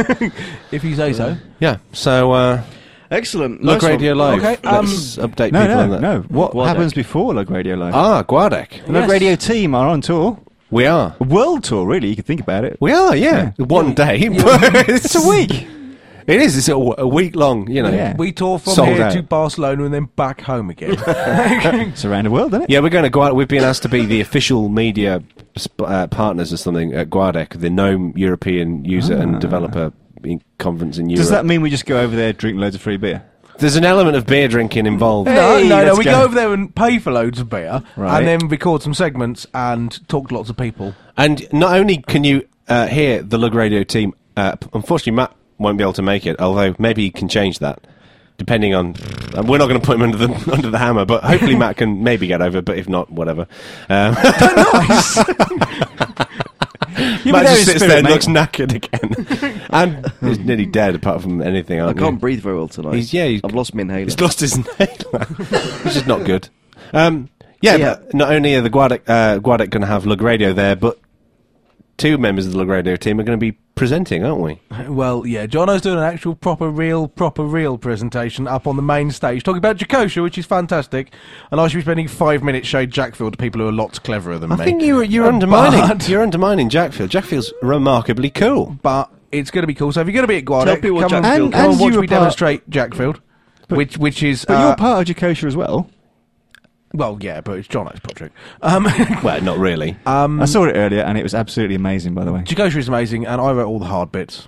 Speaker 2: If you say so.
Speaker 3: yeah. So uh,
Speaker 9: Excellent.
Speaker 3: Lug
Speaker 9: Nice
Speaker 3: Radio
Speaker 9: one.
Speaker 3: Live.
Speaker 2: Okay, um,
Speaker 3: Let's update
Speaker 1: No,
Speaker 3: people
Speaker 1: no,
Speaker 3: on that.
Speaker 1: no. What
Speaker 9: Guadec.
Speaker 1: happens before Lug Radio Live?
Speaker 3: Ah, Guadec.
Speaker 1: The Lug
Speaker 2: Yes.
Speaker 1: Radio team are on tour.
Speaker 3: We are.
Speaker 1: A world tour, really. You could think about it.
Speaker 3: We are, yeah. One day. but
Speaker 1: It's a week.
Speaker 3: It is. It's a, a week long, you know.
Speaker 1: Yeah.
Speaker 2: We tour from
Speaker 3: Sold
Speaker 2: here
Speaker 3: out.
Speaker 2: to Barcelona and then back home again.
Speaker 1: It's around the world, isn't it?
Speaker 3: Yeah, we're going to Guadec. We've been asked to be the official media sp- uh, partners or something at Guadec, the GNOME European User and Developer in- Conference in Europe.
Speaker 1: Does that mean we just go over there, drink loads of free beer?
Speaker 3: There's an element of beer drinking involved.
Speaker 2: No,
Speaker 1: Hey,
Speaker 2: no, no.
Speaker 1: let's
Speaker 2: We
Speaker 1: go.
Speaker 2: go over there and pay for loads of beer,
Speaker 1: Right.
Speaker 2: and then record some segments and talk to lots of people.
Speaker 3: And not only can you uh, hear the Lug Radio team, uh, p- unfortunately, Matt won't be able to make it, although maybe he can change that. Depending on, uh, we're not going to put him under the under the hammer, but hopefully Matt can maybe get over. But if not, whatever. Um,
Speaker 1: You'll
Speaker 3: Matt
Speaker 1: be there
Speaker 3: just
Speaker 1: in
Speaker 3: sits
Speaker 1: spirit,
Speaker 3: there and
Speaker 1: mate.
Speaker 3: looks knackered again, and he's nearly dead apart from anything.
Speaker 9: I
Speaker 3: Aren't
Speaker 9: can't
Speaker 3: you?
Speaker 9: breathe very well tonight.
Speaker 3: He's- yeah, he's-
Speaker 9: I've lost my inhaler.
Speaker 3: He's lost his inhaler, which is not good. Um, yeah,
Speaker 9: Yeah.
Speaker 3: but not only are the Guadec, uh, Guadec going to have Lug Radio there, but two members of the Lug Radio team are going to be presenting, aren't we?
Speaker 2: Well, yeah, Jono's doing an actual proper, real, proper, real presentation up on the main stage, talking about Jacosha, which is fantastic, and I should be spending five minutes showing Jackfield to people who are lots cleverer than
Speaker 3: I
Speaker 2: me.
Speaker 3: think you're you're
Speaker 2: Uh,
Speaker 3: undermining
Speaker 2: but-
Speaker 3: you're undermining Jackfield. Jackfield's remarkably cool.
Speaker 2: But it's going to be cool. So if you're going to be at
Speaker 9: Tell
Speaker 2: Guadec,
Speaker 9: people what
Speaker 2: come,
Speaker 9: Jackfield
Speaker 2: and,
Speaker 9: is.
Speaker 2: come and
Speaker 1: And
Speaker 2: watch
Speaker 1: you
Speaker 2: me
Speaker 1: were part-
Speaker 2: demonstrate Jackfield, which which is
Speaker 1: But
Speaker 2: uh,
Speaker 1: you're part of Jacosha as well.
Speaker 2: well, yeah, but it's Jono's project. Um,
Speaker 3: Well, not really.
Speaker 1: I saw it earlier, and it was absolutely amazing, by the way.
Speaker 2: Jacosha is amazing, and I wrote all the hard bits.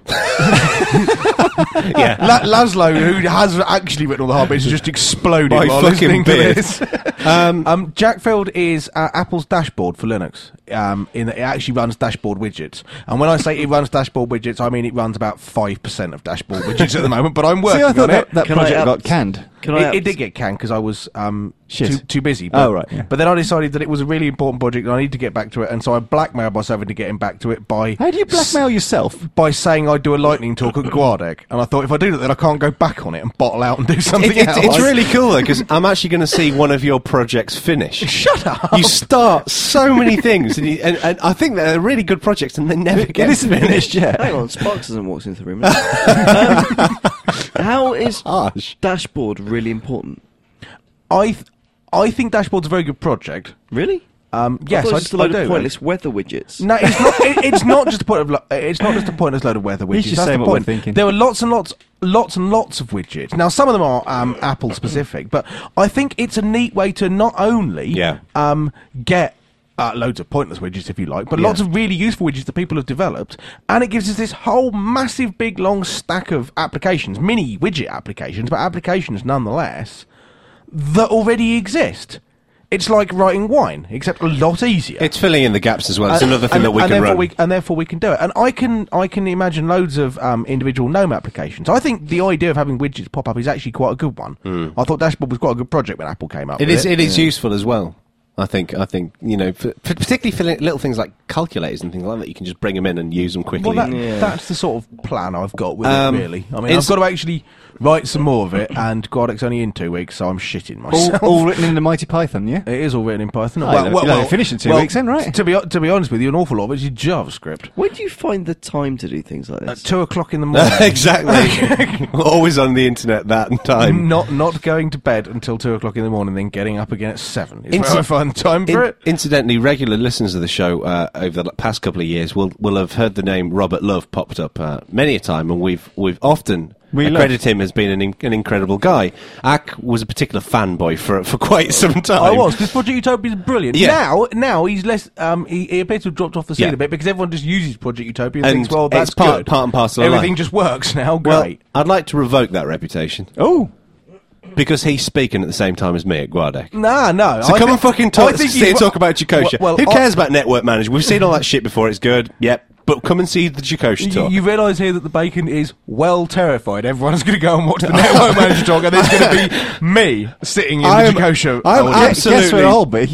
Speaker 3: yeah.
Speaker 2: La- Laszlo, who has actually written all the hard bits, is just exploded
Speaker 3: My
Speaker 2: while
Speaker 3: fucking
Speaker 2: listening to
Speaker 3: beard.
Speaker 2: this.
Speaker 3: Um,
Speaker 2: Um, Jackfield is uh, Apple's dashboard for Linux. Um, in that it actually runs dashboard widgets, and when I say it runs dashboard widgets, I mean it runs about five percent of dashboard widgets at the moment. But I'm working
Speaker 1: See, I thought
Speaker 2: on
Speaker 1: that,
Speaker 2: it.
Speaker 1: that
Speaker 9: Can I
Speaker 1: project
Speaker 9: add-
Speaker 1: got canned.
Speaker 9: Can I?
Speaker 2: It, it did get canned because I was um,
Speaker 1: Shit.
Speaker 2: too, too busy. But,
Speaker 1: Oh, right, yeah.
Speaker 2: But then I decided that it was a really important project and I need to get back to it, and so I blackmailed myself into getting back to it by
Speaker 1: How do you blackmail yourself?
Speaker 2: by saying I'd do a lightning talk at Guadec, and I thought if I do that, then I can't go back on it and bottle out and do something
Speaker 3: it, it,
Speaker 2: else.
Speaker 3: it's really cool though because I'm actually going to see one of your projects finish.
Speaker 2: Shut up.
Speaker 3: You start so many things, and, you, and, and I think they're really good projects, and they never
Speaker 1: It
Speaker 3: get
Speaker 1: isn't finished yet.
Speaker 9: Hang on, Sparks hasn't walked into the room. um, how is
Speaker 3: Harsh.
Speaker 9: dashboard really important?
Speaker 2: I th- I think Dashboard's a very good project.
Speaker 9: Really?
Speaker 2: Um,
Speaker 9: I
Speaker 2: yes,
Speaker 9: thought it
Speaker 2: I,
Speaker 9: was just a
Speaker 2: I
Speaker 9: load
Speaker 2: do.
Speaker 9: of pointless weather widgets.
Speaker 2: No, it's not. It, it's not just a point of. Lo- it's not just a pointless load of weather widgets.
Speaker 1: He's just
Speaker 2: That's
Speaker 1: saying
Speaker 2: the
Speaker 1: what we're
Speaker 2: point.
Speaker 1: thinking.
Speaker 2: There are lots and lots, lots and lots of widgets. Now, some of them are um, Apple specific, but I think it's a neat way to not only
Speaker 3: Yeah.
Speaker 2: um, get. Uh, loads of pointless widgets, if you like, but
Speaker 1: Yeah.
Speaker 2: lots of really useful widgets that people have developed, and it gives us this whole massive, big, long stack of applications, mini widget applications, but applications nonetheless, that already exist. It's like writing wine, except a lot easier.
Speaker 3: It's filling in the gaps as well. It's
Speaker 2: And-
Speaker 3: another thing
Speaker 2: and-
Speaker 3: that we
Speaker 2: and
Speaker 3: can
Speaker 2: therefore
Speaker 3: run.
Speaker 2: We, and therefore we can do it. And I can I can imagine loads of um, individual GNOME applications. I think the idea of having widgets pop up is actually quite a good one. I thought Dashboard was quite a good project when Apple came up
Speaker 3: Hmm. It
Speaker 2: with
Speaker 3: is. It is useful as well. I think, I think, you know, for, for particularly for li- little things like calculators and things like that, you can just bring them in and use them quickly.
Speaker 2: Well, that,
Speaker 9: Yeah.
Speaker 2: that's the sort of plan I've got with
Speaker 3: Um,
Speaker 2: it, really. I mean,
Speaker 3: it's-
Speaker 2: I've got to actually write some more of it, and Guardic's only in two weeks, so I'm shitting
Speaker 1: All,
Speaker 2: myself.
Speaker 1: all written in the Mighty Python, yeah?
Speaker 2: It is all written in Python.
Speaker 1: Oh, you'll have- you'll have it finished in two weeks then, right?
Speaker 2: To be to be honest with you, an awful lot of it is JavaScript.
Speaker 9: Where do you find the time to do things like
Speaker 2: At
Speaker 9: this?
Speaker 2: two o'clock in the morning.
Speaker 3: Exactly. Always on the internet that time.
Speaker 2: Not not going to bed until two o'clock in the morning, then getting up again at seven. Is
Speaker 3: Inci-
Speaker 2: where I find time for
Speaker 3: In-
Speaker 2: it.
Speaker 3: incidentally, regular listeners of the show uh, over the past couple of years will will have heard the name Robert Love popped up uh, many a time, and we've we've often
Speaker 1: We
Speaker 3: accredited him as being an, in- an incredible guy. Ack was a particular fanboy for for quite some time.
Speaker 2: I was, because Project Utopia is brilliant.
Speaker 3: Yeah.
Speaker 2: Now, now he's less. Um, he, he appears to have dropped off the scene
Speaker 3: Yeah.
Speaker 2: a bit because everyone just uses Project Utopia and,
Speaker 3: And
Speaker 2: thinks, well, that's
Speaker 3: it's part-
Speaker 2: good.
Speaker 3: part and parcel of
Speaker 2: Everything
Speaker 3: life.
Speaker 2: just works now.
Speaker 3: Well,
Speaker 2: Great.
Speaker 3: I'd like to revoke that reputation
Speaker 1: Oh,
Speaker 3: because he's speaking at the same time as me at Guardec.
Speaker 2: Nah, no.
Speaker 3: So
Speaker 2: I
Speaker 3: come
Speaker 2: think-
Speaker 3: and fucking
Speaker 2: I
Speaker 3: talk,
Speaker 2: think
Speaker 3: see,
Speaker 2: he's-
Speaker 3: talk about Chakosha.
Speaker 2: Well,
Speaker 3: Who
Speaker 2: I-
Speaker 3: cares about network management? We've seen all that shit before. It's good. Yep. But come and see the Chakosha
Speaker 2: You,
Speaker 3: talk.
Speaker 2: you realise here that the bacon is well terrified. Everyone's going to go and watch the network manager talk, and there's going to be me sitting in
Speaker 3: I'm-
Speaker 2: the Chakosha.
Speaker 3: I'm
Speaker 2: audience.
Speaker 3: absolutely-
Speaker 1: guess where I'll be.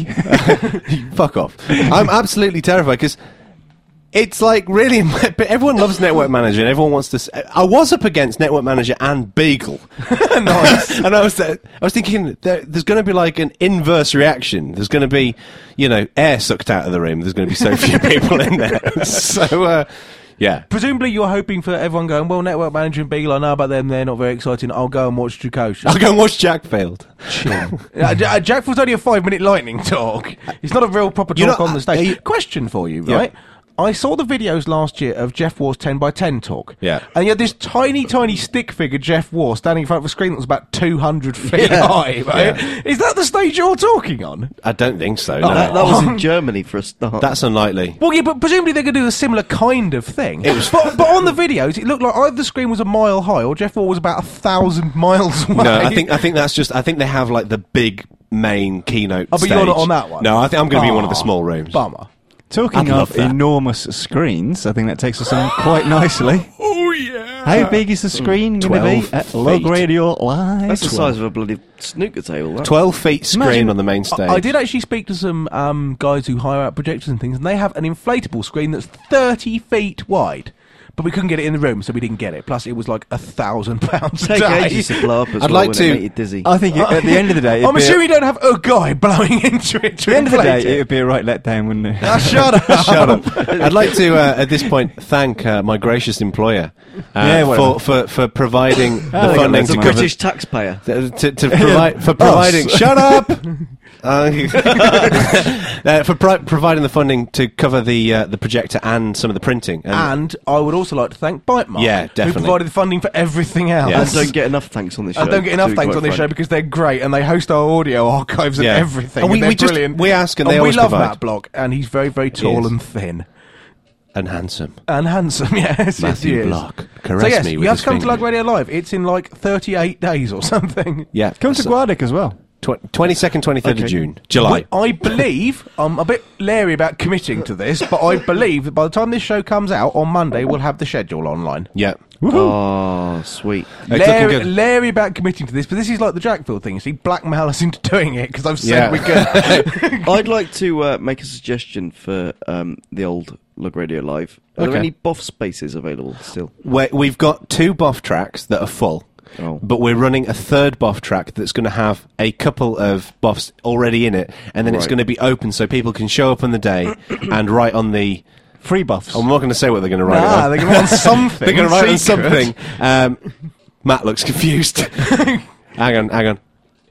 Speaker 3: Fuck off. I'm absolutely terrified because it's like really, but everyone loves Network Manager and everyone wants to. S- I was up against Network Manager and Beagle,
Speaker 2: Nice.
Speaker 3: and I was uh, I was thinking there, there's going to be like an inverse reaction. There's going to be, you know, air sucked out of the room. There's going to be so few people in there. So uh, yeah.
Speaker 2: Presumably, you're hoping for everyone going, well, Network Manager and Beagle, I know about them, they're not very exciting. I'll go and watch Chakosha.
Speaker 3: I'll go and watch Jack Field.
Speaker 2: uh, J- uh, Jack was only a five minute lightning talk. It's not a real proper
Speaker 3: You
Speaker 2: talk
Speaker 3: know,
Speaker 2: on the
Speaker 3: uh,
Speaker 2: stage.
Speaker 3: you-
Speaker 2: Question for you,
Speaker 3: Yeah.
Speaker 2: right? I saw the videos last year of Jeff War's ten by ten talk.
Speaker 3: Yeah.
Speaker 2: And you had this tiny, tiny stick figure, Jeff War, standing in front of a screen that was about two hundred feet
Speaker 9: Yeah.
Speaker 2: high, right? Is that the stage you're talking on?
Speaker 3: I don't think so.
Speaker 2: Oh,
Speaker 3: no.
Speaker 9: That, that was in Germany for a start.
Speaker 3: That's unlikely.
Speaker 2: Well, yeah, but presumably they're going to do a similar kind of thing. It was but, but on the videos, it looked like either the screen was a mile high or Jeff War was about a thousand miles away.
Speaker 3: No, I think I think that's just. I think they have like the big main keynote.
Speaker 2: Oh, but
Speaker 3: stage.
Speaker 2: you're not on that one?
Speaker 3: No, I think I'm going to be in one of the
Speaker 2: Aw,
Speaker 3: small rooms.
Speaker 2: Bummer.
Speaker 1: Talking
Speaker 3: I'd love
Speaker 1: of
Speaker 3: that.
Speaker 1: enormous screens, I think that takes us on quite nicely.
Speaker 8: Oh yeah.
Speaker 1: How big is the screen going to be
Speaker 3: twelve
Speaker 1: at Log
Speaker 3: feet.
Speaker 1: Radio Live?
Speaker 9: That's the size of a bloody snooker table. That.
Speaker 3: Twelve feet screen
Speaker 1: Imagine-
Speaker 3: on the main stage.
Speaker 2: I, I did actually speak to some um, guys who hire out projectors and things, and they have an inflatable screen that's thirty feet wide. But we couldn't get it in the room, so we didn't get it. Plus, it was like a thousand pounds a
Speaker 9: Take
Speaker 2: day.
Speaker 9: ages to blow up as
Speaker 3: I'd
Speaker 9: well
Speaker 3: like
Speaker 9: when
Speaker 3: to-
Speaker 9: it make you dizzy.
Speaker 1: I think it, at the end of the day, it'd
Speaker 2: I'm
Speaker 1: be a-
Speaker 2: assuming you don't have a guy blowing into it.
Speaker 1: at the end of the day, it would be a right letdown, wouldn't it?
Speaker 2: Ah, shut up!
Speaker 3: Shut up. I'd like to, uh, at this point, thank uh, my gracious employer uh,
Speaker 1: Yeah, whatever.
Speaker 3: for, for, for providing the
Speaker 1: they got
Speaker 3: funding
Speaker 1: loads
Speaker 3: to
Speaker 1: of
Speaker 3: cover...
Speaker 9: British taxpayer.
Speaker 3: To, to, to provide for providing
Speaker 1: Us.
Speaker 3: shut up uh, uh, for pro- providing the funding to cover the uh, the projector and some of the printing and,
Speaker 2: And I would also like to thank Bytemark,
Speaker 3: Yeah,
Speaker 2: who
Speaker 3: definitely.
Speaker 2: provided the funding for everything else.
Speaker 3: Yeah.
Speaker 9: And don't get enough thanks on this show.
Speaker 2: I don't get enough
Speaker 9: to be
Speaker 2: thanks
Speaker 9: quite
Speaker 2: on this show
Speaker 9: frank.
Speaker 2: because they're great and they host our audio archives and
Speaker 3: Yeah.
Speaker 2: everything.
Speaker 3: And we-
Speaker 2: and they're
Speaker 3: we just-
Speaker 2: brilliant.
Speaker 3: we ask and they
Speaker 2: we
Speaker 3: always
Speaker 2: love
Speaker 3: provide.
Speaker 2: Matt Block, and he's very, very tall
Speaker 3: is.
Speaker 2: and thin.
Speaker 3: and handsome.
Speaker 2: And handsome, yes. yes,
Speaker 3: Matthew
Speaker 2: he is.
Speaker 3: Block. Caress
Speaker 2: So yes,
Speaker 3: me
Speaker 2: you
Speaker 3: with
Speaker 2: have
Speaker 3: his
Speaker 2: to come to
Speaker 3: finger.
Speaker 2: Lug Radio Live. It's in like thirty-eight days or something.
Speaker 3: Yeah,
Speaker 1: Come to
Speaker 3: so-
Speaker 1: Guardic as well.
Speaker 3: tw- twenty-second, twenty-third of
Speaker 9: Okay.
Speaker 3: June, July.
Speaker 2: But I believe, I'm a bit leery about committing to this, but I believe that by the time this show comes out on Monday, we'll have the schedule online.
Speaker 3: Yeah,
Speaker 9: Oh, sweet.
Speaker 3: It's looking
Speaker 2: Leery,
Speaker 3: good.
Speaker 2: leery about committing to this, but this is like the Jackfield thing. You see, blackmail us into doing it because I've said
Speaker 3: Yeah.
Speaker 2: we could.
Speaker 9: I'd like to uh, make a suggestion for um, the old Lug Radio Live. Are
Speaker 3: Okay.
Speaker 9: there any B O F spaces available still?
Speaker 3: We're, we've got two B O F tracks that are full.
Speaker 9: Oh.
Speaker 3: But we're running a third B O F track that's going to have a couple of B O Fs already in it, and then it's
Speaker 9: Right.
Speaker 3: going to be open so people can show up on the day and write on the.
Speaker 1: Free buffs.
Speaker 3: I'm not going to say what they're going to write.
Speaker 2: Nah,
Speaker 3: on.
Speaker 2: they're going to want something.
Speaker 3: They're going to write on
Speaker 2: secret.
Speaker 3: something. Um, Matt looks confused. hang on, hang on.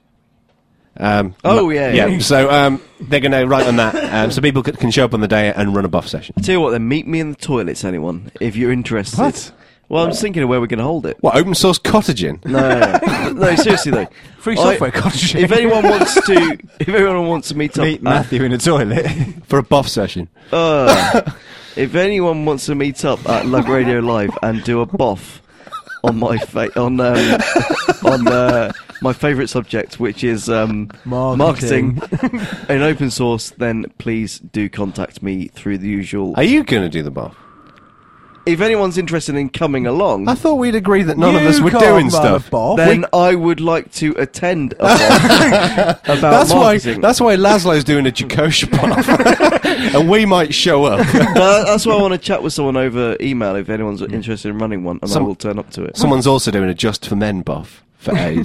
Speaker 3: Um,
Speaker 9: Oh,
Speaker 3: Ma-
Speaker 9: yeah,
Speaker 3: yeah.
Speaker 9: yeah.
Speaker 3: So um, they're going to write on that, um, so people c- can show up on the day and run a B O F session.
Speaker 9: Tell you what, then meet me in the toilets, anyone, if you're interested.
Speaker 1: What?
Speaker 9: Well, I'm just thinking of where we're going to hold it.
Speaker 3: What, open source cottaging?
Speaker 9: No, no, no. No, seriously though.
Speaker 2: Free
Speaker 9: I-
Speaker 2: software cottage.
Speaker 9: If anyone wants to, if anyone wants to meet up,
Speaker 1: Meet
Speaker 9: at-
Speaker 1: Matthew in a toilet.
Speaker 3: For a B O F session.
Speaker 9: Uh, if anyone wants to meet up at Lug Radio Live and do a B O F on my fa- on um, on uh, my favourite subject, which is um,
Speaker 2: Marketing.
Speaker 9: marketing in open source, then please do contact me through the usual.
Speaker 3: Are you going to do the B O F?
Speaker 9: if anyone's interested in coming along,
Speaker 3: I thought we'd agreed that none of
Speaker 2: You
Speaker 3: us were
Speaker 2: can't
Speaker 3: doing
Speaker 2: run a
Speaker 3: stuff.
Speaker 2: bar.
Speaker 9: then I would like to attend a bar about
Speaker 3: That's why.
Speaker 9: marketing.
Speaker 3: That's why Laszlo's doing a Jacosia bar, and we might show up.
Speaker 9: Uh, that's why I want to chat with someone over email if anyone's interested in running one, and
Speaker 3: Some-
Speaker 9: I will turn up to it.
Speaker 3: Someone's also doing a Just for Men buff for aid.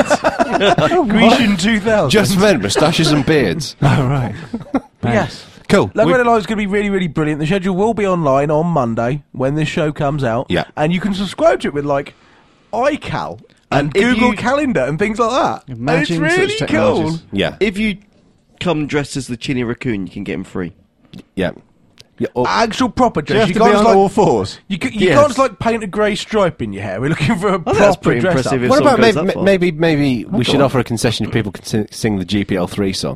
Speaker 2: Grecian two thousand.
Speaker 3: Just for men, moustaches and beards.
Speaker 1: Oh, right.
Speaker 2: Yes.
Speaker 3: Cool.
Speaker 2: Love
Speaker 3: We-
Speaker 2: Radio Live is going to be really, really brilliant. The schedule will be online on Monday when this show comes out.
Speaker 3: Yeah.
Speaker 2: And you can subscribe to it with, like, iCal and,
Speaker 9: And if
Speaker 2: Google
Speaker 9: you-
Speaker 2: Calendar and things like that. And
Speaker 1: Imagine
Speaker 2: it's
Speaker 1: such
Speaker 2: really cool.
Speaker 1: technologies.
Speaker 3: Yeah.
Speaker 9: If you come dressed as the Chinny Raccoon, you can get him free.
Speaker 3: Yeah. Yeah. or-
Speaker 2: Actual proper
Speaker 1: Do you
Speaker 2: dress.
Speaker 1: have
Speaker 2: You,
Speaker 1: to
Speaker 2: can't
Speaker 1: be
Speaker 2: just
Speaker 1: on
Speaker 2: like,
Speaker 1: all fours?
Speaker 2: you, ca- you
Speaker 9: Yes.
Speaker 2: can't just like paint a grey stripe in your hair. We're looking for a
Speaker 9: think that's
Speaker 2: proper
Speaker 9: pretty
Speaker 2: dress
Speaker 9: impressive
Speaker 2: up.
Speaker 9: if
Speaker 3: what
Speaker 9: someone
Speaker 3: about
Speaker 9: goes
Speaker 3: maybe
Speaker 9: that far.
Speaker 3: maybe maybe we
Speaker 1: go
Speaker 3: should
Speaker 1: on.
Speaker 3: offer a concession if people can sing, sing the G P L three song,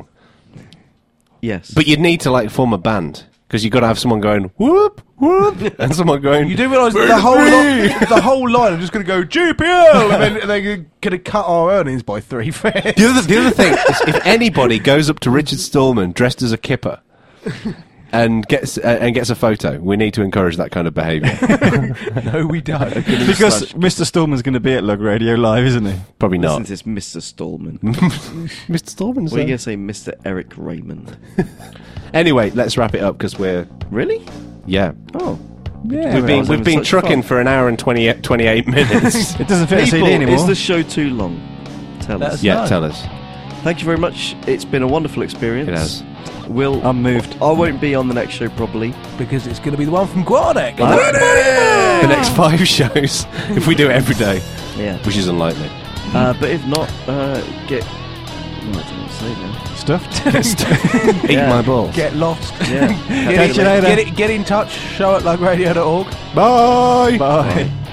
Speaker 9: Yes.
Speaker 3: but you'd need to like form a band because you've got to have someone going whoop whoop and someone going.
Speaker 2: You do realise that the whole li- the whole line are just going to go G P L, and then they're going to cut our earnings by three fifths.
Speaker 3: The other, the other thing is if anybody goes up to Richard Stallman dressed as a kipper and gets uh, and gets a photo, we need to encourage that kind of behaviour.
Speaker 2: No, we don't.
Speaker 1: Because Mister Stallman's going to be at Lug Radio Live, isn't he?
Speaker 3: Probably
Speaker 9: Listen
Speaker 3: not.
Speaker 9: to this, Mister Stallman.
Speaker 3: Mister Stallman's
Speaker 9: What are you
Speaker 3: there.
Speaker 9: going to say, Mister Eric Raymond?
Speaker 3: Anyway, let's wrap it up because we're
Speaker 9: Really?
Speaker 3: yeah.
Speaker 9: Oh.
Speaker 1: Yeah.
Speaker 3: We've been
Speaker 9: was
Speaker 3: we've
Speaker 9: having
Speaker 3: been
Speaker 9: such
Speaker 3: trucking
Speaker 9: fun.
Speaker 3: for an hour and twenty, twenty-eight minutes.
Speaker 1: It doesn't fit a C D
Speaker 9: People,
Speaker 1: anymore.
Speaker 9: is the show too long? Tell
Speaker 2: Let
Speaker 9: us.
Speaker 2: us
Speaker 3: Yeah,
Speaker 2: No.
Speaker 3: tell us.
Speaker 9: Thank you very much. It's been a wonderful experience.
Speaker 3: It has.
Speaker 9: We'll,
Speaker 1: I'm moved.
Speaker 9: I won't be on the next show probably.
Speaker 2: Because it's going to be the one from Guardek.
Speaker 3: The next five shows, if we do it every day,
Speaker 9: Yeah.
Speaker 3: which is unlikely.
Speaker 9: Uh, but if not, uh, get. Oh, I don't know what to say now.
Speaker 1: Stuffed.
Speaker 3: Eat
Speaker 9: Yeah.
Speaker 3: my balls.
Speaker 2: Get lost.
Speaker 9: Yeah.
Speaker 2: Get,
Speaker 1: Catch you
Speaker 2: in,
Speaker 1: later.
Speaker 2: get, it, get in touch. Show at lug radio dot org.
Speaker 3: Bye.
Speaker 1: Bye.